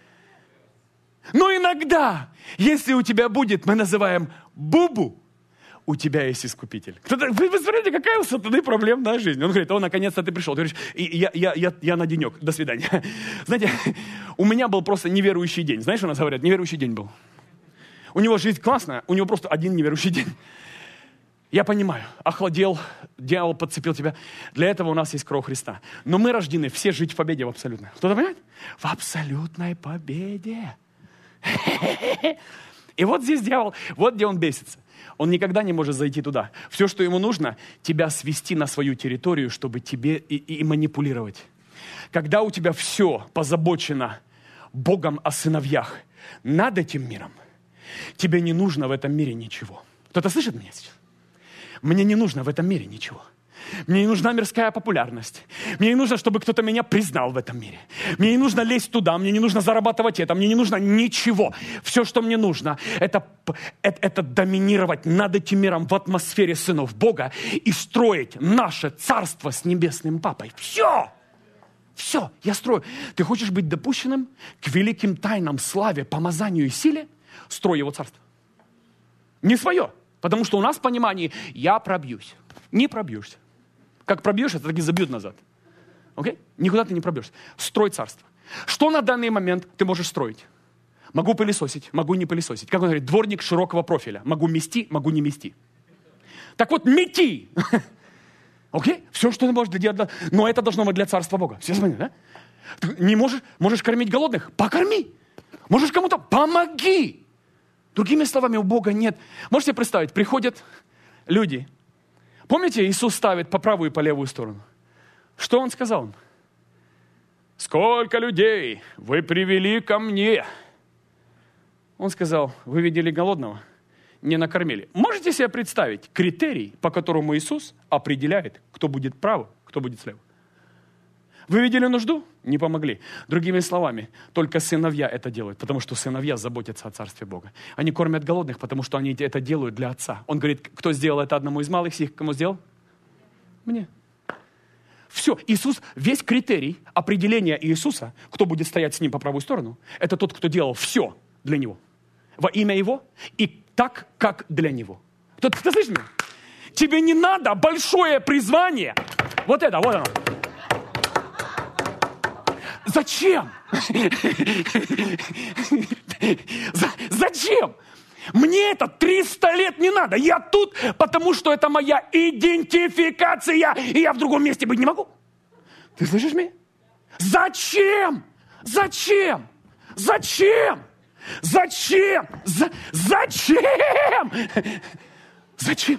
Но иногда, если у тебя будет, мы называем бубу, у тебя есть искупитель. Вы смотрите, какая у сатаны проблемная жизнь. Он говорит: о, наконец-то ты пришел. Ты говоришь: я на денек, до свидания. Знаете, у меня был просто неверующий день. Знаешь, у нас говорят, неверующий день был. У него жизнь классная, у него просто один неверующий день. Я понимаю, охладел, дьявол подцепил тебя. Для этого у нас есть кровь Христа. Но мы рождены все жить в победе в абсолютной. Кто-то понимает? В абсолютной победе. И вот здесь дьявол, вот где он бесится. Он никогда не может зайти туда. Все, что ему нужно, тебя свести на свою территорию, чтобы тебе и манипулировать. Когда у тебя все позабочено Богом о сыновьях над этим миром, тебе не нужно в этом мире ничего. Кто-то слышит меня сейчас? Мне не нужно в этом мире ничего. Мне не нужна мирская популярность. Мне не нужно, чтобы кто-то меня признал в этом мире. Мне не нужно лезть туда, мне не нужно зарабатывать это, мне не нужно ничего. Все, что мне нужно, это доминировать над этим миром в атмосфере сынов Бога и строить наше царство с небесным Папой. Все! Все, я строю. Ты хочешь быть допущенным к великим тайнам, славе, помазанию и силе? Строй его царство. Не свое. Потому что у нас в понимании я пробьюсь. Не пробьешься. Как пробьешься, так и забьют назад. Окей? Никуда ты не пробьешься. Строй царство. Что на данный момент ты можешь строить? Могу пылесосить, могу не пылесосить. Как он говорит, дворник широкого профиля. Могу мести, могу не мести. Так вот, мети! Окей? Все, что ты можешь делать. Но это должно быть для царства Бога. Все понимают, да? Ты не можешь кормить голодных? Покорми. Можешь кому-то? Помоги. Другими словами, у Бога нет. Можете себе представить, приходят люди. Помните, Иисус ставит по правую и по левую сторону. Что Он сказал? Сколько людей вы привели ко мне? Он сказал, вы видели голодного? Не накормили. Можете себе представить критерий, по которому Иисус определяет, кто будет право, кто будет слева? Вы видели нужду? Не помогли. Другими словами, только сыновья это делают, потому что сыновья заботятся о Царстве Бога. Они кормят голодных, потому что они это делают для Отца. Он говорит, кто сделал это одному из малых сих, кому сделал? Мне. Все, Иисус, весь критерий определения Иисуса, кто будет стоять с Ним по правую сторону, это тот, кто делал все для Него. Во имя Его и так, как для Него. Ты слышишь меня? Тебе не надо большое призвание. Вот это, вот оно. Зачем? Зачем? Мне это 300 лет не надо. Я тут, потому что это моя идентификация. И я в другом месте быть не могу. Ты слышишь меня? Зачем? Зачем? Зачем? Зачем? Зачем? Зачем?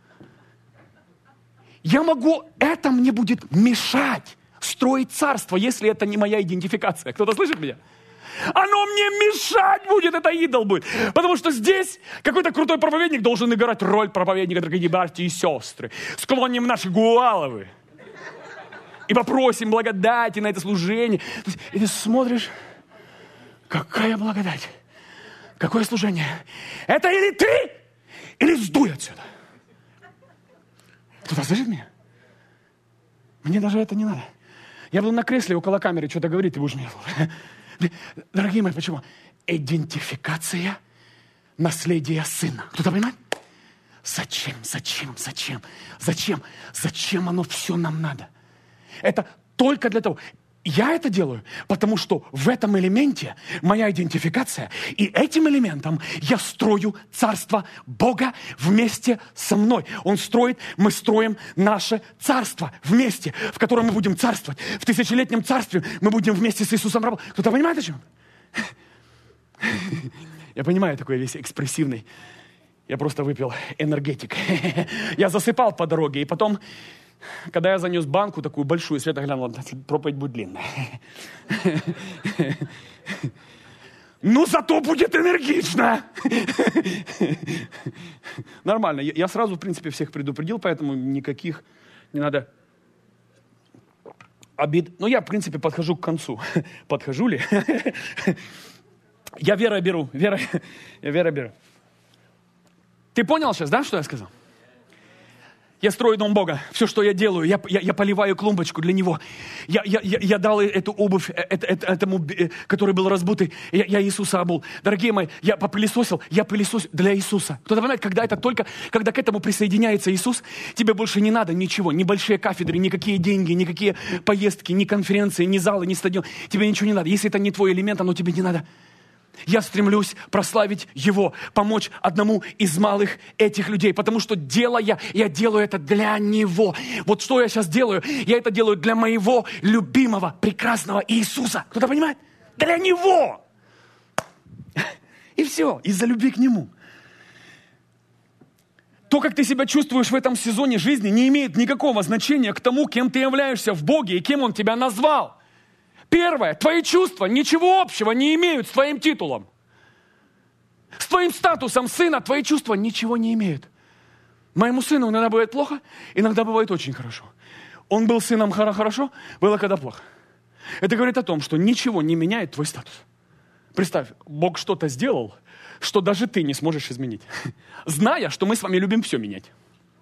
Я могу, это мне будет мешать строить царство, если это не моя идентификация. Кто-то слышит меня? Оно мне мешать будет, это идол будет. Потому что здесь какой-то крутой проповедник должен играть роль проповедника, дорогие братья и сестры. Склоним наши головы. И попросим благодати на это служение. И ты смотришь, какая благодать, какое служение. Это или ты, или сдуй отсюда. Кто-то слышит меня? Мне даже это не надо. Я был на кресле около камеры, что-то говорит, ты будешь меня слушать. Дорогие мои, почему? Идентификация наследия сына. Кто-то понимает? Зачем оно все нам надо? Это только для того. Я это делаю, потому что в этом элементе моя идентификация, и этим элементом я строю царство Бога вместе со мной. Он строит, мы строим наше царство вместе, в котором мы будем царствовать. В тысячелетнем царстве мы будем вместе с Иисусом работать. Кто-то понимает о чем? Я понимаю, такой весь экспрессивный. Я просто выпил энергетик. Я засыпал по дороге, и потом... Когда я занес банку такую большую, Света глянула, проповедь будет длинная. Ну, зато будет энергично. Нормально. Я сразу, в принципе, всех предупредил, поэтому никаких не надо обид. Ну, я, в принципе, подхожу к концу. Подхожу ли? Я верой беру. Я верой беру. Ты понял сейчас, да, что я сказал? Я строю дом Бога. Все, что я делаю, я поливаю клумбочку для Него. Я дал эту обувь этому, который был разбутый. Я Иисуса обул. Дорогие мои, я пылесосил для Иисуса. Кто-то понимает, когда к этому присоединяется Иисус, тебе больше не надо ничего. Ни большие кафедры, никакие деньги, никакие поездки, ни конференции, ни залы, ни стадион. Тебе ничего не надо. Если это не твой элемент, оно тебе не надо. Я стремлюсь прославить Его, помочь одному из малых этих людей, потому что я делаю это для Него. Вот что я сейчас делаю? Я это делаю для моего любимого, прекрасного Иисуса. Кто-то понимает? Для Него! И все, из-за любви к Нему. То, как ты себя чувствуешь в этом сезоне жизни, не имеет никакого значения к тому, кем ты являешься в Боге и кем Он тебя назвал. Первое, твои чувства ничего общего не имеют с твоим титулом. С твоим статусом сына твои чувства ничего не имеют. Моему сыну иногда бывает плохо, иногда бывает очень хорошо. Он был сыном хорошо, было когда плохо. Это говорит о том, что ничего не меняет твой статус. Представь, Бог что-то сделал, что даже ты не сможешь изменить, зная, что мы с вами любим все менять.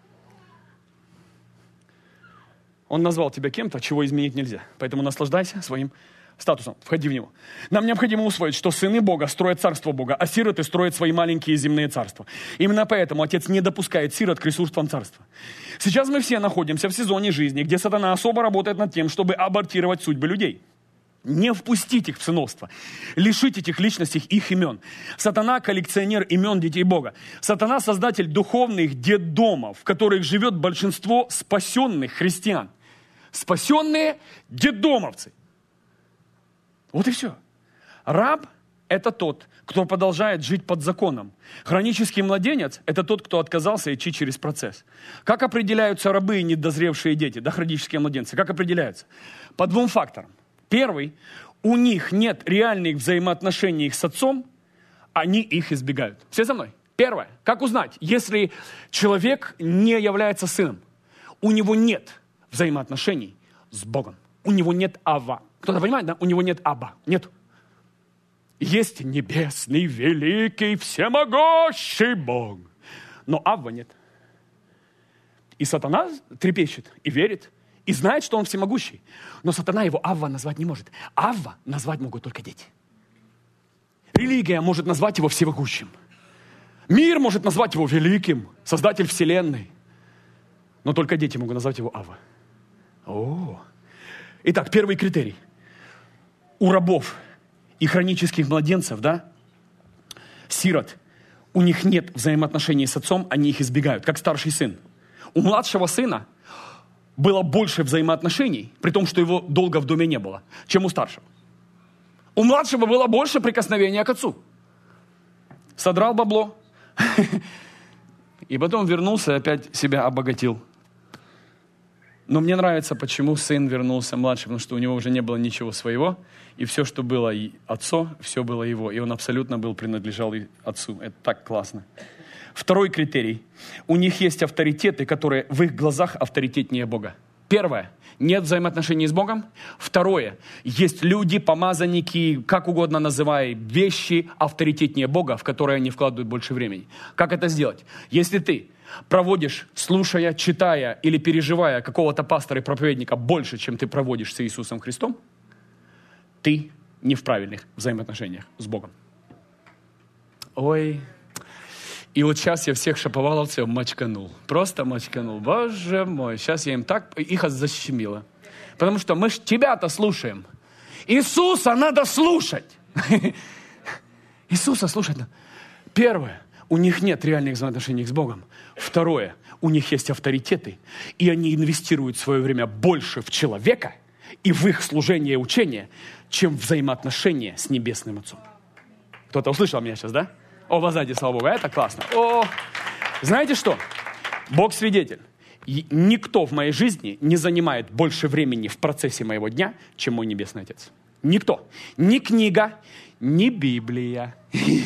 Он назвал тебя кем-то, чего изменить нельзя. Поэтому наслаждайся своим статусом. Входи в него. Нам необходимо усвоить, что сыны Бога строят царство Бога, а сироты строят свои маленькие земные царства. Именно поэтому Отец не допускает сирот к ресурсам царства. Сейчас мы все находимся в сезоне жизни, где сатана особо работает над тем, чтобы абортировать судьбы людей. Не впустить их в сыновство. Лишить этих личностей их имен. Сатана – коллекционер имен детей Бога. Сатана – создатель духовных детдомов, в которых живет большинство спасенных христиан. Спасенные детдомовцы. Вот и все. Раб – это тот, кто продолжает жить под законом. Хронический младенец – это тот, кто отказался идти через процесс. Как определяются рабы и недозревшие дети, да, хронические младенцы? Как определяются? По двум факторам. Первый – у них нет реальных взаимоотношений с отцом, они их избегают. Все со мной? Первое. Как узнать, если человек не является сыном? У него нет взаимоотношений с Богом. У него нет Ава. Кто-то понимает, да? У него нет Аба. Нет. Есть небесный, великий, всемогущий Бог. Но Авва нет. И сатана трепещет и верит, и знает, что он всемогущий. Но сатана его Авва назвать не может. Авва назвать могут только дети. Религия может назвать его всемогущим. Мир может назвать его великим, создатель вселенной. Но только дети могут назвать его Авва. Итак, первый критерий. У рабов и хронических младенцев, да, сирот, у них нет взаимоотношений с отцом, они их избегают, как старший сын. У младшего сына было больше взаимоотношений, при том, что его долго в доме не было, чем у старшего. У младшего было больше прикосновения к отцу. Содрал бабло, и потом вернулся и опять себя обогатил. Но мне нравится, почему сын вернулся младший, потому что у него уже не было ничего своего, и все, что было и отцу, все было его, и он абсолютно принадлежал и отцу. Это так классно. Второй критерий. У них есть авторитеты, которые в их глазах авторитетнее Бога. Первое. Нет взаимоотношений с Богом. Второе. Есть люди, помазанники, как угодно называй, вещи авторитетнее Бога, в которые они вкладывают больше времени. Как это сделать? Если ты проводишь, слушая, читая или переживая какого-то пастора и проповедника больше, чем ты проводишь с Иисусом Христом, ты не в правильных взаимоотношениях с Богом. Ой. И вот сейчас я всех шаповаловцев мочканул. Просто мочканул. Боже мой, сейчас я им так их защемило. Потому что мы ж тебя-то слушаем. Иисуса надо слушать. Иисуса слушать надо. Первое. У них нет реальных взаимоотношений с Богом. Второе. У них есть авторитеты. И они инвестируют свое время больше в человека и в их служение и учение, чем в взаимоотношения с Небесным Отцом. Кто-то услышал меня сейчас, да? О, вы знаете, слава Богу, это классно. О, знаете что? Бог свидетель. Никто в моей жизни не занимает больше времени в процессе моего дня, чем мой Небесный Отец. Никто. Ни книга, ни Библия.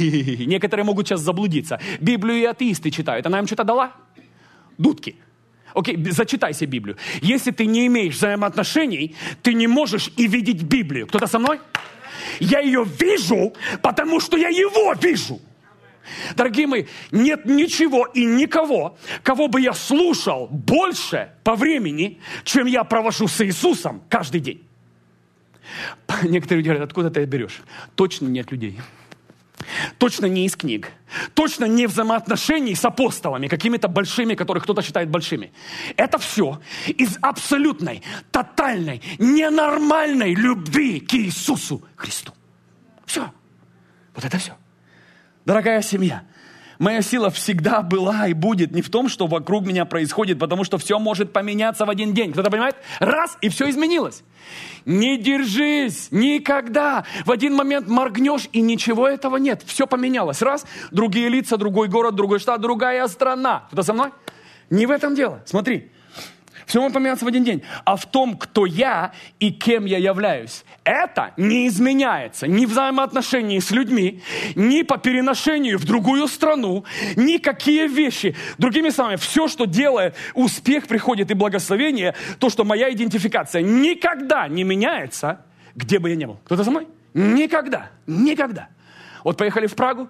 Некоторые могут сейчас заблудиться. Библию и атеисты читают. Она им что-то дала? Дудки. Окей, зачитай себе Библию. Если ты не имеешь взаимоотношений, ты не можешь и видеть Библию. Кто-то со мной? Я ее вижу, потому что я его вижу. Дорогие мои, нет ничего и никого, кого бы я слушал больше по времени, чем я провожу с Иисусом каждый день. Некоторые говорят, откуда ты это берешь? Точно нет людей. Точно не из книг. Точно не взаимоотношений с апостолами, какими-то большими, которых кто-то считает большими. Это все из абсолютной, тотальной, ненормальной любви к Иисусу Христу. Все. Вот это все. Дорогая семья, моя сила всегда была и будет не в том, что вокруг меня происходит, потому что все может поменяться в один день. Кто-то понимает? Раз, и все изменилось. Не держись никогда. В один момент моргнешь, и ничего этого нет. Все поменялось. Раз, другие лица, другой город, другой штат, другая страна. Кто-то со мной? Не в этом дело. Смотри. Все может поменяться в один день. А в том, кто я и кем я являюсь. Это не изменяется ни в взаимоотношении с людьми, ни по переношению в другую страну, никакие вещи. Другими словами, все, что делает успех, приходит и благословение, то, что моя идентификация никогда не меняется, где бы я ни был. Кто-то со мной? Никогда. Никогда. Вот поехали в Прагу.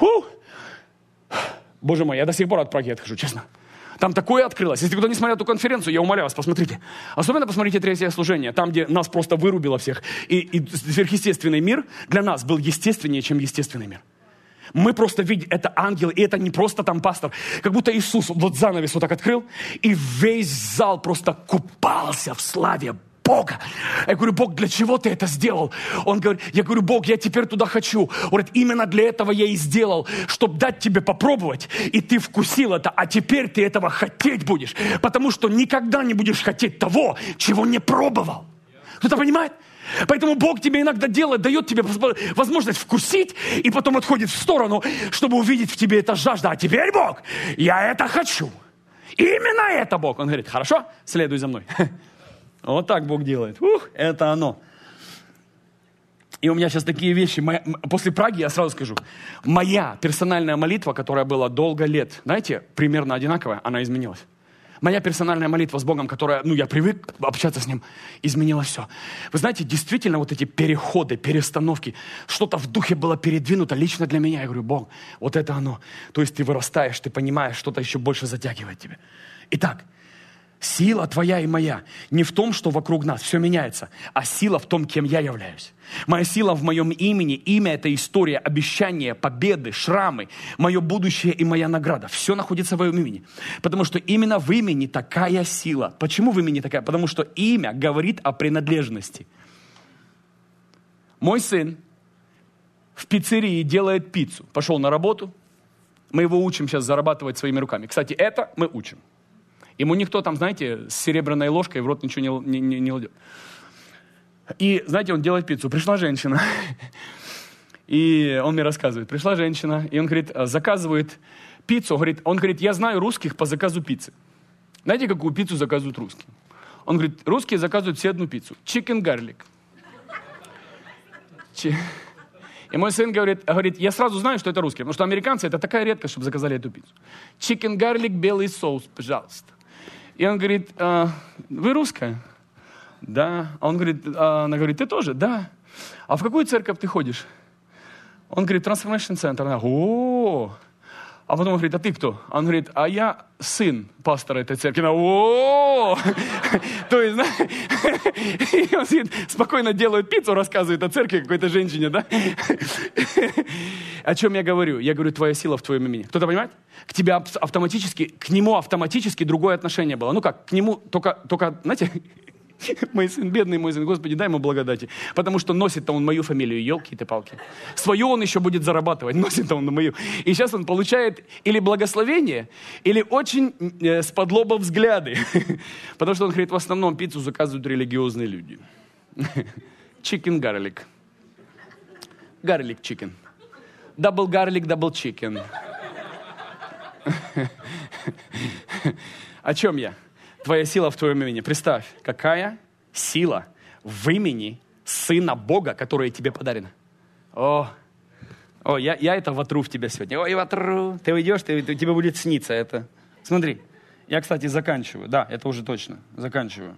Боже мой, я до сих пор от Праги отхожу, честно. Там такое открылось. Если кто не смотрел эту конференцию, я умоляю вас, посмотрите. Особенно посмотрите третье служение, там, где нас просто вырубило всех. И сверхъестественный мир для нас был естественнее, чем естественный мир. Мы просто видим, это ангелы, и это не просто там пастор. Как будто Иисус вот занавес вот так открыл, и весь зал просто купался в славе Бога. Я говорю, Бог, для чего ты это сделал? Он говорит, я говорю, Бог, я теперь туда хочу. Он говорит, именно для этого я и сделал, чтобы дать тебе попробовать, и ты вкусил это, а теперь ты этого хотеть будешь, потому что никогда не будешь хотеть того, чего не пробовал. Кто-то понимает? Поэтому Бог тебе иногда делает, дает тебе возможность вкусить, и потом отходит в сторону, чтобы увидеть в тебе это жажда. А теперь, Бог, я это хочу. Именно это, Бог. Он говорит, хорошо, следуй за мной. Вот так Бог делает. Это оно. И у меня сейчас такие вещи. После Праги, я сразу скажу, моя персональная молитва, которая была долго лет, знаете, примерно одинаковая, она изменилась. Моя персональная молитва с Богом, которая, я привык общаться с Ним, изменила все. Вы знаете, действительно вот эти переходы, перестановки, что-то в духе было передвинуто лично для меня. Я говорю, Бог, вот это оно. То есть ты вырастаешь, ты понимаешь, что-то еще больше затягивает тебя. Итак, сила твоя и моя не в том, что вокруг нас все меняется, а сила в том, кем я являюсь. Моя сила в моем имени. Имя — это история, обещания, победы, шрамы, мое будущее и моя награда. Все находится в моем имени. Потому что именно в имени такая сила. Почему в имени такая? Потому что имя говорит о принадлежности. Мой сын в пиццерии делает пиццу. Пошел на работу. Мы его учим сейчас зарабатывать своими руками. Кстати, это мы учим. Ему никто там, знаете, с серебряной ложкой в рот ничего не ладет. И, знаете, он делает пиццу. Пришла женщина, и он мне рассказывает. Пришла женщина, и он говорит, заказывает пиццу. Он говорит, я знаю русских по заказу пиццы. Знаете, какую пиццу заказывают русские? Он говорит, русские заказывают все одну пиццу. Chicken garlic. И мой сын говорит, я сразу знаю, что это русские, потому что американцы, это такая редкость, чтобы заказали эту пиццу. Chicken garlic, белый соус, пожалуйста. И он говорит, вы русская? Да. А она говорит, ты тоже? Да. А в какую церковь ты ходишь? Он говорит, Transformation Center. Она, о. А потом он говорит, а ты кто? Он говорит, а я сын пастора этой церкви. Она, о. То есть, и он сидит, спокойно делает пиццу, рассказывает о церкви какой-то женщине, да? О чем я говорю? Я говорю, твоя сила в твоем имени. Кто-то понимает? К нему автоматически другое отношение было. Ну как, к нему только, знаете, мой сын, бедный мой сын, Господи, дай ему благодати. Потому что носит-то он мою фамилию, елки-ты-палки. Свою он еще будет зарабатывать, носит-то он на мою. И сейчас он получает или благословение, или очень сподлоба взгляды. Потому что он говорит, в основном пиццу заказывают религиозные люди. Chicken garlic. Garlic chicken. Double garlic, double chicken. О чем я? Твоя сила в твоем имени. Представь, какая сила в имени Сына Бога, которая тебе подарена. Я это вотру в тебя сегодня. Ой, вотру. Ты уйдешь, тебе будет сниться это. Смотри, Я, кстати, заканчиваю. Да, это уже точно. Заканчиваю.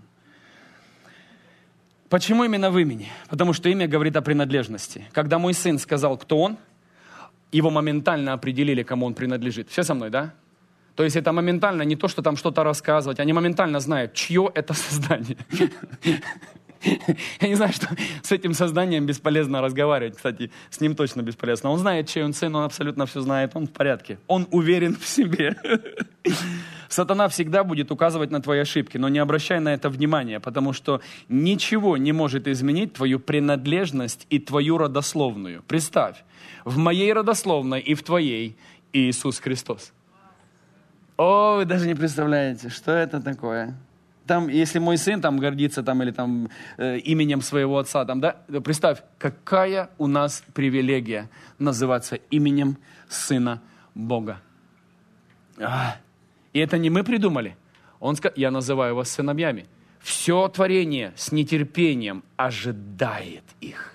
Почему именно в имени? Потому что имя говорит о принадлежности. Когда мой сын сказал, кто он, его моментально определили, кому он принадлежит. Все со мной, да? То есть это моментально не то, что там что-то рассказывать. Они моментально знают, чье это создание. Я не знаю, что с этим созданием бесполезно разговаривать. Кстати, с ним точно бесполезно. Он знает, чей он сын, он абсолютно все знает. Он в порядке. Он уверен в себе. Сатана всегда будет указывать на твои ошибки, но не обращай на это внимания, потому что ничего не может изменить твою принадлежность и твою родословную. Представь, в моей родословной и в твоей Иисус Христос. О, вы даже не представляете, что это такое. Там, если мой сын там гордится там, или там, именем своего отца, там, да, представь, какая у нас привилегия называться именем Сына Бога. И это не мы придумали. Он сказал, я называю вас сыновьями. Все творение с нетерпением ожидает их.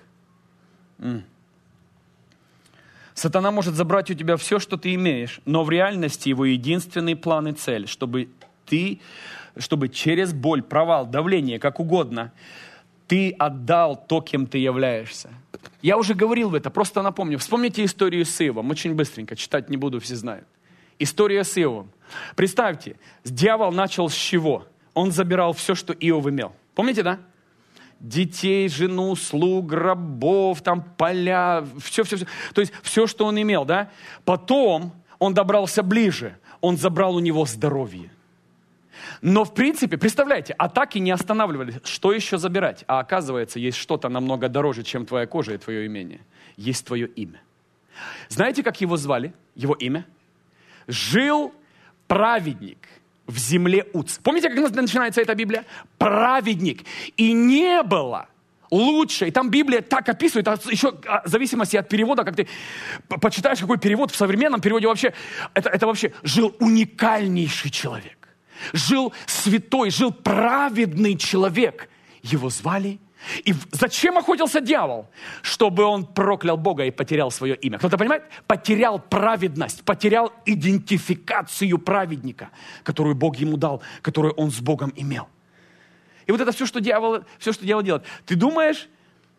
Сатана может забрать у тебя все, что ты имеешь, но в реальности его единственный план и цель, чтобы через боль, провал, давление, как угодно, ты отдал то, кем ты являешься. Я уже говорил в это, просто напомню. Вспомните историю с Иовом, очень быстренько, читать не буду, все знают. История с Иовом. Представьте, дьявол начал с чего? Он забирал все, что Иов имел. Помните, да? Детей, жену, слуг, рабов, там поля, все. То есть все, что он имел, да? Потом он добрался ближе. Он забрал у него здоровье. Но в принципе, представляете, атаки не останавливались. Что еще забирать? А оказывается, есть что-то намного дороже, чем твоя кожа и твое имение. Есть твое имя. Знаете, как его звали? Его имя? Жил праведник в земле Уц. Помните, как начинается эта Библия? Праведник. И не было лучше. И там Библия так описывает, еще в зависимости от перевода, как ты почитаешь, какой перевод, в современном переводе вообще, это вообще жил уникальнейший человек. Жил святой, жил праведный человек. Его звали. И зачем охотился дьявол? Чтобы он проклял Бога и потерял свое имя. Кто-то понимает? Потерял праведность, потерял идентификацию праведника, которую Бог ему дал, которую он с Богом имел. И вот это все, что дьявол делает. Ты думаешь,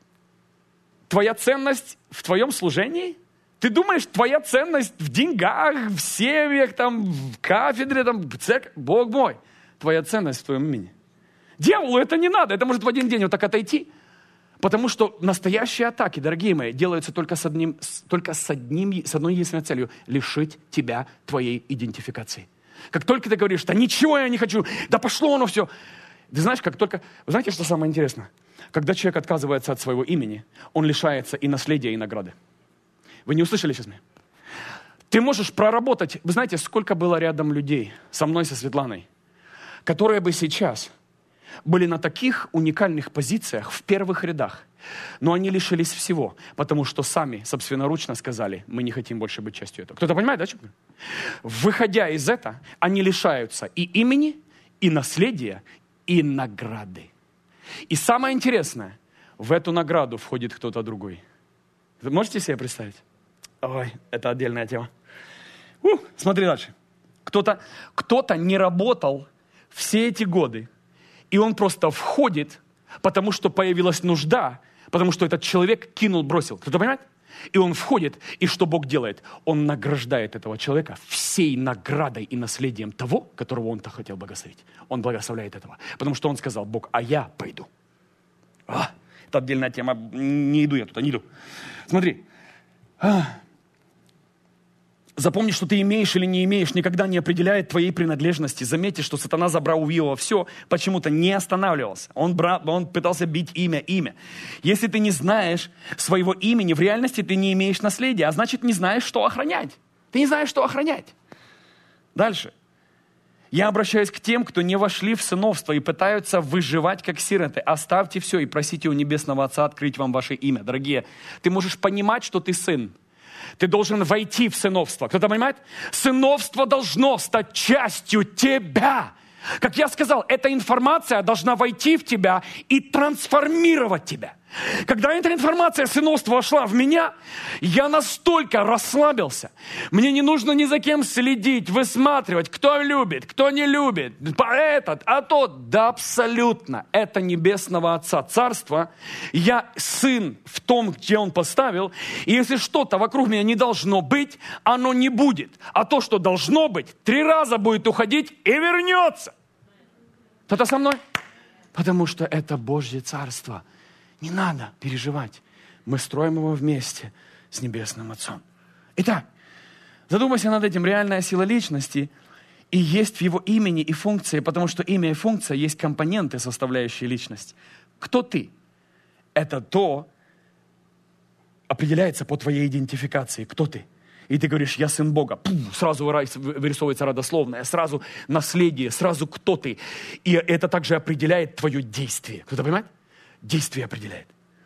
твоя ценность в твоем служении? Ты думаешь, твоя ценность в деньгах, в семьях, там, в кафедре, там, в церкви? Бог мой, твоя ценность в твоем имени. Дьяволу это не надо, это может в один день вот так отойти. Потому что настоящие атаки, дорогие мои, делаются только с одной единственной целью – лишить тебя твоей идентификации. Как только ты говоришь, да ничего я не хочу, да пошло оно все. Ты знаешь, как только... Вы знаете, что самое интересное? Когда человек отказывается от своего имени, он лишается и наследия, и награды. Вы не услышали сейчас меня? Ты можешь проработать... Вы знаете, сколько было рядом людей со мной, со Светланой, которые бы сейчас были на таких уникальных позициях в первых рядах, но они лишились всего, потому что сами собственноручно сказали, мы не хотим больше быть частью этого. Кто-то понимает, да, что? Выходя из этого, они лишаются и имени, и наследия, и награды. И самое интересное, в эту награду входит кто-то другой. Вы можете себе представить? Ой, это отдельная тема. Смотри дальше. Кто-то не работал все эти годы, и он просто входит, потому что появилась нужда, потому что этот человек бросил. Кто-то понимает? И он входит, и что Бог делает? Он награждает этого человека всей наградой и наследием того, которого он-то хотел благословить. Он благословляет этого, потому что он сказал, Бог, а я пойду. Это отдельная тема, не иду я туда, не иду. Смотри. Запомни, что ты имеешь или не имеешь, никогда не определяет твоей принадлежности. Заметьте, что сатана забрал у Иова все, почему-то не останавливался. Он пытался бить имя. Если ты не знаешь своего имени, в реальности ты не имеешь наследия, а значит, не знаешь, что охранять. Ты не знаешь, что охранять. Дальше. Я обращаюсь к тем, кто не вошли в сыновство и пытаются выживать как сироты. Оставьте все и просите у Небесного Отца открыть вам ваше имя. Дорогие, ты можешь понимать, что ты сын. Ты должен войти в сыновство. Кто-то понимает? Сыновство должно стать частью тебя. Как я сказал, эта информация должна войти в тебя и трансформировать тебя. Когда эта информация сыновства вошла в меня, я настолько расслабился. Мне не нужно ни за кем следить, высматривать, кто любит, кто не любит, этот, а тот. Да, абсолютно. Это небесного Отца царство. Я сын в том, где Он поставил. И если что-то вокруг меня не должно быть, оно не будет. А то, что должно быть, 3 раза будет уходить и вернется. Кто-то со мной? Потому что это Божье царство. Не надо переживать. Мы строим его вместе с Небесным Отцом. Итак, задумайся над этим. Реальная сила личности и есть в его имени и функции, потому что имя и функция есть компоненты, составляющие личность. Кто ты? Это то, определяется по твоей идентификации. Кто ты? И ты говоришь, я сын Бога. Сразу вырисовывается родословное, сразу наследие, сразу кто ты. И это также определяет твое действие. Кто-то понимает? Действие определяет.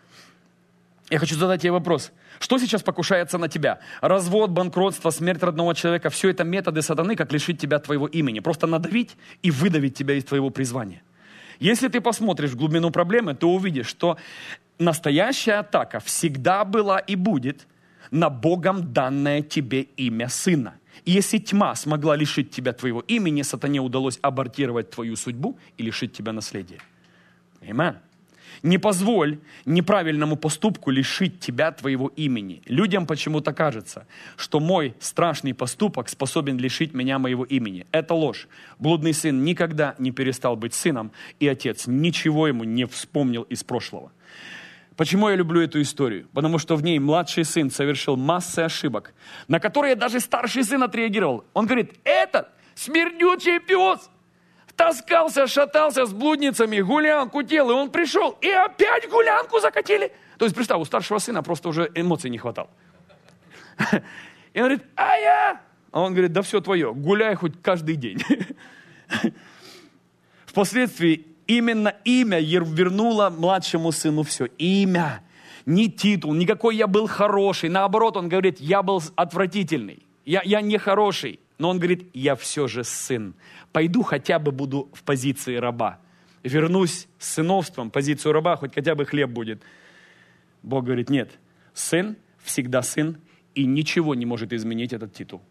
Я хочу задать тебе вопрос. Что сейчас покушается на тебя? Развод, банкротство, смерть родного человека. Все это методы сатаны, как лишить тебя твоего имени. Просто надавить и выдавить тебя из твоего призвания. Если ты посмотришь в глубину проблемы, то увидишь, что настоящая атака всегда была и будет на Богом данное тебе имя сына. И если тьма смогла лишить тебя твоего имени, сатане удалось абортировать твою судьбу и лишить тебя наследия. Аминь. Не позволь неправильному поступку лишить тебя твоего имени. Людям почему-то кажется, что мой страшный поступок способен лишить меня моего имени. Это ложь. Блудный сын никогда не перестал быть сыном, и отец ничего ему не вспомнил из прошлого. Почему я люблю эту историю? Потому что в ней младший сын совершил массу ошибок, на которые даже старший сын отреагировал. Он говорит, этот смердючий пес таскался, шатался с блудницами, гулял, кутел, и он пришел, и опять гулянку закатили. То есть, представь, у старшего сына просто уже эмоций не хватало. И он говорит, а я? А он говорит, да все твое, гуляй хоть каждый день. Впоследствии именно имя вернуло младшему сыну все. Имя, не титул, никакой я был хороший. Наоборот, он говорит, я был отвратительный, я не хороший. Но он говорит, я все же сын. Пойду хотя бы буду в позиции раба. Вернусь с сыновством в позицию раба, хоть хотя бы хлеб будет. Бог говорит, нет, сын всегда сын, и ничего не может изменить этот титул.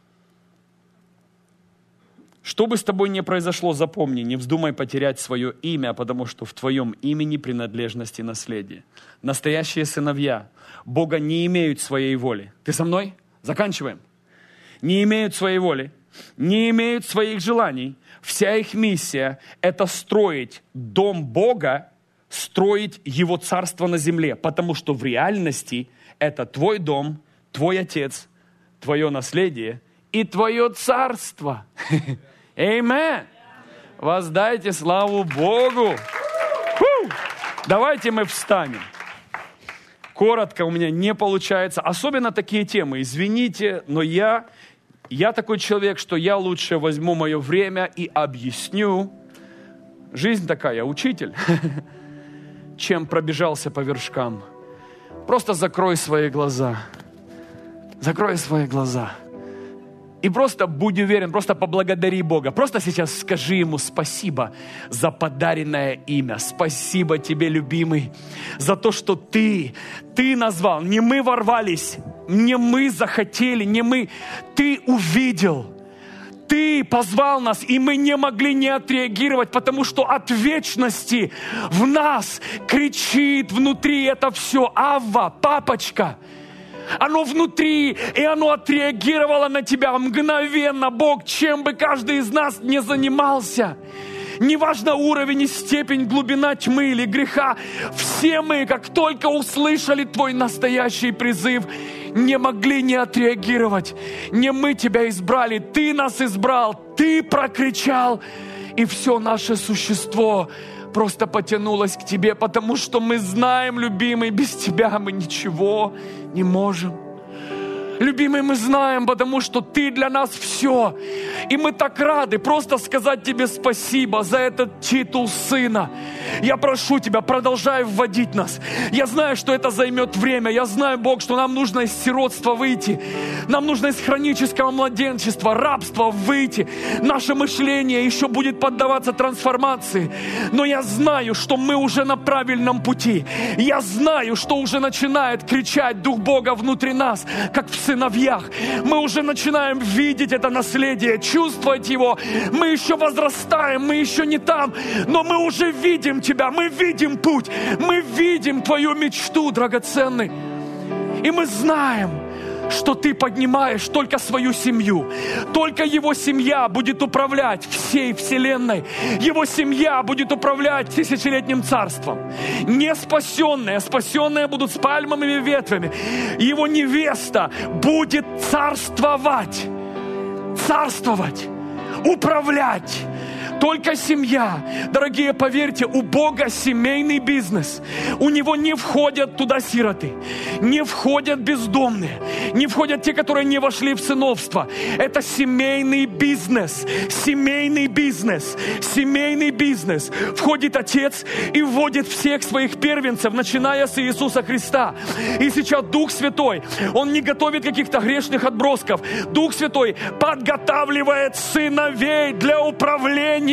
Что бы с тобой ни произошло, запомни, не вздумай потерять свое имя, потому что в твоем имени принадлежность и наследие. Настоящие сыновья Бога не имеют своей воли. Ты со мной? Заканчиваем. Не имеют своей воли, не имеют своих желаний. Вся их миссия – это строить дом Бога, строить Его царство на земле, потому что в реальности это твой дом, твой отец, твое наследие и твое царство. Аминь. Воздайте славу Богу. Давайте мы встанем. Коротко у меня не получается. Особенно такие темы. Извините, но я такой человек, что я лучше возьму мое время и объясню. Жизнь такая, учитель, чем пробежался по вершкам. Просто закрой свои глаза. Закрой свои глаза. И просто будь уверен, просто поблагодари Бога. Просто сейчас скажи Ему спасибо за подаренное имя. Спасибо Тебе, любимый, за то, что Ты назвал. Не мы ворвались, не мы захотели, не мы. Ты увидел. Ты позвал нас, и мы не могли не отреагировать, потому что от вечности в нас кричит внутри это все. Авва, папочка. Оно внутри, и оно отреагировало на тебя мгновенно. Бог, чем бы каждый из нас не занимался, неважно уровень и степень, глубина тьмы или греха, все мы, как только услышали Твой настоящий призыв, не могли не отреагировать. Не мы Тебя избрали, Ты нас избрал, Ты прокричал, и все наше существо просто потянулось к Тебе, потому что мы знаем, любимый, без Тебя мы ничего не можем. Любимый, мы знаем, потому что Ты для нас все. И мы так рады просто сказать Тебе спасибо за этот титул сына. Я прошу Тебя, продолжай вводить нас. Я знаю, что это займет время. Я знаю, Бог, что нам нужно из сиротства выйти. Нам нужно из хронического младенчества, рабства выйти. Наше мышление еще будет поддаваться трансформации. Но я знаю, что мы уже на правильном пути. Я знаю, что уже начинает кричать Дух Бога внутри нас, как в сыновьях. Мы уже начинаем видеть это наследие, чувствовать его. Мы еще возрастаем, мы еще не там, но мы уже видим Тебя, мы видим путь, мы видим Твою мечту, драгоценный. И мы знаем, что Ты поднимаешь только свою семью. Только Его семья будет управлять всей вселенной. Его семья будет управлять тысячелетним царством. Не спасенные, спасенные будут с пальмовыми ветвями. Его невеста будет царствовать. Царствовать. Управлять. Только семья. Дорогие, поверьте, у Бога семейный бизнес. У Него не входят туда сироты, не входят бездомные, не входят те, которые не вошли в сыновство. Это семейный бизнес. Семейный бизнес. Семейный бизнес. Входит Отец и вводит всех своих первенцев, начиная с Иисуса Христа. И сейчас Дух Святой, Он не готовит каких-то грешных отбросков. Дух Святой подготавливает сыновей для управления.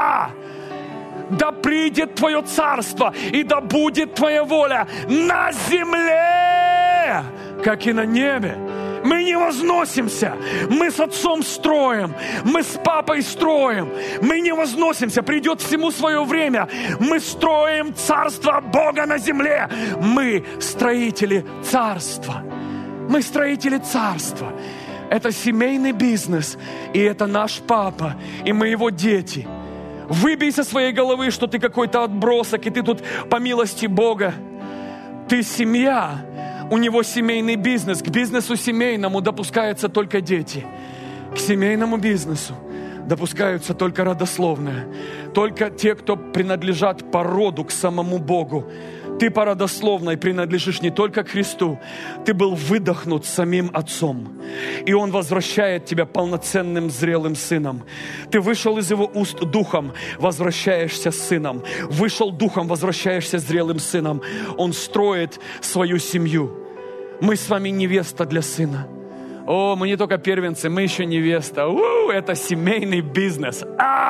Да придет Твое царство, и да будет Твоя воля на земле, как и на небе. Мы не возносимся, мы с Отцом строим, мы с Папой строим, мы не возносимся, придет всему свое время. Мы строим царство Бога на земле. Мы строители царства. Мы строители царства. Это семейный бизнес, и это наш Папа, и мы Его дети. Выбей со своей головы, что ты какой-то отбросок, и ты тут по милости Бога. Ты семья, у Него семейный бизнес. К бизнесу семейному допускаются только дети. К семейному бизнесу допускаются только родословные. Только те, кто принадлежат по роду к самому Богу. Ты по родословной принадлежишь не только к Христу. Ты был выдохнут самим Отцом. И Он возвращает тебя полноценным зрелым сыном. Ты вышел из Его уст духом, возвращаешься сыном. Вышел духом, возвращаешься зрелым сыном. Он строит свою семью. Мы с вами невеста для сына. О, мы не только первенцы, мы еще невеста. Это семейный бизнес.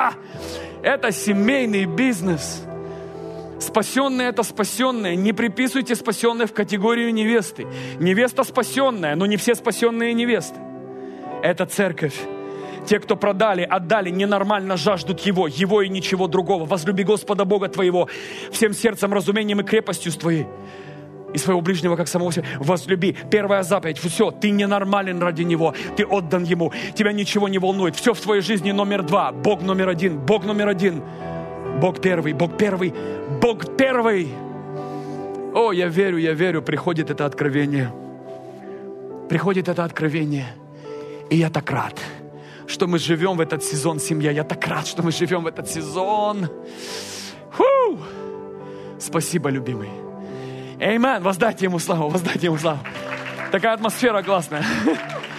Это семейный бизнес. Спасенные — это спасенные. Не приписывайте спасенные в категорию невесты. Невеста спасенная, но не все спасенные невесты. Это церковь. Те, кто продали, отдали, ненормально жаждут Его и ничего другого. Возлюби Господа Бога твоего всем сердцем, разумением и крепостью твоей. И своего ближнего, как самого себя. Возлюби. Первая заповедь. Все, ты ненормален ради Него. Ты отдан Ему. Тебя ничего не волнует. Все в твоей жизни номер 2. Бог номер 1. Бог номер 1. Бог первый. Бог первый. Бог первый. О, я верю, приходит это откровение. Приходит это откровение. И я так рад, что мы живем в этот сезон, семья. Я так рад, что мы живем в этот сезон. Спасибо, любимый. Аминь. Воздайте Ему славу, воздайте Ему славу. Такая атмосфера классная.